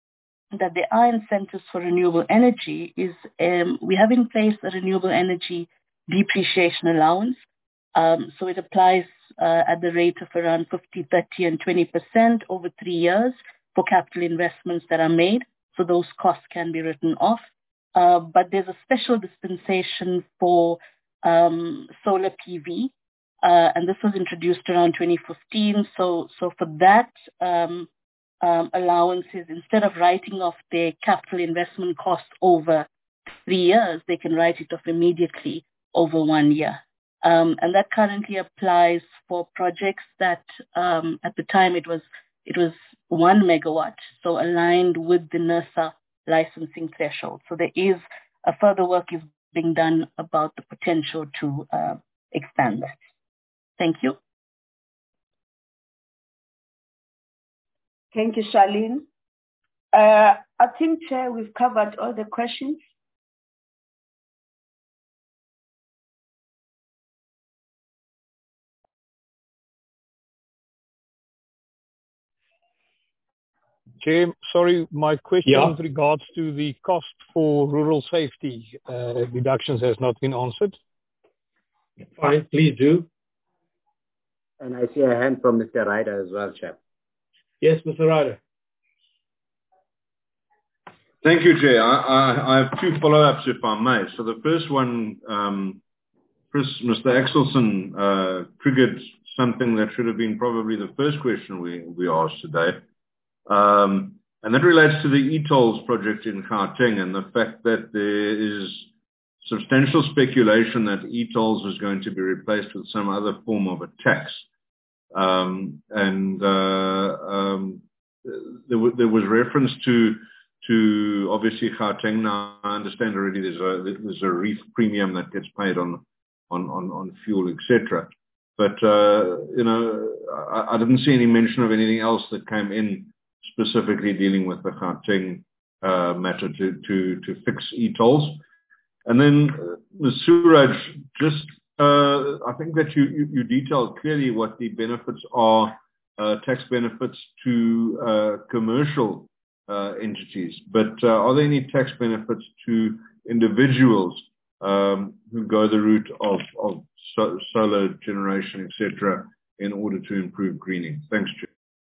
that there are incentives for renewable energy is um, we have in place a renewable energy depreciation allowance. Um, so it applies uh, at the rate of around fifty, thirty, and twenty percent over three years for capital investments that are made. So those costs can be written off. Uh, but there's a special dispensation for um, solar P V, uh, and this was introduced around twenty fifteen. So, so for that um, um, allowances, instead of writing off their capital investment costs over three years, they can write it off immediately over one year. Um, and that currently applies for projects that um, at the time it was it was one megawatt, so aligned with the NERSA licensing threshold. So there is a further work is being done about the potential to uh, expand that. Thank you. Thank you, Charlene. Uh, I think, Chair, we've covered all the questions. Chair, sorry, my question Yeah. with regards to the cost for rural safety uh, deductions has not been answered. Fine, please do. And I see a hand from Mister Ryder as well, Chair. Yes, Mister Ryder. Thank you, Jay. I, I, I have two follow-ups, if I may. So the first one, um, Chris, Mister Axelson uh, triggered something that should have been probably the first question we, we asked today. Um, and that relates to the e-tolls project in Gauteng and the fact that there is substantial speculation that e-tolls is going to be replaced with some other form of a tax. Um, and uh, um, there, w- there was reference to to obviously Gauteng. Now I understand already there's a there's a reef premium that gets paid on on on, on fuel, et cetera. But uh, you know, I, I didn't see any mention of anything else that came in specifically dealing with the Gauteng uh, matter to to to fix e-tolls. And then, uh, Miz Suraj, just uh, I think that you, you you detailed clearly what the benefits are, uh, tax benefits to uh, commercial uh, entities. But uh, are there any tax benefits to individuals um, who go the route of of so, solar generation, et cetera, in order to improve greening? Thanks, Chair.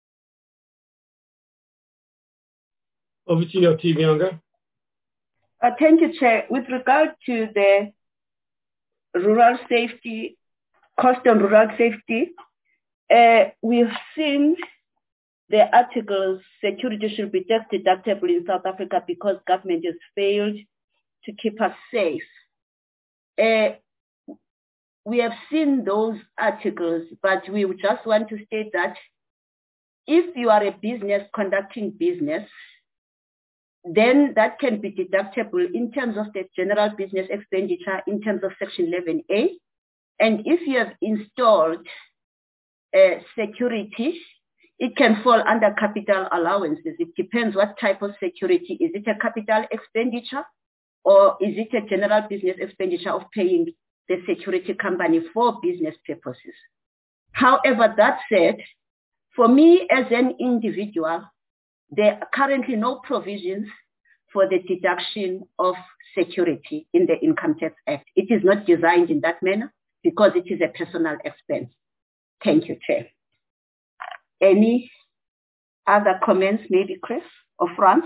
Over to your T V, Younger. Uh, thank you, Chair. With regard to the rural safety, cost on rural safety, uh, we've seen the articles security should be tax deductible in South Africa because government has failed to keep us safe. Uh, we have seen those articles, but we just want to state that if you are a business conducting business, then that can be deductible in terms of the general business expenditure in terms of Section eleven A. And if you have installed uh, security, it can fall under capital allowances. It depends what type of security. Is it a capital expenditure or is it a general business expenditure of paying the security company for business purposes? However, that said, for me as an individual, there are currently no provisions for the deduction of security in the Income Tax Act. It is not designed in that manner because it is a personal expense. Thank you, Chair. Any other comments, maybe Chris or Franz?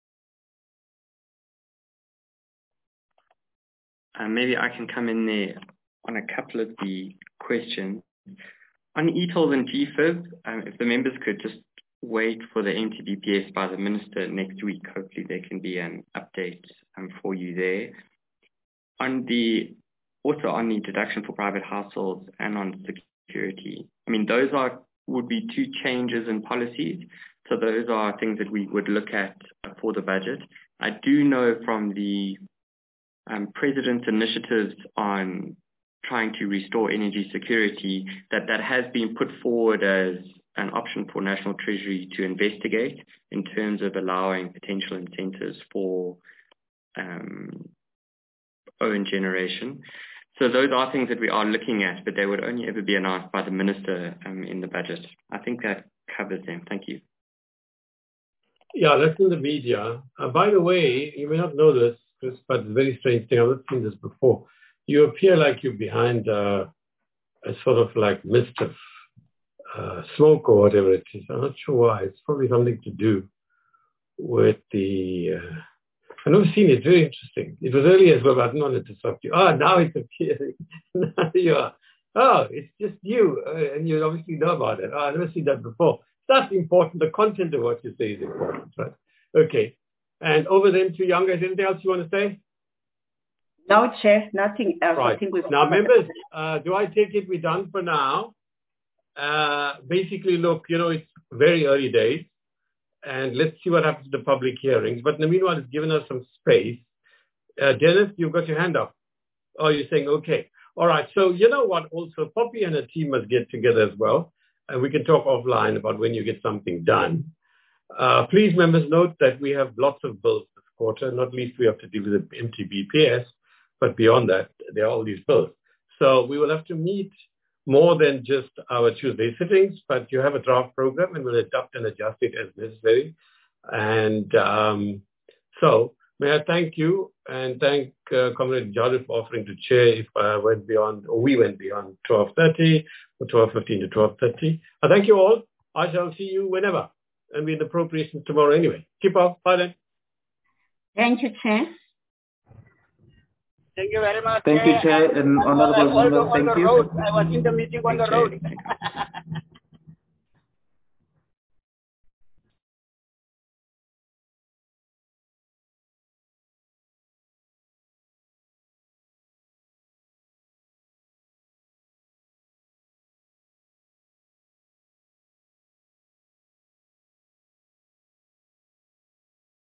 Uh, maybe I can come in there on a couple of the questions. On E tolls and G F I B, um, if the members could just wait for the M T B P S by the Minister next week. Hopefully there can be an update um, for you there. On the, also on the deduction for private households and on security, I mean, those are would be two changes in policies. So those are things that we would look at for the budget. I do know from the um, President's initiatives on trying to restore energy security that that has been put forward as an option for National Treasury to investigate in terms of allowing potential incentives for um, own generation. So those are things that we are looking at, but they would only ever be announced by the Minister um, in the budget. I think that covers them. Thank you. Yeah, that's in the media. Uh, by the way, you may not know this, Chris, but it's a very strange thing. I've not seen this before. You appear like you're behind uh, a sort of like mist of uh, smoke or whatever it is. I'm not sure why. It's probably something to do with the... Uh, I've never seen it. Very interesting. It was early as well, but I didn't want to disrupt you. Ah, now it's appearing. Now you are. Oh, it's just you. Uh, and you obviously know about it. Oh, I've never seen that before. That's important. The content of what you say is important, right? Okay. And over then to Younger. Is there anything else you want to say? No, Chair. Nothing else. Right. I think we've now, members, uh, do I take it we're done for now? Uh, basically, look, you know, it's very early days. And let's see what happens to the public hearings. But in the meanwhile, it's given us some space. Uh, Dennis, you've got your hand up. Oh, you're saying okay. All right. So you know what? Also, Poppy and her team must get together as well, and we can talk offline about when you get something done. Uh, please, members, note that we have lots of bills this quarter. Not least, we have to deal with the M T B P S, but beyond that, there are all these bills. So we will have to meet more than just our Tuesday sittings, but you have a draft program, and we'll adapt and adjust it as necessary. And um, so. May I thank you and thank uh, Comrade Jadu for offering to chair if I went beyond, or we went beyond twelve thirty or twelve fifteen to twelve thirty. I thank you all. I shall see you whenever. And we're in appropriations tomorrow anyway. Keep up. Bye then. Thank you, Chair. Thank you very much. Thank you, Chair, and honorable members. Thank you. I was in the meeting on the road.